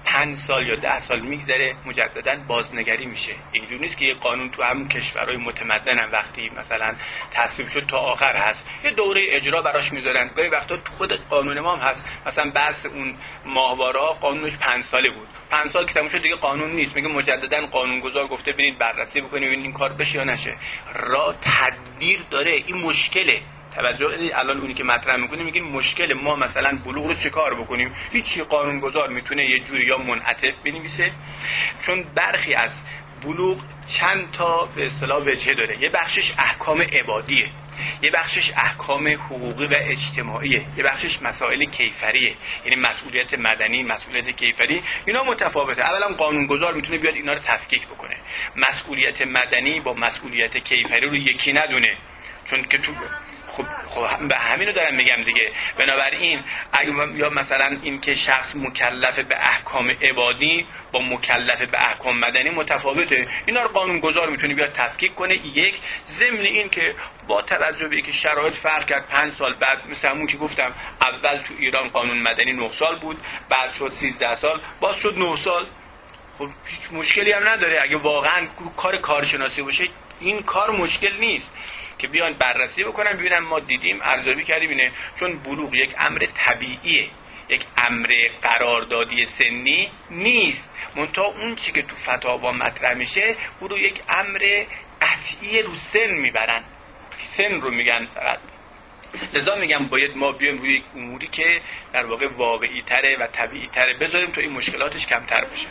Speaker 2: 5 سال یا 10 سال میگذره مجددا بازنگری میشه. اینجوری نیست که یه قانون تو همون کشورهای متمدن هم وقتی مثلا تصویب شد تا آخر هست، یه دوره اجرا براش میذارن. گاهی وقتا تو خود قانون ما هم هست، مثلا بحث اون ماهواره‌ها قانونش 5 ساله بود، 5 سال که تموم شد دیگه قانون نیست، میگه مجددا قانونگذار گفته برید بررسی بکنید ببینید این کار بشه یا نشه. راه تدبیر داره. این مشکله. توجه الان اونی که مطرح میکنه میگین مشکل ما مثلا بلوغ رو چیکار بکنیم؟ هیچی، قانونگذار میتونه یه جوری یا منعطف بنویسه، چون برخی از بلوغ چند تا به اصطلاح وجهه داره. یه بخشش احکام عبادیه، یه بخشش احکام حقوقی و اجتماعیه، یه بخشش مسائل کیفریه، یعنی مسئولیت مدنی، مسئولیت کیفری. اینا متفاوته. اولا قانونگذار میتونه بیاد اینا رو تفکیک بکنه، مسئولیت مدنی با مسئولیت کیفری رو یکی ندونه، چون که تو خب به همین رو دارم میگم دیگه. بنابراین یا مثلا این که شخص مکلف به احکام عبادی با مکلف به احکام مدنی متفاوته، اینا رو قانونگذار میتونه بیاد تفکیک کنه. یک، ضمن این که با توجه به اینکه شرایط فرق کرد، 5 سال بعد مثل همون که گفتم اول تو ایران قانون مدنی 9 سال بود، بعد شد 13 سال، باز شد 9 سال. خب هیچ مشکلی هم نداره. اگه واقعا کار کارشناسی باشه این کار مشکل نیست که بیان بررسی بکنن ببینن ما دیدیم ارزیابی کردیم اینه. چون بلوغ یک امر طبیعیه، یک امر قراردادی سنی نیست. منتها اون چی که تو فتاوا مطرح میشه او رو یک امر قطعی رو سن میبرن، سن رو میگن فقط. لذا میگم باید ما بیایم روی یک اموری که در واقع واقعی تره و طبیعی تره بذاریم تا این مشکلاتش کمتر بشه.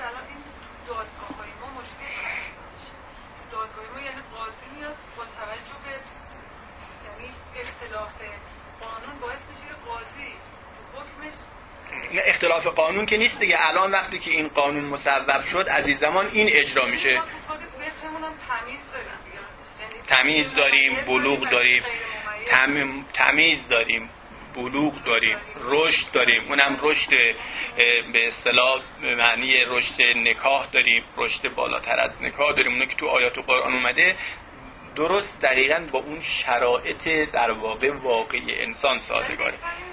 Speaker 2: اختلاف قانون که نیست دیگه. الان وقتی که این قانون مصوب شد عزیزمان این اجرا میشه. تمیز داریم، بلوغ داریم، تمیز داریم، بلوغ داریم، رشد داریم، اونم رشد به اصطلاح معنی رشد نکاح داریم، رشد بالاتر از نکاح داریم. اونو که تو آیات قرآن اومده درست دقیقاً با اون شرایط در واقع واقعی انسان سازگاره.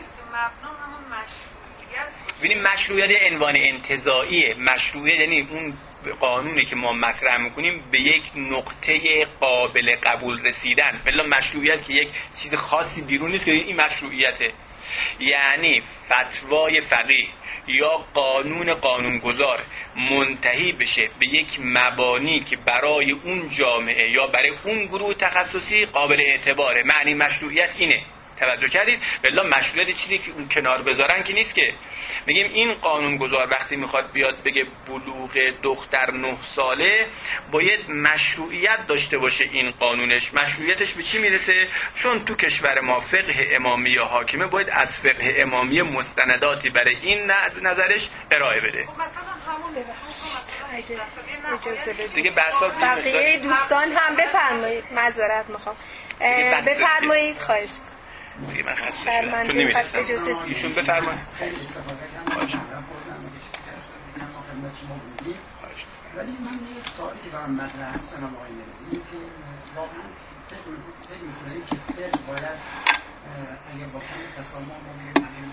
Speaker 2: ببینیم مشروعیت عنوان انتزاعیه. مشروعیت یعنی اون قانونی که ما مطرح میکنیم به یک نقطه قابل قبول رسیدن. بلا مشروعیت که یک چیز خاصی بیرون نیست که این مشروعیته، یعنی فتوای فقیه یا قانون قانونگذار منتهی بشه به یک مبانی که برای اون جامعه یا برای اون گروه تخصصی قابل اعتباره. معنی مشروعیت اینه. توجه کردید؟ بلا مشروعیت چیزی که اون کنار بذارن که نیست که میگیم این قانونگذار وقتی میخواد بیاد بگه بلوغ دختر 9 ساله باید مشروعیت داشته باشه. این قانونش مشروعیتش به چی میرسه؟ چون تو کشور ما فقه امامی یا حاکمه باید از فقه امامی مستنداتی برای این نظرش ارائه بده.
Speaker 1: خب مثلا همون بده
Speaker 2: دیگه بحثا
Speaker 1: بقیه دوستان هم بفرمایید. معذرت میخوام بفرمایید. خواهش
Speaker 2: دیگه من خسته شدم چون نمی‌رسم. ایشون بفرمایید.
Speaker 4: خیلی استفاده کردم ولی من یه سوالی که برام مطرح هست جناب آقای نوزی که واقعا فکر می‌کنم که فقه باید اگر با کمی تسامح ما بگیم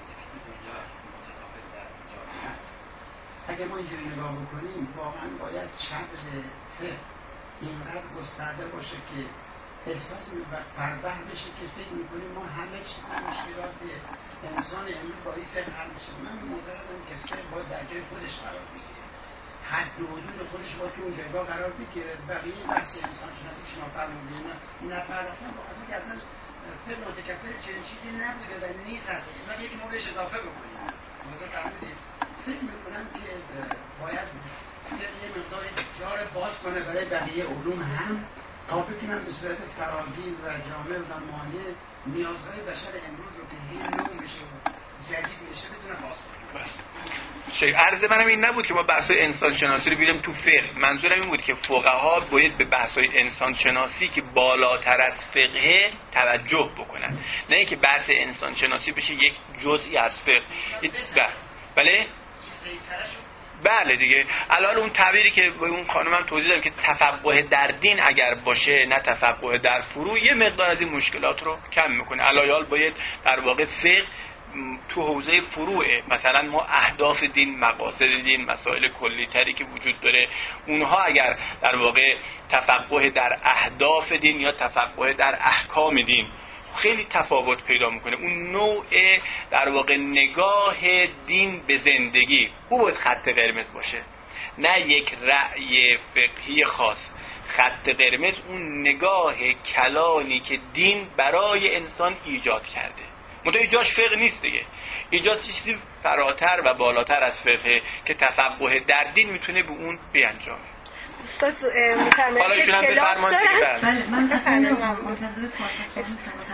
Speaker 4: اگر ما اینجوری نگاه بکنیم واقعا باید چتر فقه اینقدر گسترده باشه که احساس وقت پرده بشه که فکر میکنیم ما همه چیز مشکلات انسان امروز با این فقه حل بشه. من معتقدم که فقه باید در جای خودش قرار بگیره، حد و حدود خودش باید تو اون جایگاه قرار بگیره. بقیه بحث انسان شناسی که شما فرمودین نه پرداختن واقعا که اصلا فقه متکفل چنین چیزی نبوده و نیست هست. من یکی ما بهش اضافه بکنیم. مثلا فرمودید فکر میکنم که باید فقه یه مقدار جا رو باز کنه برای بقیه علوم هم تا بتونن به صورت فراگیر و جامع و مانع نیازهای بشر امروز رو که هی نو میشه و جدید میشه بتونن باز کنن.
Speaker 2: عرض منم این نبود که ما بحث‌های انسان شناسی رو بیاریم تو فقه. منظورم این بود که فقها باید به بحث‌های انسان شناسی که بالاتر از فقه توجه بکنن، نه اینکه بحث انسان شناسی بشه یک جزئی از فقه. بله؟ بله دیگه. الان اون تعبیری که با اون خانمم توضیح دادم که تفقه در دین اگر باشه نه تفقه در فروع، یه مقدار از این مشکلات رو کم میکنه. علایال باید در واقع فقه
Speaker 3: تو حوزه فروعه، مثلا ما اهداف دین، مقاصد دین، مسائل کلی تری که وجود داره، اونها اگر در واقع تفقه در اهداف دین یا تفقه در احکام دین خیلی تفاوت پیدا میکنه. اون نوع در واقع نگاه دین به زندگی او باید خط قرمز باشه، نه یک رأی فقهی خاص. خط قرمز اون نگاه کلانی که دین برای انسان ایجاد کرده. منتها ایجادش فقه نیست دیگه، ایجاد چیزی فراتر و بالاتر از فقه که تفقه در دین میتونه به اون بیانجامه.
Speaker 1: استاد متمرکز
Speaker 3: حالا ایشون هم بفرمایید.
Speaker 7: بله من منتظر پاسخ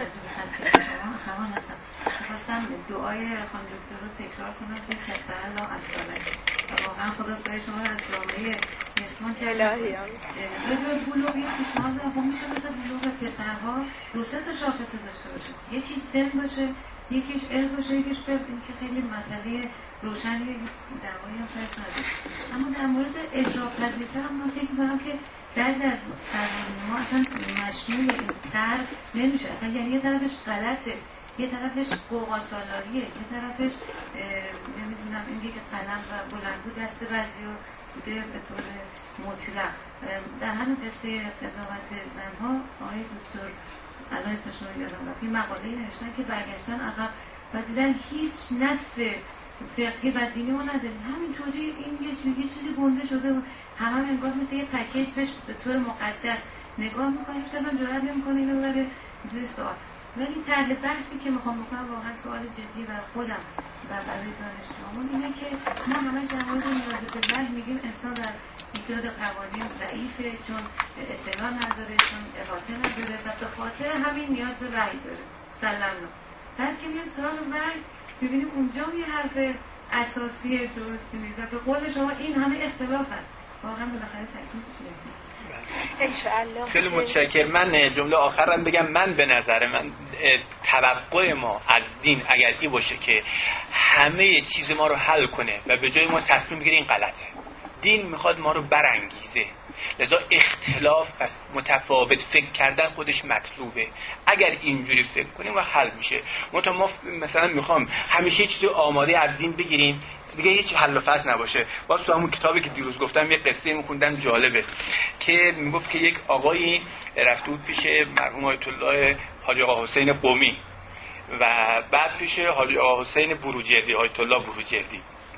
Speaker 7: شما هستم. خواستم دعای خانم دکتر رو تکرار کنم که کسر الله امثاله و واقعا خدا سعی شما رو از جامعه نسمان که
Speaker 1: الهی
Speaker 7: راجع به بلوغ یک پیشنهاد هم میشه مثل بلوغ پسرها 2-3 تا شاخصه داشته باشه، یکیش سن باشه، یکیش علم باشه، یکیش فقه. این که خیلی مسئله روشنیه، هیچ دعوایی هم سرش نداره. اما در مورد اجرا پذیرتر هم من فکر می‌کنم که بعضی از قوانین ما اصلا مشمول این طرح نمیشه، اصلا یعنی یه طرفش غلطه، یه طرفش قوقاسالاریه، یه طرفش نمیدونم این که قلم و بلندگو دست بعضیا بوده به طور مطلق. در همین قصه قضاوت زنها آقای دکتر الان اسمشون رو یادم رفت، این مقاله نوشتن که برگشتن عقب و دیدن هیچ نص فقهی و دینی ما نداریم، همینطوری این یه چیزی گنده شده و همه انگار مثل یه پکیج بهش به طور مقدس نگاه میکنه، هیچ کدام جرئت نمیکنه اینو ببره زیر سوال. ولی طرح بحثی که میخوام بکنم واقعا سوال جدی و خودم و برای دانشجوامون اینه که ما همش در مورد نیاز به وحی میگیم انسان در ایجاد قوانین ضعیفه، چون اطلاع نداره، چون احاطه نداره و به خاطر همین نیاز به وحی داره. سلام. بعد که میام سوال وحی ببینیم اونجا یه حرف اساسی درستی نیست و به قول شما این همه اختلاف هست. واقعا بالاخره تکلیف چیه؟
Speaker 3: خیلی متشکرم. من جمله آخرم بگم، من به نظر من توقع ما از دین اگر این باشه که همه چیز ما رو حل کنه و به جای ما تصمیم بگیره، این غلطه. دین میخواد ما رو برانگیزه، لذا اختلاف و متفاوت فکر کردن خودش مطلوبه. اگر اینجوری فکر کنیم و حل میشه. ما مثلا میخوام همیشه چیزی آماده از دین بگیریم دیگه هیچ حل و فصل نباشه. باز تو همون کتابی که دیروز گفتم یه قصه میخوندم جالبه که میگفت که یک آقایی رفته بود پیش مرحوم آیت الله حاجی آقا حسین قمی و بعد پیش حاجی آقا حسین بروجردی، آیت الله بروجردی.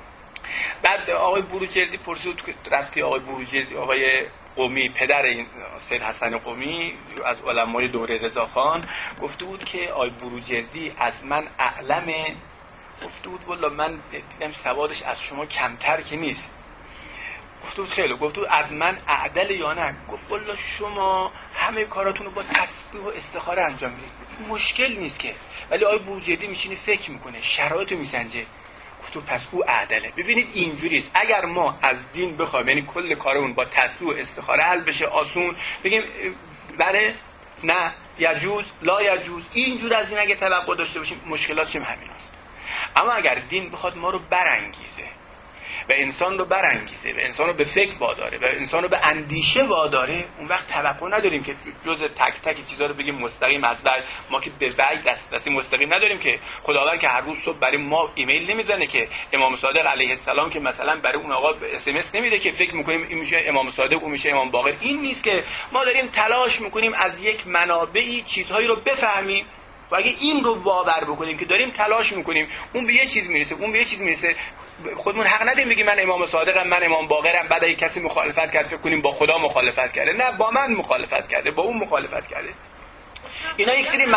Speaker 3: بعد آقای بروجردی پرسید که رفتی آقای بروجردی، آقای قمی پدر این سید حسن قمی از علمای دوره رضاخان، گفته بود که آقای بروجردی از من اعلمه. گفته بود والله من دیدم سوادش از شما کمتر که نیست. گفته بود خیلی. گفته بود از من اعدل یا نه؟ گفت والله شما همه کاراتون رو با تسبیح و استخاره انجام میدید، مشکل نیست که. ولی آقای بروجردی میشینه فکر میکنه، شرایط رو میسنجه. گفت پس او اعدله. ببینید اینجوریست. اگر ما از دین بخوایم یعنی کل کارمون با تسبیح و استخاره حل بشه آسون، بگیم بله نه یجوز لا یجوز، اینجور از این اگه توقع داشته باشیم مشکلات چه همیناست. اما اگر دین بخواد ما رو برانگیزه و انسان رو برانگیزه و انسان رو به فکر واداره و انسان رو به اندیشه واداره، اون وقت توقع نداریم که جز تک تک چیزا رو بگیم مستقیم از وحی. ما که به وحی دسترسی مستقیم نداریم که. خداوند که هر روز صبح برای ما ایمیل نمیزنه که. امام صادق علیه السلام که مثلا برای اون آقا اس ام اس نمیده که فکر میکنیم این میشه امام صادق اون میشه امام باقر. این نیست که ما داریم تلاش میکنیم از یک منابعی چیزهایی رو بفهمیم و اگه این رو باور بکنیم که داریم تلاش میکنیم اون به یه چیز میرسه، اون به یه چیز میرسه، خودمون حق ندیم بگیم من امام صادقم، من امام باقرم، بعد اگه کسی مخالفت کرد فکر کنیم با خدا مخالفت کرده. نه، با من مخالفت کرده، با اون مخالفت کرده. اینا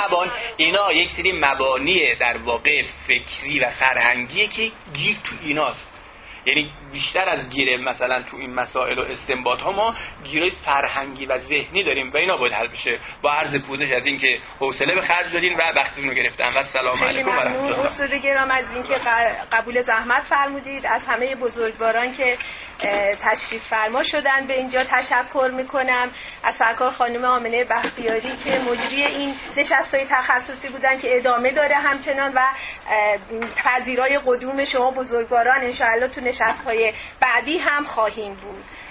Speaker 3: یک سری مبانی در واقع فکری و فرهنگیه که گیر تو ایناست. یعنی بیشتر از گیره مثلا تو این مسائل و استنباط ها ما گیره فرهنگی و ذهنی داریم و اینا باید حل بشه. با عرض پوزش از اینکه حوصله به خرج دادین و وقتتون رو گرفتم و السلام علیکم و رحمت الله.
Speaker 1: استاد گرام از اینکه قبول زحمت فرمودید. از همه بزرگواران که تشریف فرما شدن به اینجا تشکر میکنم. از سرکار خانم آمنه بختیاری که مجری این نشست‌های تخصصی بودن که ادامه داره همچنان و پذیرای قدوم شما بزرگواران انشاءالله تو نشست‌های بعدی هم خواهیم بود.